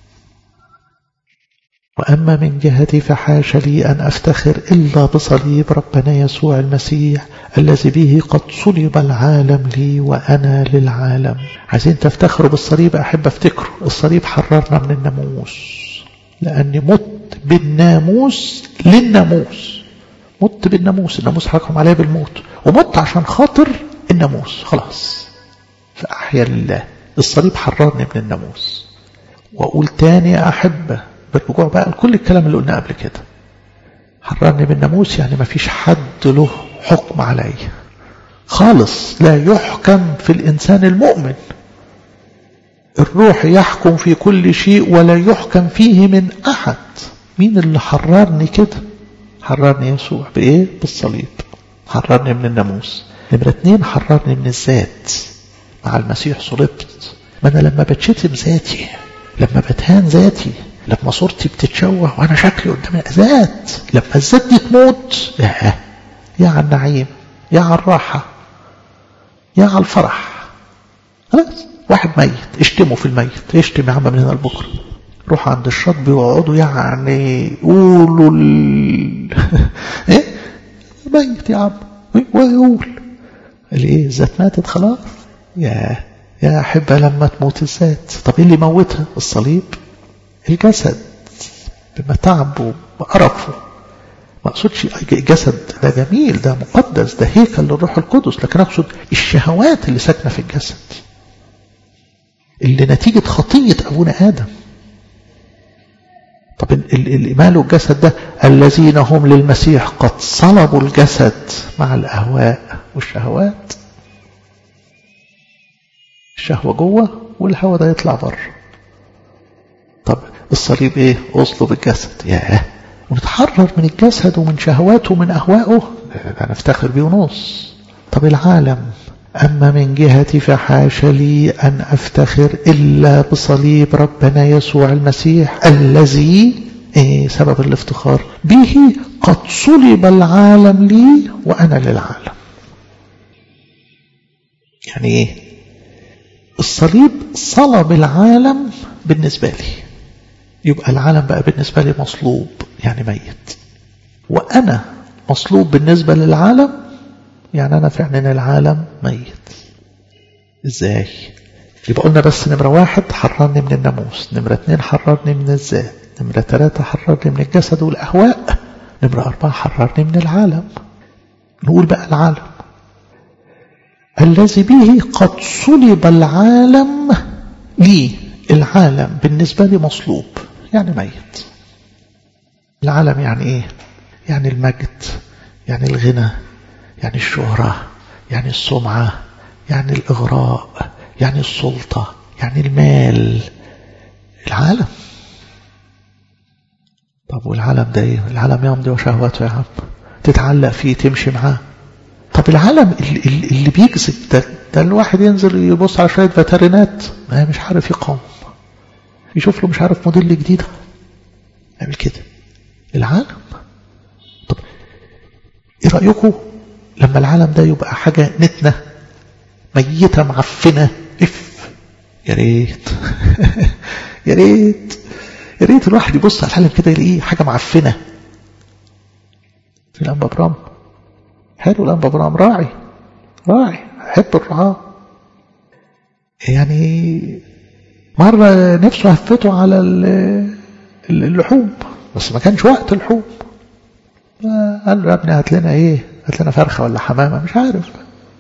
وأما من جهتي فحاش لي أن أفتخر إلا بصليب ربنا يسوع المسيح الذي به قد صلب العالم لي وأنا للعالم. عايزين تفتخروا بالصليب؟ أحب أفتكروا الصليب حررنا من الناموس، لأني مت بالناموس للناموس. مت بالناموس، الناموس حكم عليه بالموت، ومت عشان خاطر الناموس. خلاص، فأحيا لله. الصليب حررني من الناموس. وأقول تاني يا أحبة بالرجوع بقى لكل الكلام اللي قلنا قبل كده، حررني من الناموس يعني ما فيش حد له حكم علي خالص. لا يحكم في الإنسان المؤمن. الروح يحكم في كل شيء ولا يحكم فيه من أحد. مين اللي حررني كده؟ حررني يسوع. بإيه؟ بالصليب. حررني من الناموس. نمرة اتنين، حررني من الذات. مع المسيح صلبت. ما أنا لما بتشتم ذاتي، لما بتهان ذاتي، لما صورتي بتتشوه وانا شكلي قدام ذات، لما الذات دي تموت، يا يا على النعيم، يا على الراحه، يا على الفرح. خلاص، واحد ميت اشتموا في الميت. اشتم يا عم من هنا لبكره. روح عند الشط بيقعدوا يعني يقولوا ال... ايه ميت يا عم، ويقول الايه الذات ماتت خلاص. يا يا احبه لما تموت الذات. طب ايه اللي موتها؟ الصليب. الجسد بمتعبه وقرفه. ما اقصدش الجسد ده جميل، ده مقدس، ده هيكل للروح القدس، لكن اقصد الشهوات اللي ساكنه في الجسد، اللي نتيجه خطيه ابونا ادم. طب اللي ماله الجسد ده؟ الذين هم للمسيح قد صلبوا الجسد مع الاهواء والشهوات. الشهوه جوه والهوى ده يطلع بره. طب الصليب ايه؟ اصلب الجسد. ياه، ونتحرر من الجسد ومن شهواته ومن اهوائه، نفتخر بيه ونص. طب العالم، اما من جهتي فحاش لي ان افتخر الا بصليب ربنا يسوع المسيح الذي ايه سبب الافتخار؟ به قد صلب العالم لي وانا للعالم. يعني ايه؟ الصليب صلب العالم بالنسبه لي، يبقى العالم بقى بالنسبة لي مصلوب، يعني ميت. وأنا مصلوب بالنسبة للعالم، يعني أنا فعلا العالم ميت. إزاي؟ يبقى قلنا بس نمرة واحد حررني من الناموس، نمرة اتنين حررني من الذات، نمرة ثلاثة حررني من الجسد والأهواء، نمرة أربعة حررني من العالم. نقول بقى العالم الذي به قد صلب العالم لي. العالم بالنسبة لي مصلوب، يعني ميت. العالم يعني ايه؟ يعني المجد، يعني الغنى، يعني الشهرة، يعني السمعة، يعني الإغراء، يعني السلطة، يعني المال. العالم. طب والعالم ده ايه؟ العالم يمضي وشهوته يا عم، تتعلق فيه تمشي معاه. طب العالم اللي, اللي بيكذب ده, ده الواحد ينزل يبص على شوية فيترينات ما مش عارف يقاوم، يشوف له مش عارف موديل جديد يعمل كده. العالم. طب ايه رأيكم لما العالم ده يبقى حاجة نتنة ميتة معفنة؟ اف يا ريت يا ريت يا ريت الواحد يبص على العالم كده يلاقيه حاجة معفنة. في الأنبا برام حلو، الأنبا برام راعي راعي حب الرعاة. يعني مرة نفسه هفته على اللحوم بس ما كانش وقت اللحوم، قال له يا ابني هات لنا ايه، هات لنا فرخة ولا حمامة مش عارف.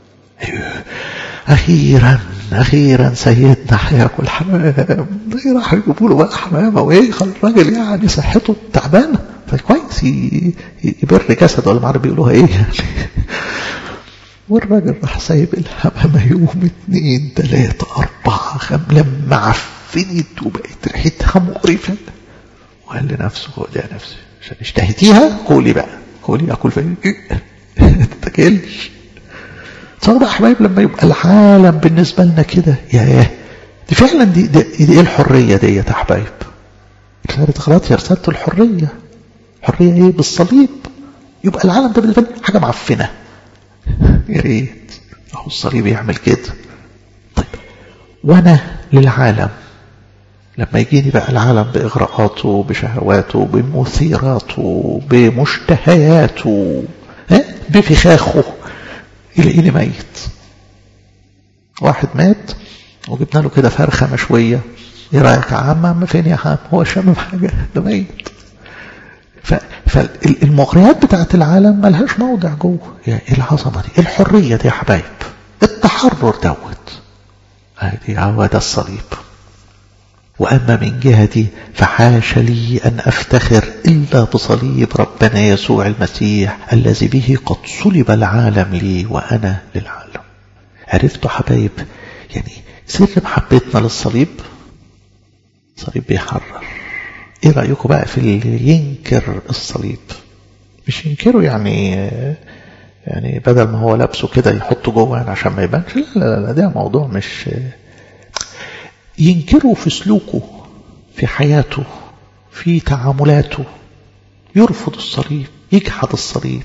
أخيرا أخيرا سيدنا هياكل حمام، راح يجيبوا له بقى حمامة وإيه. خلي الراجل يعني صحته تعبانة فكويس يبر جسد ولا معرف بيقولوها إيه يعني. والراجل راح سايب الحمامة يوم اتنين تلاتة أربعة خم لما عفنت وبقت ريحتها مقرفة. وقال لنفسه خد يا نفسي عشان اشتهيتيها كولي بقى، كولي أكل فين ما تتاكلش. صار بقى حبايب لما يبقى العالم بالنسبة لنا كده، ياه دي فعلا دي, دي, دي ايه الحرية دي يا حبايب؟ رسالة غلاطيا رسالة الحرية. حرية ايه؟ بالصليب. يبقى العالم ده بالنسبة لنا حاجة معفنة، يا ريت اهو الصليب يعمل كده. طيب وانا للعالم لما يجيني بقى العالم بإغراءاته بشهواته بمثيراته بمشتهياته بفخاخه، يلاقيني ميت. واحد مات وجبنا له كده فرخة مشوية، ايه رأيك يا عم؟ عم فين يا عم؟ هو شامم حاجة؟ ده ميت. فالمغريات بتاعت العالم ملهاش موضع جوه. يعني ايه العظمة دي؟ ايه الحرية دي يا حبايب؟ التحرر دوت هذه عواد الصليب. وأما من جهتي فحاش لي أن أفتخر إلا بصليب ربنا يسوع المسيح الذي به قد صلب العالم لي وأنا للعالم. عرفتوا حبايب يعني سر محبتنا للصليب؟ الصليب بيحرر. ايه رأيكم بقى في اللي ينكر الصليب؟ مش ينكره يعني يعني بدل ما هو لابسه كده يحطه جوه يعني عشان ما يبانش، لا لا لا، ده موضوع مش ينكره في سلوكه في حياته في تعاملاته، يرفض الصليب يجحد الصليب.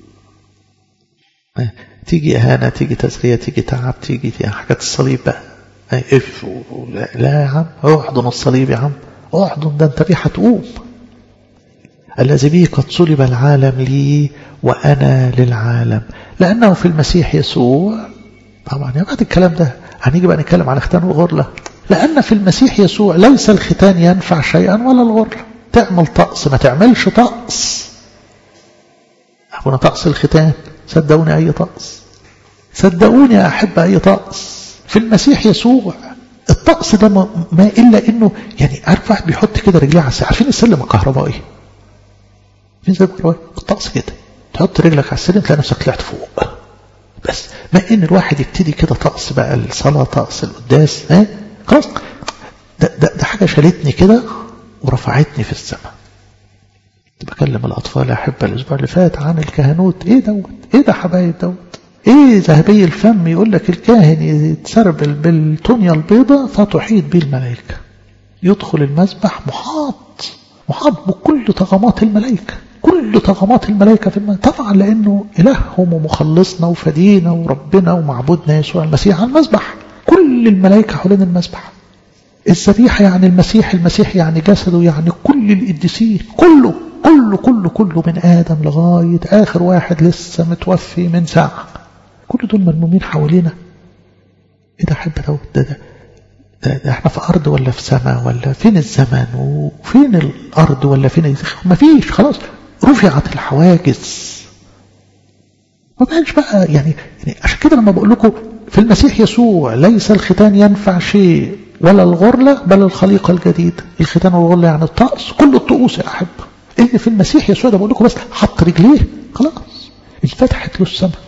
تيجي إهانة تيجي تسرية تيجي تعب تيجي حاجات الصليب بقى اف لا, لا يا عم احضن الصليب يا عم احضن، ده انت بيه هتقوم. الذي به قد صلب العالم لي وأنا للعالم لأنه في المسيح يسوع. طبعا يا بعد الكلام ده هنيجي بقى نتكلم عن ختان الغرلة. لأن في المسيح يسوع ليس الختان ينفع شيئا ولا الغرلة. تعمل طقس ما تعملش طقس، أبونا طقس الختان صدقوني أي طقس، صدقوني يا أحب أي طقس في المسيح يسوع. الطقس ده ما إلا إنه يعني عارف واحد بيحط كده رجليه على السلم. عارفين السلم الكهربائي؟ فين زي الكهربائي؟ الطقس كده تحط رجلك على السلم تلاقي نفسك طلعت فوق. بس ما إن الواحد يبتدي كده طقس بقى الصلاة طقس القداس ها خلاص ده, ده, ده حاجة شالتني كده ورفعتني في السماء. بكلم الأطفال أحب الأسبوع اللي فات عن الكهنوت. إيه دوت؟ إيه ده حبايب دوت؟ إيه ذهبي الفم يقول لك الكاهن يتسربل بالتونيا البيضاء فتحيط به الملائكة، يدخل المسبح محاط محاط بكل طغمات الملائكة، كل طغمات الملائكة في المسبح طبعا لأنه إلههم ومخلصنا وفدينا وربنا ومعبودنا يسوع المسيح على المسبح، كل الملائكة حولين المسبح. الذبيحة يعني المسيح، المسيح يعني جسده، يعني كل القديسين كله كله كله كله من آدم لغاية آخر واحد لسه متوفي من ساعة، كل دول ملمومين حوالينا. إيه ده حب ده ده, ده, ده, ده احنا في أرض ولا في سماء ولا فين الزمن وفين الأرض ولا فين؟ ما فيش خلاص رفعت الحواجز ما بقاش بقى يعني, يعني عشان كده لما بقول لكم في المسيح يسوع ليس الختان ينفع شيء ولا الغرلة بل الخليقة الجديدة. الختان والغرلة يعني الطقس كل الطقوس يا أحب اللي في المسيح يسوع ده بقول لكم بس حط رجليه خلاص انفتحت له السماء.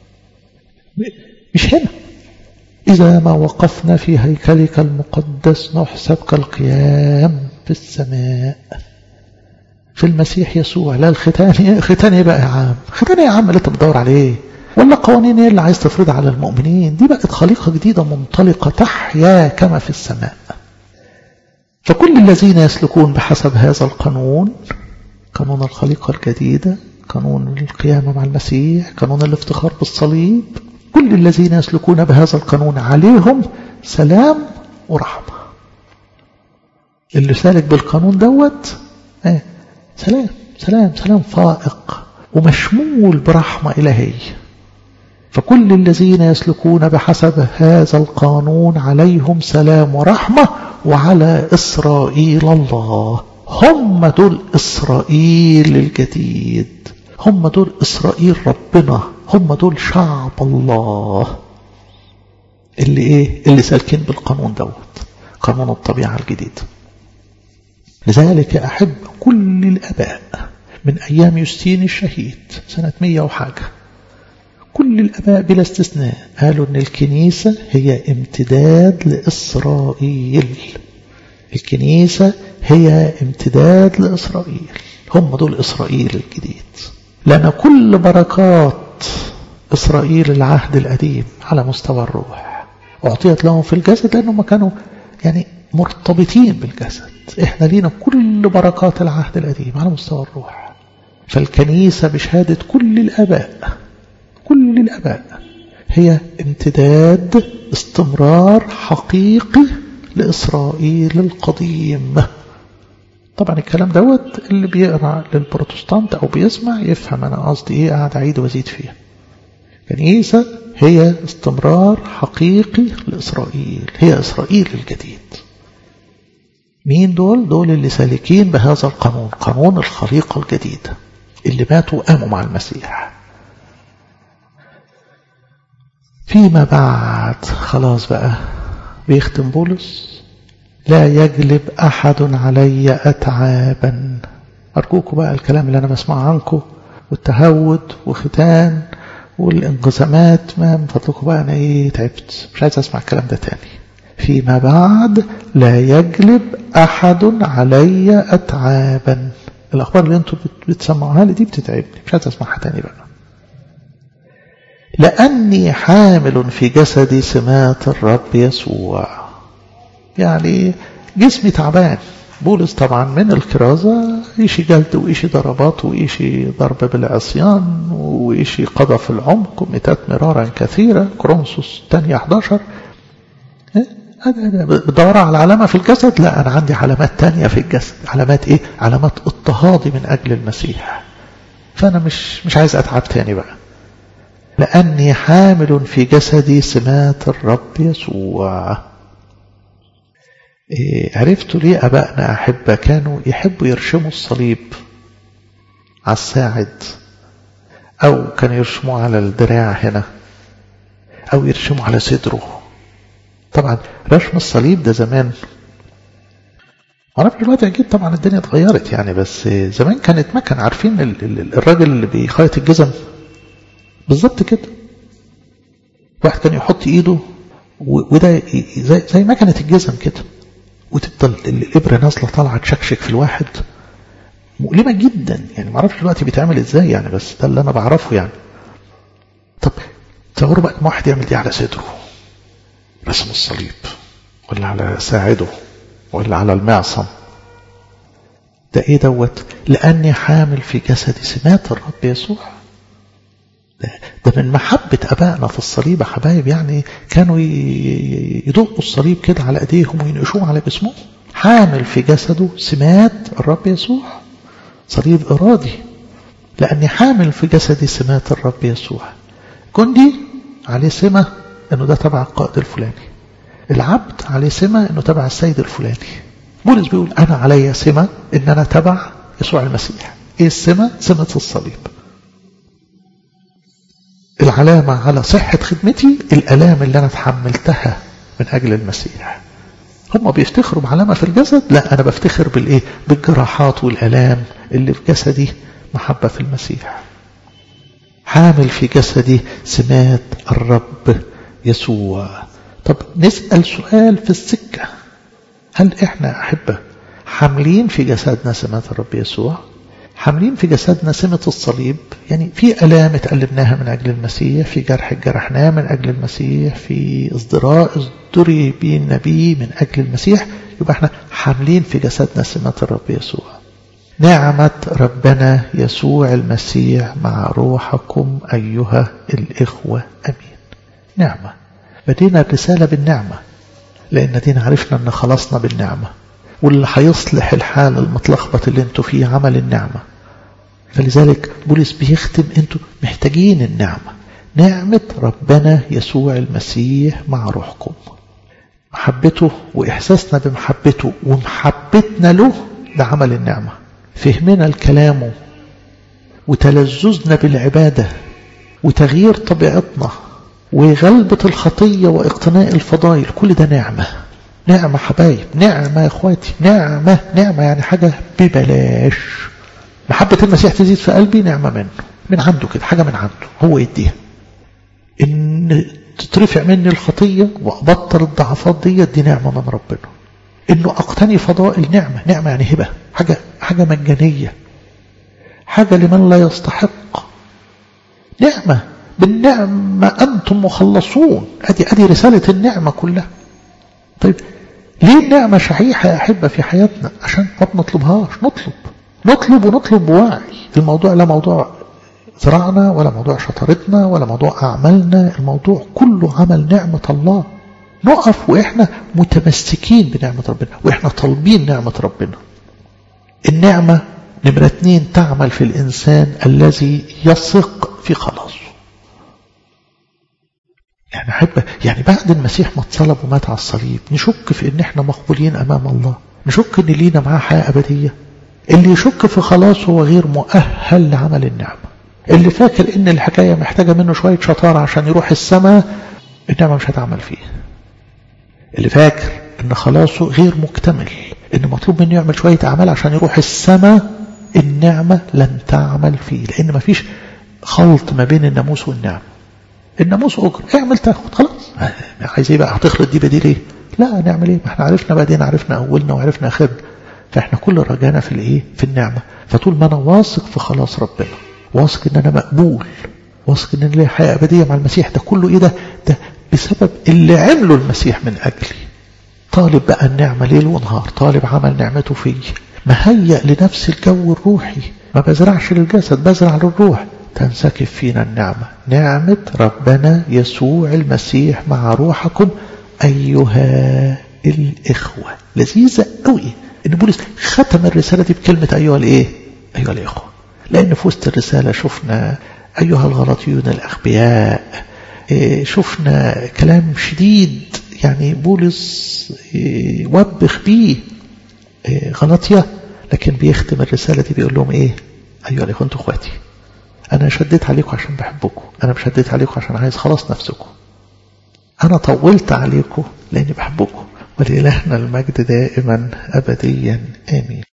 مش هنا إذا ما وقفنا في هيكلك المقدس نحسب كالقيام في السماء. في المسيح يسوع لا الختان. ختان ايه بقى يا عم؟ ختان ايه يا عم اللي انت بتدور عليه؟ ولا قوانين ايه اللي عايز تفرضها على المؤمنين؟ دي بقت خليقة جديدة منطلقة تحيا كما في السماء. فكل الذين يسلكون بحسب هذا القانون، قانون الخليقة الجديدة، قانون القيامة مع المسيح، قانون الافتخار بالصليب، كل الذين يسلكون بهذا القانون عليهم سلام ورحمة. اللي سالك بالقانون دوت ايه سلام سلام سلام فائق ومشمول برحمة إلهية. فكل الذين يسلكون بحسب هذا القانون عليهم سلام ورحمة وعلى إسرائيل الله. هم دول إسرائيل الجديد، هم دول إسرائيل ربنا، هم دول شعب الله اللي إيه اللي سالكين بالقانون دوت، قانون الطبيعة الجديد. لذلك أحب كل الأباء من أيام يوستين الشهيد سنة مية وحاجة، كل الأباء بلا استثناء قالوا أن الكنيسة هي امتداد لإسرائيل. الكنيسة هي امتداد لإسرائيل، هم دول إسرائيل الجديد. لأن كل بركات إسرائيل العهد القديم على مستوى الروح أعطيت لهم في الجسد، لأنهم كانوا يعني مرتبطين بالجسد. إحنا لينا كل بركات العهد القديم على مستوى الروح. فالكنيسة بشهادة كل الآباء كل الآباء هي امتداد استمرار حقيقي لإسرائيل القديم. طبعا الكلام دوت اللي بيقرأ للبروتستانت أو بيسمع يفهم أنا قصدي إيه، قاعد أعيد وأزيد فيها. كنيسة هي استمرار حقيقي لإسرائيل، هي إسرائيل الجديد. مين دول؟ دول اللي سالكين بهذا القانون، قانون الخليقة الجديدة، اللي ماتوا وقاموا مع المسيح. فيما بعد خلاص بقى بيختم بولس: لا يجلب أحد علي أتعابا. أرجوكم بقى الكلام اللي أنا بسمعه عنكم والتهود وختان والانقسامات، ما من فضلكم بقى أنا إيه تعبت، مش عايز أسمع الكلام ده تاني. فيما بعد لا يجلب أحد علي أتعابا. الأخبار اللي أنتم بتسمعوها لي دي بتتعبني، مش عايز أسمعها تاني بقى. لأني حامل في جسدي سمات الرب يسوع. يعني جسمي تعبان. بولس طبعا من الكرازة إيشي جلد وإيشي ضربات وإيشي ضرب بالعصيان وإيشي قضى في العمق ومتات مرارا كثيرة، كورنثوس الثانية أحد عشر. بدور على علامة في الجسد؟ لا، أنا عندي علامات تانية في الجسد. علامات إيه؟ علامات اضطهادي من أجل المسيح. فأنا مش مش عايز أتعب تاني بقى. لأني حامل في جسدي سمات الرب يسوع. إيه عرفتوا ليه أبائنا أحبة كانوا يحبوا يرشموا الصليب على الساعد، أو كانوا يرشموا على الدراع هنا، أو يرشموا على صدره؟ طبعا رشم الصليب ده زمان، أنا دلوقتي أكيد طبعا الدنيا اتغيرت يعني، بس زمان كانت ما كان عارفين الراجل اللي بيخيط الجزم بالظبط كده. واحد كان يحط ايده وده زي, زي ما كانت الجزم كده، وتفضل الابره نازله طالعه تشكشك في الواحد، مؤلمه جدا يعني. ما اعرفش دلوقتي بيتعمل ازاي يعني، بس ده اللي انا بعرفه يعني. طب تصوروا بقى واحد يعمل دي على صدره، رسم الصليب، ولا على ساعده، ولا على المعصم. ده ايه دوت؟ لاني حامل في جسدي سمات الرب يسوع. ده من محبة أبائنا في الصليب يا حبايب. يعني كانوا يدقوا الصليب كده على أيديهم وينقشوه على جسمه. حامل في جسده سمات الرب يسوع، صليب إرادي. لأني حامل في جسدي سمات الرب يسوع. جندي عليه سمة أنه ده تبع القائد الفلاني، العبد عليه سمة أنه تبع السيد الفلاني. بولس بيقول أنا علي سمة أن أنا تبع يسوع المسيح. إيه السمة؟ سمة الصليب. العلامة على صحة خدمتي الآلام اللي أنا تحملتها من أجل المسيح. هم بيفتخروا بعلامة في الجسد، لا أنا بفتخر بالإيه؟ بالجراحات والآلام اللي في جسدي محبة في المسيح. حامل في جسدي سمات الرب يسوع. طب نسأل سؤال في السكة: هل إحنا أحبة حاملين في جسدنا سمات الرب يسوع؟ حاملين في جسدنا سمة الصليب؟ يعني في ألام اتألمناها من أجل المسيح، في جرح جرحناه من أجل المسيح، في ازدراء ازدري بينا بيه من أجل المسيح. يبقى احنا حاملين في جسدنا سمة الرب يسوع. نعمة ربنا يسوع المسيح مع روحكم أيها الإخوة أمين. نعمة. بدينا الرسالة بالنعمة، لأن دينا عرفنا أن خلصنا بالنعمة، واللي هيصلح الحال المتلخبط اللي انتوا فيه عمل النعمة. فلذلك بولس بيختم: انتوا محتاجين النعمة. نعمة ربنا يسوع المسيح مع روحكم. محبته وإحساسنا بمحبته ومحبتنا له ده عمل النعمة. فهمنا لكلامه وتلذذنا بالعبادة وتغيير طبيعتنا وغلبة الخطية واقتناء الفضائل، كل ده نعمة. نعمة حبايب، نعمة يا اخواتي، نعمة نعمة يعني حاجة ببلاش. محبة المسيح تزيد في قلبي، نعمة منه، من عنده كده، حاجة من عنده هو يديها. ان تترفع مني الخطية وابطل الضعفات دي، دي نعمة من ربنا. انه اقتني فضائل نعمة. نعمة يعني هبة، حاجة حاجة مجانية، حاجة لمن لا يستحق. نعمة، بالنعمة أنتم مخلصون. أدي أدي رسالة النعمة كلها. طيب ليه النعمة شحيحة يا أحبة في حياتنا؟ عشان ما بنطلبهاش. نطلب نطلب ونطلب بوعي. الموضوع لا موضوع زرعنا ولا موضوع شطارتنا ولا موضوع أعمالنا، الموضوع كله عمل نعمة الله. نقف وإحنا متمسكين بنعمة ربنا وإحنا طالبين نعمة ربنا. النعمة نمرة اتنين تعمل في الإنسان الذي يثق في خلاصه. يعني أحبة، يعني بعد المسيح ما اتصلب ومات على الصليب نشك في إن إحنا مقبولين أمام الله، نشك إن لينا معاه حياة أبدية. اللي يشك في خلاصه هو غير مؤهل لعمل النعمة. اللي فاكر إن الحكاية محتاجة منه شوية شطارة عشان يروح السماء، النعمة مش هتعمل فيه. اللي فاكر إن خلاصه غير مكتمل، إن مطلوب منه يعمل شوية أعمال عشان يروح السماء، النعمة لن تعمل فيه، لأن ما فيش خلط ما بين الناموس والنعمة. الناموس أجر، اعمل تاخد خلاص. عايز ايه بقى؟ هتخلط دي بدي ليه؟ لا، نعمل ايه؟ ما احنا عرفنا بعدين، عرفنا أولنا وعرفنا آخرنا. فاحنا كل رجانا في الايه؟ في النعمة. فطول ما أنا واثق في خلاص ربنا، واثق إن أنا مقبول، واثق إن أنا لي حياة أبدية مع المسيح، ده كله إيه ده؟ ده بسبب اللي عمله المسيح من أجلي. طالب بقى النعمة ليل ونهار، طالب عمل نعمته فيه، مهيأ لنفس الجو الروحي، ما بزرعش للجسد، بزرع للروح. تنسكب فينا النعمة، نعمة ربنا يسوع المسيح مع روحكم أيها الإخوة. لذيذة قوي إن بولس ختم الرسالة دي بكلمة أيها الإيه؟ أيها الإخوة. لأن في وسط الرسالة شفنا أيها الغلاطيون الأغبياء، شفنا كلام شديد يعني بولس وبخ بيه غلاطيا، لكن بيختم الرسالة دي بيقول لهم إيه؟ أيها الإخوة أنتوا أخواتي، أنا شديت عليكم عشان بحبكم، أنا مش شديت عليكم عشان عايز خلاص نفسكم، أنا طولت عليكم لأني بحبكم، ولإلهنا المجد دائما أبديا آمين.